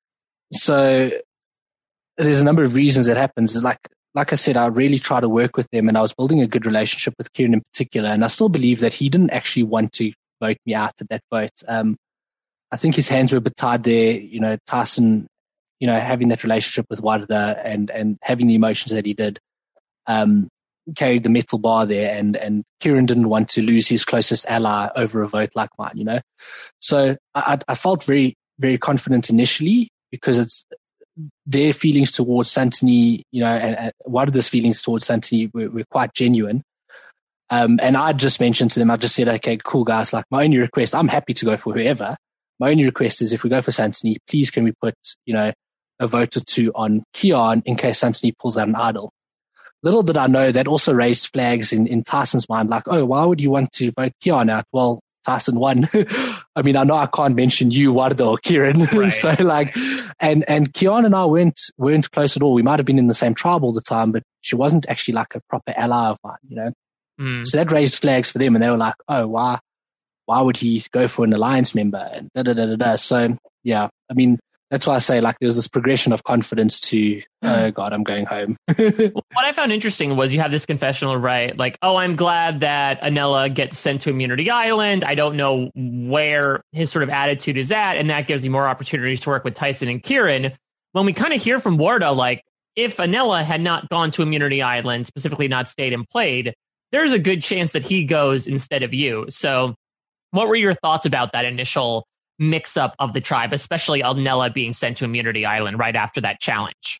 Speaker 8: so there's a number of reasons that happens. Like, like I said, I really try to work with them, and I was building a good relationship with Kieran in particular. And I still believe that he didn't actually want to vote me out at that vote. Um, I think his hands were a bit tied there. You know, Tyson, you know, having that relationship with Warda and, and having the emotions that he did, um, carried the metal bar there, and, and Kieran didn't want to lose his closest ally over a vote like mine, you know? So I, I felt very, very confident initially, because it's their feelings towards Santini, you know, and, and Warda's feelings towards Santini were, were quite genuine. Um, and I just mentioned to them, I just said, okay, cool guys, like my only request, I'm happy to go for whoever. My only request is if we go for Santini, please can we put, you know, a vote or two on Kian in case Santini pulls out an idol. Little did I know that also raised flags in, in Tyson's mind, like, oh, why would you want to vote Kian out? Well, Tyson won. I mean, I know I can't mention you, Warda, or Kieran. Right. So like, and, and Kian and I weren't, weren't close at all. We might have been in the same tribe all the time, but she wasn't actually like a proper ally of mine, you know?
Speaker 5: Mm.
Speaker 8: So that raised flags for them, and they were like, oh, why, why would he go for an alliance member? And da, da, da, da, da. So yeah, I mean, that's why I say, like, there's this progression of confidence to, oh God, I'm going home.
Speaker 5: What I found interesting was you have this confessional, right? Like, oh, I'm glad that Anela gets sent to Immunity Island. I don't know where his sort of attitude is at, and that gives you more opportunities to work with Tyson and Kieran. When we kind of hear from Warda, like, if Anela had not gone to Immunity Island, specifically not stayed and played, there's a good chance that he goes instead of you. So what were your thoughts about that initial mix-up of the tribe, especially Anela being sent to Immunity Island right after that challenge?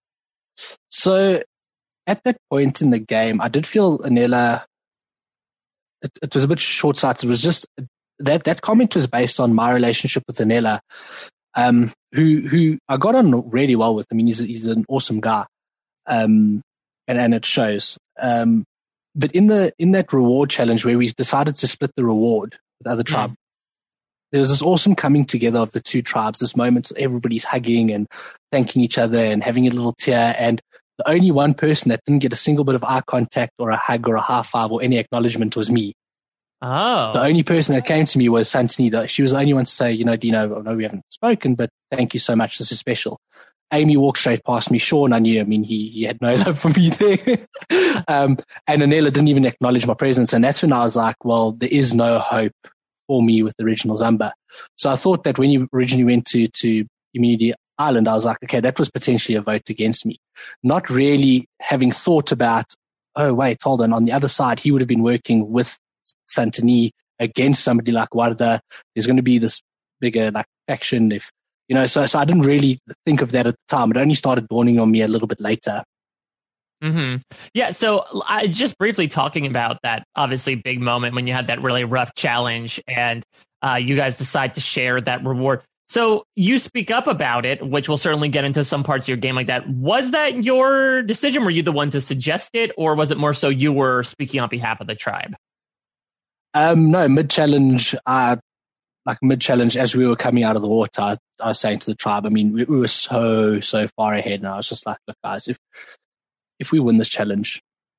Speaker 8: So at that point in the game, I did feel Anela, it, it was a bit short-sighted. It was just that that comment was based on my relationship with Anela, um, who who I got on really well with. I mean, he's he's an awesome guy, um, and and it shows. Um, but in the in that reward challenge where we decided to split the reward with the other tribe, mm. there was this awesome coming together of the two tribes, this moment everybody's hugging and thanking each other and having a little tear. And the only one person that didn't get a single bit of eye contact or a hug or a high five or any acknowledgement was me.
Speaker 5: Oh.
Speaker 8: The only person that came to me was Santini. She was the only one to say, you know, Dino, I know we haven't spoken, but thank you so much. This is special. Amy walked straight past me. Sean, I knew, I mean, he, he had no love for me there. um, and Anela didn't even acknowledge my presence. And that's when I was like, well, there is no hope for me with the original Zamba. So I thought that when you originally went to, to Immunity Island, I was like, okay, that was potentially a vote against me. Not really having thought about, oh, wait, hold on. On the other side, he would have been working with Santini against somebody like Warda. There's going to be this bigger like faction if, you know, so, so I didn't really think of that at the time. It only started dawning on me a little bit later.
Speaker 5: Mm-hmm. Yeah, so I just briefly talking about that obviously big moment when you had that really rough challenge and uh, you guys decide to share that reward. So you speak up about it, which we'll certainly get into some parts of your game like that. Was that your decision? Were you the one to suggest it, or was it more so you were speaking on behalf of the tribe?
Speaker 8: Um, no, mid-challenge, uh, like mid-challenge, as we were coming out of the water, I, I was saying to the tribe, I mean, we, we were so, so far ahead, and I was just like, look, guys, if if we win this challenge,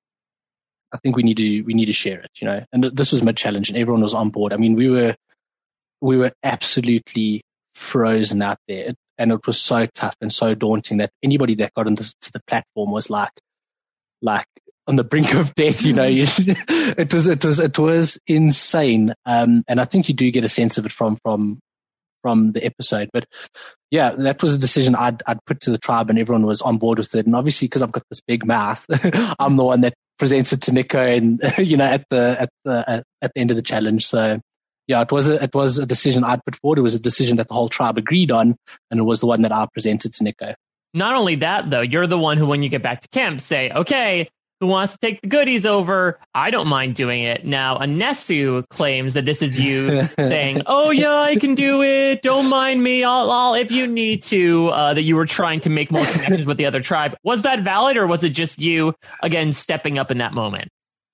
Speaker 8: I think we need to we need to share it, you know. And this was mid-challenge, and everyone was on board. I mean, we were we were absolutely frozen out there, it, and it was so tough and so daunting that anybody that got into the platform was like, like on the brink of death. You know, it was it was it was insane. Um, and I think you do get a sense of it from from from the episode. But yeah, that was a decision I'd I'd put to the tribe, and everyone was on board with it. And obviously, because I've got this big mouth, I'm the one that presents it to Nico, and you know, at the at the at, at the end of the challenge. So. Yeah, it was a it was a decision I'd put forward. It was a decision that the whole tribe agreed on, and it was the one that I presented to Nico.
Speaker 5: Not only that, though, you're the one who, when you get back to camp, say, okay, who wants to take the goodies over? I don't mind doing it. Now, Anesu claims that this is you saying, oh, yeah, I can do it. Don't mind me. I'll, I'll if you need to, uh, that you were trying to make more connections with the other tribe. Was that valid, or was it just you, again, stepping up in that moment?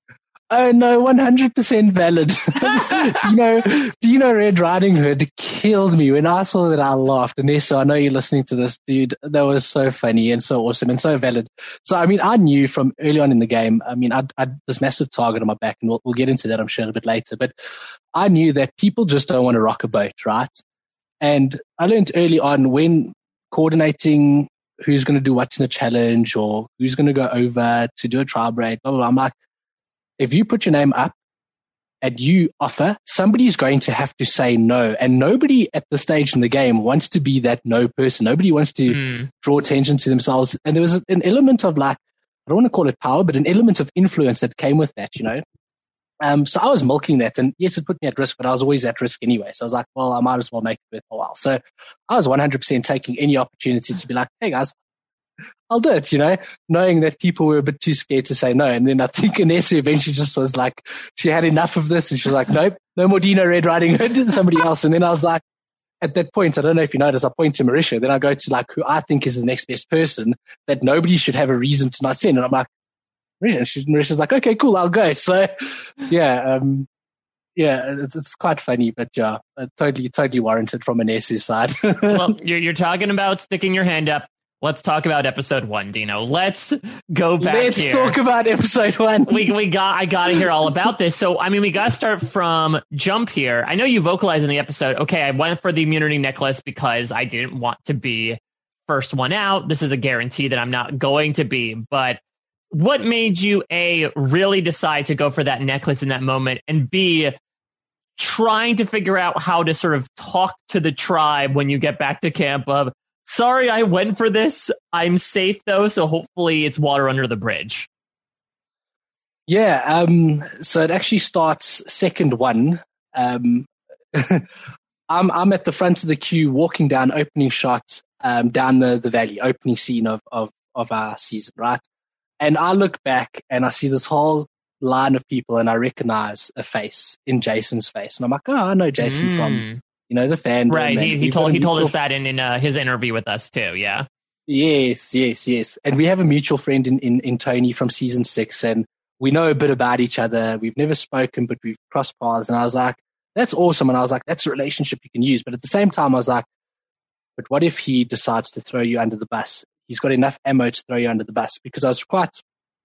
Speaker 8: Oh no, one hundred percent valid. do you know, do you know Red Riding Hood killed me when I saw that. I laughed. And Nessa, I know you're listening to this, dude. That was so funny and so awesome and so valid. So, I mean, I knew from early on in the game, I mean, I had this massive target on my back, and we'll, we'll get into that, I'm sure, a bit later. But I knew that people just don't want to rock a boat, right? And I learned early on when coordinating who's going to do what's in a challenge or who's going to go over to do a trial raid, blah, blah, blah. I'm like, if you put your name up and you offer, somebody's going to have to say no. And nobody at the stage in the game wants to be that no person. Nobody wants to mm. draw attention to themselves. And there was an element of like, I don't want to call it power, but an element of influence that came with that, you know? Um, so I was milking that. And yes, it put me at risk, but I was always at risk anyway. So I was like, well, I might as well make it worth a while. So I was one hundred percent taking any opportunity to be like, hey guys, I'll do it, you know, knowing that people were a bit too scared to say no. And then I think Anesu eventually just was like, she had enough of this, and she was like, nope, no more Dino Red Riding Hood, somebody else. And then I was like, at that point, I don't know if you noticed, I point to Marisha, then I go to like who I think is the next best person that nobody should have a reason to not send. And I'm like, Marisha, and she, Marisha's like, okay, cool, I'll go. So yeah, um, yeah, it's, it's quite funny, but yeah, uh, totally, totally warranted from Anesu's side.
Speaker 5: Well, you're, you're talking about sticking your hand up. Let's talk about episode one, Dino. Let's go back
Speaker 8: Let's
Speaker 5: here.
Speaker 8: talk about episode one.
Speaker 5: we we got I got to hear all about this. So, I mean, we got to start from jump here. I know you vocalized in the episode, okay, I went for the immunity necklace because I didn't want to be first one out. This is a guarantee that I'm not going to be. But what made you, A, really decide to go for that necklace in that moment, and B, trying to figure out how to sort of talk to the tribe when you get back to camp of, sorry, I went for this. I'm safe, though, so hopefully it's water under the bridge.
Speaker 8: Yeah, um, so it actually starts second one. Um, I'm I'm at the front of the queue, walking down opening shot um, down the, the valley, opening scene of, of, of our season, right? And I look back and I see this whole line of people, and I recognize a face in Jason's face. And I'm like, oh, I know Jason mm. from... You know, the fan.
Speaker 5: Right. He, he told he told us that in, in uh, his interview with us too. Yeah.
Speaker 8: Yes, yes, yes. And we have a mutual friend in, in, in Tony from season six, and we know a bit about each other. We've never spoken, but we've crossed paths. And I was like, that's awesome. And I was like, that's a relationship you can use. But at the same time, I was like, but what if he decides to throw you under the bus? He's got enough ammo to throw you under the bus. Because I was quite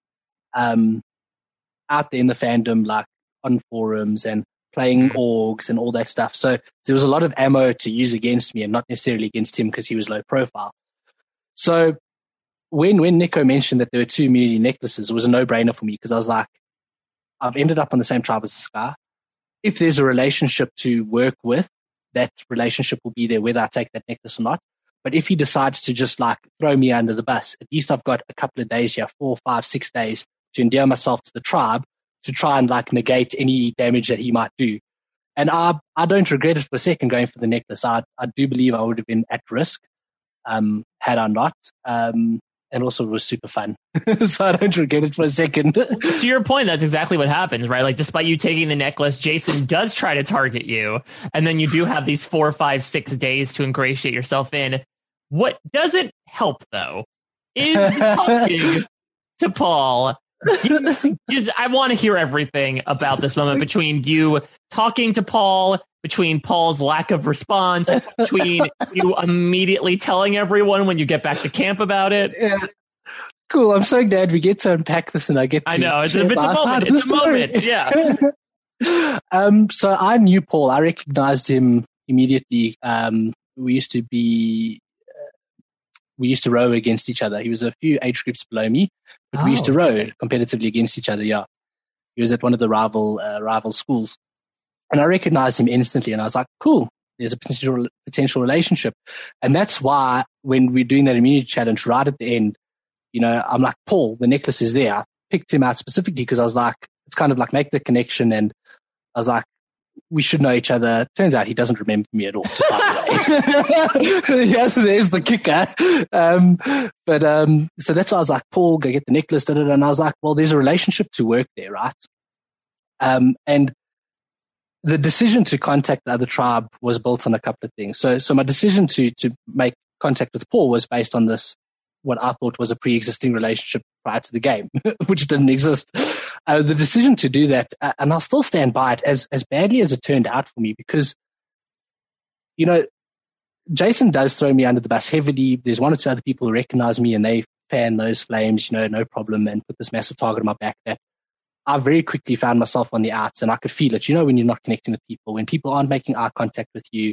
Speaker 8: um out there in the fandom, like on forums and playing orgs and all that stuff. So there was a lot of ammo to use against me, and not necessarily against him because he was low profile. So when when Nico mentioned that there were two immunity necklaces, it was a no-brainer for me, because I was like, I've ended up on the same tribe as this guy. If there's a relationship to work with, that relationship will be there whether I take that necklace or not. But if he decides to just like throw me under the bus, at least I've got a couple of days here, four, five, six days to endear myself to the tribe, to try and like negate any damage that he might do. And I I don't regret it for a second going for the necklace. I I do believe I would have been at risk um, had I not. Um, and also it was super fun. So I don't regret it for a second.
Speaker 5: To your point, that's exactly what happens, right? Like, despite you taking the necklace, Jason does try to target you, and then you do have these four, five, six days to ingratiate yourself in. What doesn't help, though, is talking to Paul. Just, I want to hear everything about this moment between you talking to Paul, between Paul's lack of response, between you immediately telling everyone when you get back to camp about it.
Speaker 8: Yeah. Cool. I'm so glad we get to unpack this and I get to
Speaker 5: I know. It's,
Speaker 8: share
Speaker 5: it's a
Speaker 8: my side
Speaker 5: moment.
Speaker 8: of the
Speaker 5: It's a
Speaker 8: story.
Speaker 5: moment. Yeah.
Speaker 8: um, so I knew Paul. I recognized him immediately. Um, we used to be, uh, we used to row against each other. He was a few age groups below me, but
Speaker 5: Oh,
Speaker 8: we used to row
Speaker 5: interesting.
Speaker 8: competitively against each other. Yeah. He was at one of the rival, uh, rival schools. And I recognized him instantly and I was like, cool, there's a potential, potential relationship. And that's why when we're doing that immunity challenge right at the end, you know, I'm like, Paul, the necklace is there. I picked him out specifically because I was like, it's kind of like make the connection. And I was like, we should know each other. Turns out he doesn't remember me at all. Just by the way. Yes, there's the kicker. Um, but um, so that's why I was like, Paul, go get the necklace. Da, da, da. And I was like, well, there's a relationship to work there, right? Um, and the decision to contact the other tribe was built on a couple of things. So, so my decision to to make contact with Paul was based on this, what I thought was a pre-existing relationship prior to the game, which didn't exist. Uh, the decision to do that, uh, and I'll still stand by it, as as badly as it turned out for me, because, you know, Jason does throw me under the bus heavily. There's one or two other people who recognize me and they fan those flames, you know, no problem, and put this massive target on my back that I very quickly found myself on the outs, and I could feel it. You know, when you're not connecting with people, when people aren't making eye contact with you,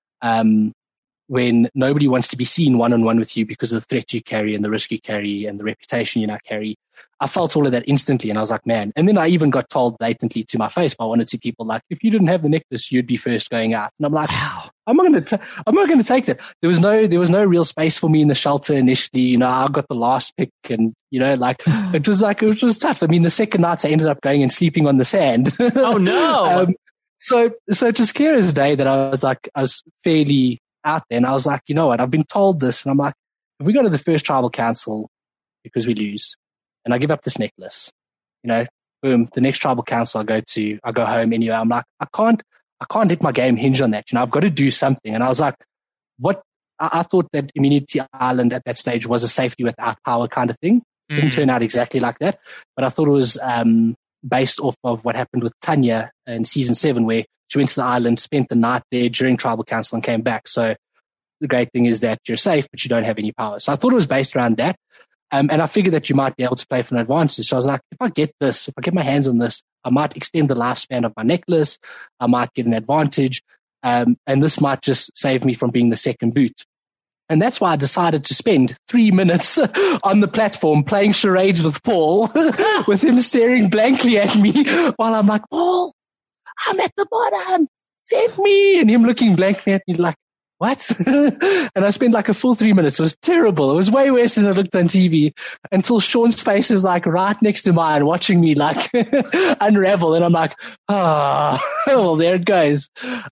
Speaker 8: um, when nobody wants to be seen one-on-one with you because of the threat you carry and the risk you carry and the reputation you now carry. I felt all of that instantly, and I was like, man. And then I even got told blatantly to my face by one or two people, like, if you didn't have the necklace, you'd be first going out. And I'm like, wow, I'm not going to, I'm not going to take that. There was no, there was no real space for me in the shelter initially. You know, I got the last pick, and you know, like it was like it was tough. I mean, the second night I ended up going and sleeping on the sand.
Speaker 5: Oh no!
Speaker 8: um, so, so it was clear as day that I was like, I was fairly out there, and I was like, you know what? I've been told this, and I'm like, if we go to the first tribal council because we lose, and I give up this necklace, you know, boom, the next tribal council I go to, I go home anyway. I'm like, I can't, I can't let my game hinge on that. You know, I've got to do something. And I was like, what? I, I thought that Immunity Island at that stage was a safety without power kind of thing. Mm. Didn't turn out exactly like that, but I thought it was um, based off of what happened with Tanya in season seven, where she went to the island, spent the night there during tribal council and came back. So the great thing is that you're safe, but you don't have any power. So I thought it was based around that. Um, and I figured that you might be able to play for an advantage. So I was like, if I get this, if I get my hands on this, I might extend the lifespan of my necklace. I might get an advantage. Um, and this might just save me from being the second boot. And that's why I decided to spend three minutes on the platform playing charades with Paul, with him staring blankly at me while I'm like, Paul, I'm at the bottom. Save me. And him looking blankly at me like, what? And I spent like a full three minutes. It was terrible. It was way worse than it looked on T V, until Sean's face is like right next to mine, watching me like unravel. And I'm like, ah, oh, well, there it goes.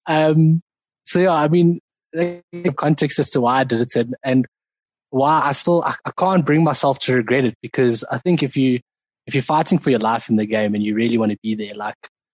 Speaker 8: Um, so yeah, I mean, context as to why I did it, and, and why I still, I, I can't bring myself to regret it, because I think if you, if you're fighting for your life in the game and you really want to be there, like,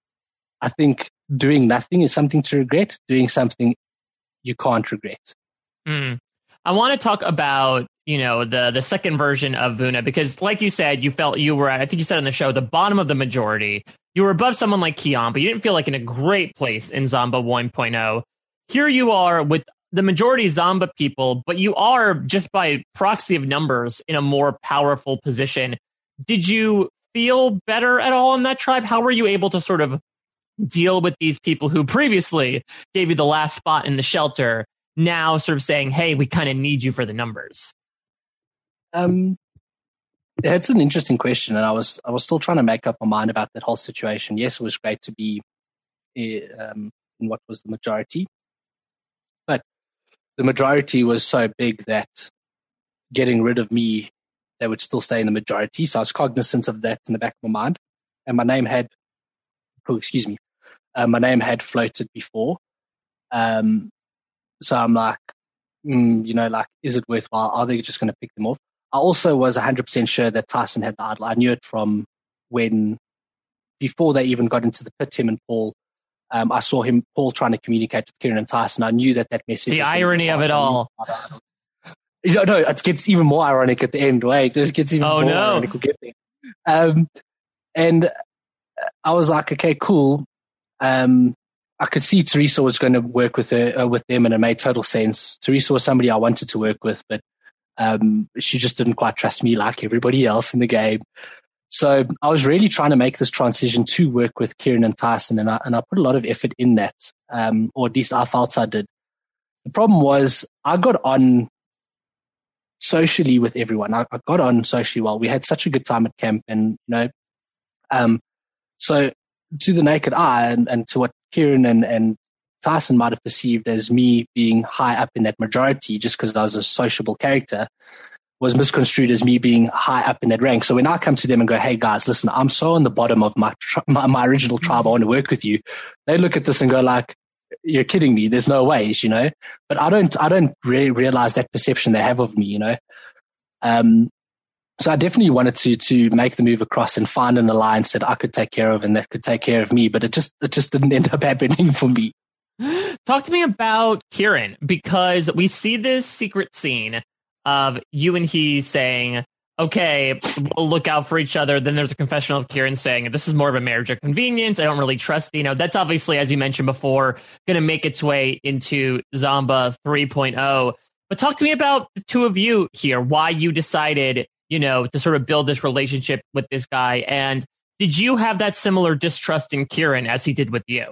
Speaker 8: I think doing nothing is something to regret. Doing something you can't regret.
Speaker 5: Mm. I want to talk about, you know, the the second version of Vuna, because like you said, you felt you were at, I think you said on the show, the bottom of the majority. You were above someone like Kian, but you didn't feel like in a great place in Zomba one point oh. Here you are with the majority Zomba people, but you are, just by proxy of numbers, in a more powerful position. Did you feel better at all in that tribe? How were you able to sort of deal with these people who previously gave you the last spot in the shelter, now sort of saying, hey, we kind of need you for the numbers?
Speaker 8: Um, that's an interesting question, and I was I was still trying to make up my mind about that whole situation. Yes, it was great to be um, in what was the majority, but the majority was so big that getting rid of me, they would still stay in the majority. So I was cognizant of that in the back of my mind, and my name had, oh, excuse me, uh, my name had floated before. Um, so I'm like, mm, you know, like, is it worthwhile? Are they just going to pick them off? I also was one hundred percent sure that Tyson had the idol. I knew it from when, before they even got into the pit, him and Paul, um, I saw him, Paul trying to communicate with Kieran and Tyson. I knew that that message.
Speaker 5: The irony of it all.
Speaker 8: You know, no, it gets even more ironic at the end. Wait, this gets even
Speaker 5: oh,
Speaker 8: more
Speaker 5: no.
Speaker 8: ironic. We'll get there. Um, and I was like, okay, cool. Um, I could see Teresa was going to work with her, uh, with them, and it made total sense. Teresa was somebody I wanted to work with, but um, she just didn't quite trust me like everybody else in the game. So I was really trying to make this transition to work with Kieran and Tyson, and I, and I put a lot of effort in that, um, or at least I felt I did. The problem was I got on socially with everyone. I, I got on socially well. We had such a good time at camp, and you know, um, so to the naked eye, and, and to what Kieran and, and Tyson might have perceived as me being high up in that majority, just because I was a sociable character, was misconstrued as me being high up in that rank. So when I come to them and go, "Hey guys, listen, I'm so on the bottom of my tri- my, my original tribe. I want to work with you," they look at this and go like, "You're kidding me. There's no ways," you know. But I don't, I don't really realize that perception they have of me, you know. Um, so I definitely wanted to to make the move across and find an alliance that I could take care of and that could take care of me. But it just, it just didn't end up happening for me.
Speaker 5: Talk to me about Kieran, because we see this secret scene of you and he saying, okay, we'll look out for each other. Then there's a confessional of Kieran saying, this is more of a marriage of convenience. I don't really trust Dino. That's obviously, as you mentioned before, going to make its way into Zamba three point oh. But talk to me about the two of you here, why you decided, you know, to sort of build this relationship with this guy. And did you have that similar distrust in Kieran as he did with you?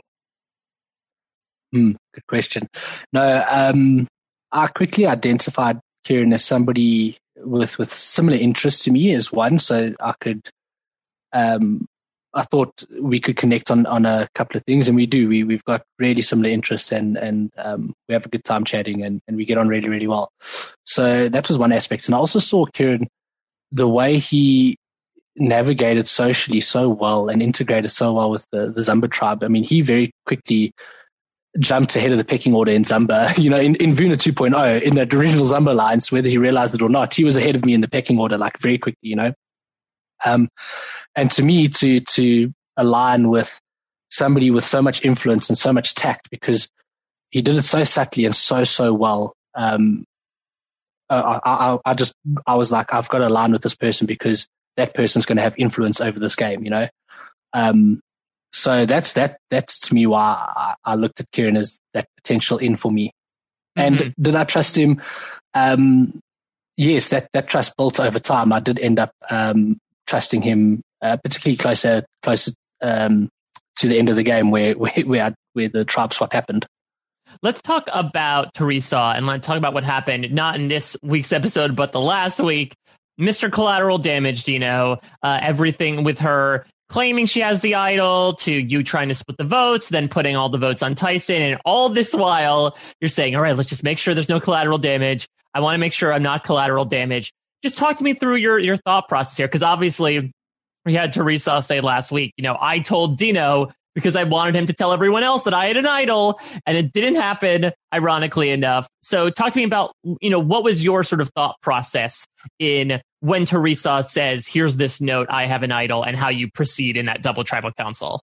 Speaker 8: Mm, good question. No, um, I quickly identified Kieran as somebody with, with similar interests to me as one, so I could, um, I thought we could connect on, on a couple of things, and we do. We, we've got really similar interests, and, and um, we have a good time chatting, and, and we get on really, really well. So that was one aspect. And I also saw Kieran, the way he navigated socially so well and integrated so well with the, the Zamba tribe. I mean, he very quickly jumped ahead of the pecking order in Zamba. You know, in, in Vuna two point oh, in the original Zamba Alliance, whether he realized it or not, he was ahead of me in the pecking order, like very quickly, you know. Um, and to me, to to align with somebody with so much influence and so much tact, because he did it so subtly and so, so well. Um, I, I, I just, I was like, I've got to align with this person because that person's going to have influence over this game, you know. Um, So that's that. That's to me why I, I looked at Kieran as that potential in for me. And
Speaker 5: Mm-hmm.
Speaker 8: did I trust him? Um, yes, that that trust built over time. I did end up um, trusting him, uh, particularly closer closer um, to the end of the game, where where where, I, where the tribe swap happened.
Speaker 5: Let's talk about Teresa, and let's talk about what happened, not in this week's episode, but the last week. Mister Collateral Damage, Dino, uh, everything with her claiming she has the idol, to you trying to split the votes, then putting all the votes on Tyson, and all this while you're saying, all right, let's just make sure there's no collateral damage. I want to make sure I'm not collateral damage. Just talk to me through your, your thought process here, because obviously we had Teresa say last week, you know, I told Dino because I wanted him to tell everyone else that I had an idol, and it didn't happen, ironically enough. So talk to me about, you know, what was your sort of thought process in when Teresa says, here's this note, I have an idol, and how you proceed in that double tribal council?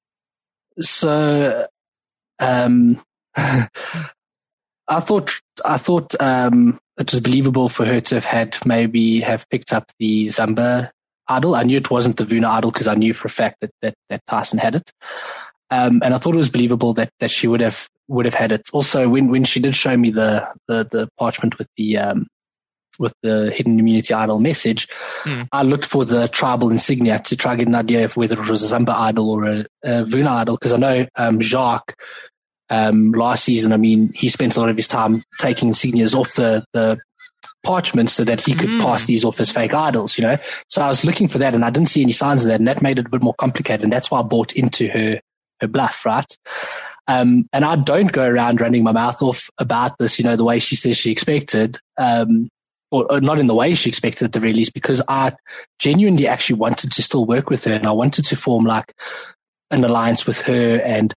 Speaker 8: So, um, I thought, I thought, um, it was believable for her to have had, maybe have picked up the Zamba idol. I knew it wasn't the Vuna idol because I knew for a fact that, that, that Tyson had it. Um, and I thought it was believable that, that she would have, would have had it. Also, when, when she did show me the, the, the parchment with the, um, with the hidden immunity idol message, mm. I looked for the tribal insignia to try to get an idea of whether it was a Zamba idol or a, a Vuna idol. Because I know um, Jacques, um, last season, I mean, he spent a lot of his time taking insignias off the, the parchment so that he could mm. pass these off as fake idols, you know. So I was looking for that, and I didn't see any signs of that, and that made it a bit more complicated, and that's why I bought into her her bluff, right? Um, and I don't go around running my mouth off about this, you know, the way she says she expected. Um, Or, or not in the way she expected at the very least, because I genuinely actually wanted to still work with her, and I wanted to form like an alliance with her and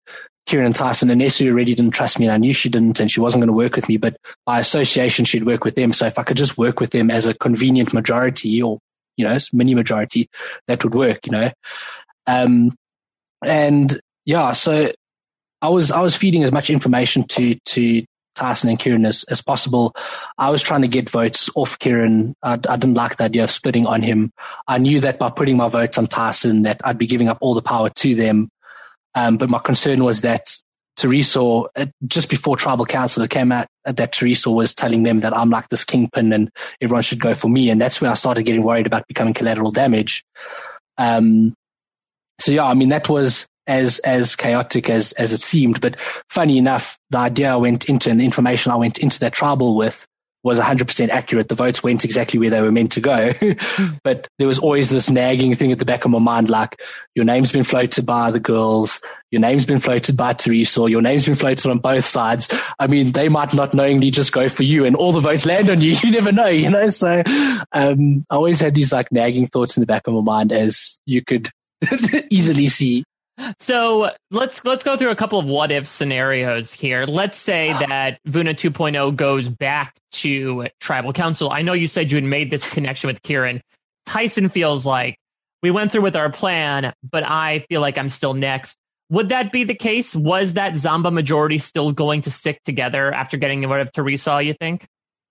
Speaker 8: Kieran and Tyson, and Nesu already didn't trust me, and I knew she didn't, and she wasn't going to work with me, but by association, she'd work with them. So if I could just work with them as a convenient majority or, you know, mini majority, that would work, you know. Um, and yeah, so I was, I was feeding as much information to, to Tyson and Kieran as, as possible. I was trying to get votes off Kieran. I, I didn't like the idea of splitting on him. I knew that by putting my votes on Tyson, that I'd be giving up all the power to them. Um, but my concern was that Teresa, just before Tribal Council, it came out that Teresa was telling them that I'm like this kingpin and everyone should go for me. And that's where I started getting worried about becoming collateral damage. Um, so yeah, I mean, that was as, as chaotic as, as it seemed. But funny enough, the idea I went into and the information I went into that tribal with was one hundred percent accurate. The votes went exactly where they were meant to go. But there was always this nagging thing at the back of my mind, like, your name's been floated by the girls, your name's been floated by Teresa, your name's been floated on both sides. I mean, they might not knowingly just go for you and all the votes land on you. You never know, you know? So um, I always had these like nagging thoughts in the back of my mind, as you could easily see.
Speaker 5: So let's let's go through a couple of what if scenarios here. Let's say that Vuna two point oh goes back to Tribal Council. I know you said you had made this connection with Kieran. Tyson feels like we went through with our plan, but I feel like I'm still next. Would that be the case? Was that Zamba majority still going to stick together after getting rid of Teresa, you think?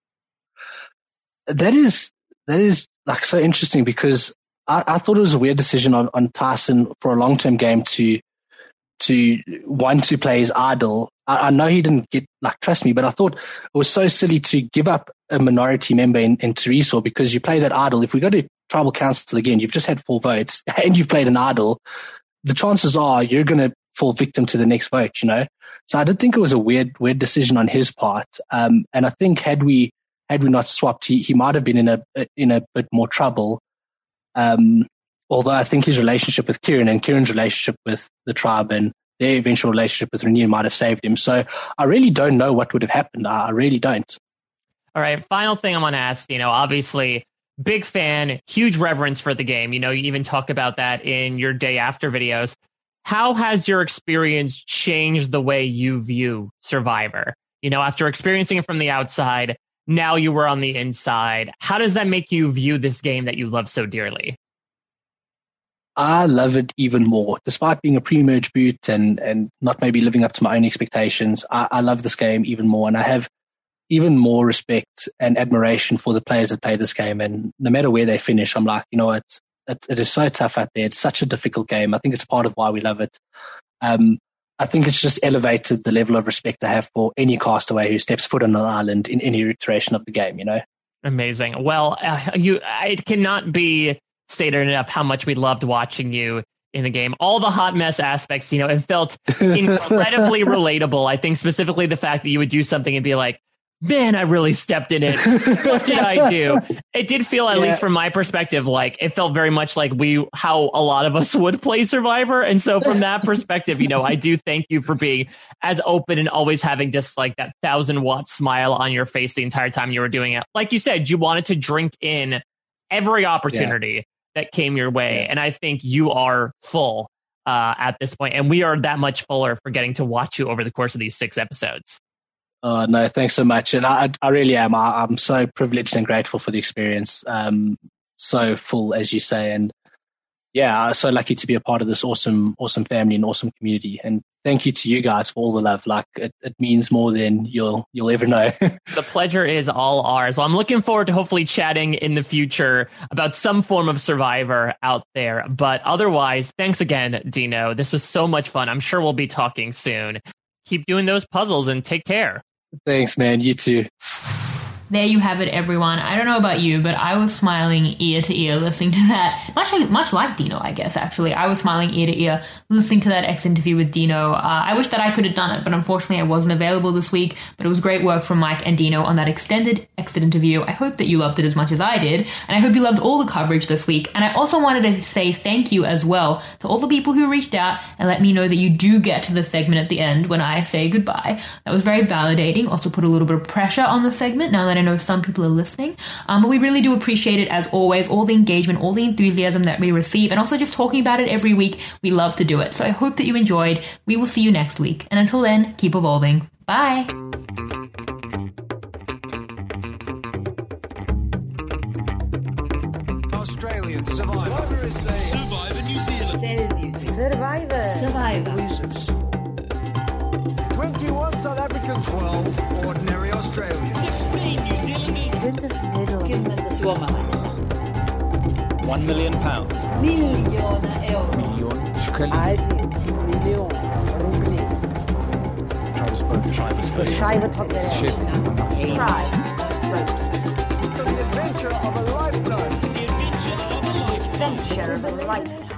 Speaker 8: That is that is like so interesting, because I, I thought it was a weird decision on, on Tyson for a long-term game to to want to play his idol. I, I know he didn't get like trust me, but I thought it was so silly to give up a minority member in, in Teresa, because you play that idol. If we go to Tribal Council again, you've just had four votes and you've played an idol, the chances are you're going to fall victim to the next vote, you know? So I did think it was a weird, weird decision on his part. Um, and I think had we, had we not swapped, he, he might have been in a, in a bit more trouble. Um, although I think his relationship with Kieran and Kieran's relationship with the tribe and their eventual relationship with Renew might have saved him. So I really don't know what would have happened. I really don't.
Speaker 5: All right. Final thing I want to ask, you know, obviously big fan, huge reverence for the game. You know, you even talk about that in your day after videos. How has your experience changed the way you view Survivor? You know, after experiencing it from the outside, now you were on the inside. How does that make you view this game that you love so dearly?
Speaker 8: I love it even more. Despite being a pre-merge boot and, and not maybe living up to my own expectations, I, I love this game even more. And I have even more respect and admiration for the players that play this game. And no matter where they finish, I'm like, you know what? It, it is so tough out there. It's such a difficult game. I think it's part of why we love it. Um, I think it's just elevated the level of respect I have for any castaway who steps foot on an island in any iteration of the game, you know?
Speaker 5: Amazing. Well, uh, you, it cannot be stated enough how much we loved watching you in the game. All the hot mess aspects, you know, it felt incredibly relatable. I think specifically the fact that you would do something and be like, man, I really stepped in it. What did I do? It did feel, at yeah. least from my perspective, like it felt very much like we, how a lot of us would play Survivor. And so from that perspective, you know, I do thank you for being as open and always having just like that thousand watt smile on your face the entire time you were doing it. Like you said, you wanted to drink in every opportunity yeah. that came your way.
Speaker 8: Yeah.
Speaker 5: And I think you are full uh, at this point. And we are that much fuller for getting to watch you over the course of these six episodes.
Speaker 8: Oh, no, thanks so much. And I, I really am. I, I'm so privileged and grateful for the experience. Um, so full, as you say. And yeah, I'm so lucky to be a part of this awesome, awesome family and awesome community. And thank you to you guys for all the love. Like it, it means more than you'll, you'll ever know.
Speaker 5: The pleasure is all ours. Well, I'm looking forward to hopefully chatting in the future about some form of Survivor out there. But otherwise, thanks again, Dino. This was so much fun. I'm sure we'll be talking soon. Keep doing those puzzles and take care.
Speaker 8: Thanks, man. You too.
Speaker 1: There you have it, everyone. I don't know about you, but I was smiling ear to ear listening to that. Much like, much like Dino, I guess, actually. I was smiling ear to ear listening to that X interview with Dino. Uh, I wish that I could have done it, but unfortunately I wasn't available this week. But it was great work from Mike and Dino on that extended exit interview. I hope that you loved it as much as I did. And I hope you loved all the coverage this week. And I also wanted to say thank you as well to all the people who reached out and let me know that you do get to the segment at the end when I say goodbye. That was very validating. Also put a little bit of pressure on the segment now that I know some people are listening. Um, but we really do appreciate it, as always, all the engagement, all the enthusiasm that we receive, and also just talking about it every week. We love to do it. So I hope that you enjoyed. We will see you next week. And until then, keep evolving. Bye.
Speaker 9: Australian Survivor is saying Survivor New Zealand.
Speaker 3: Survivor. Survivor.
Speaker 9: twenty-one South Africans, twelve ordinary Australians. sixteen New Zealanders.
Speaker 4: One million pounds.
Speaker 3: Miljoner euro.
Speaker 4: Million shekeli.
Speaker 3: Один миллион рублей. Schreibe
Speaker 4: Shit.
Speaker 3: Tribe spoken.
Speaker 9: The adventure of a lifetime.
Speaker 3: Adventure of a lifetime.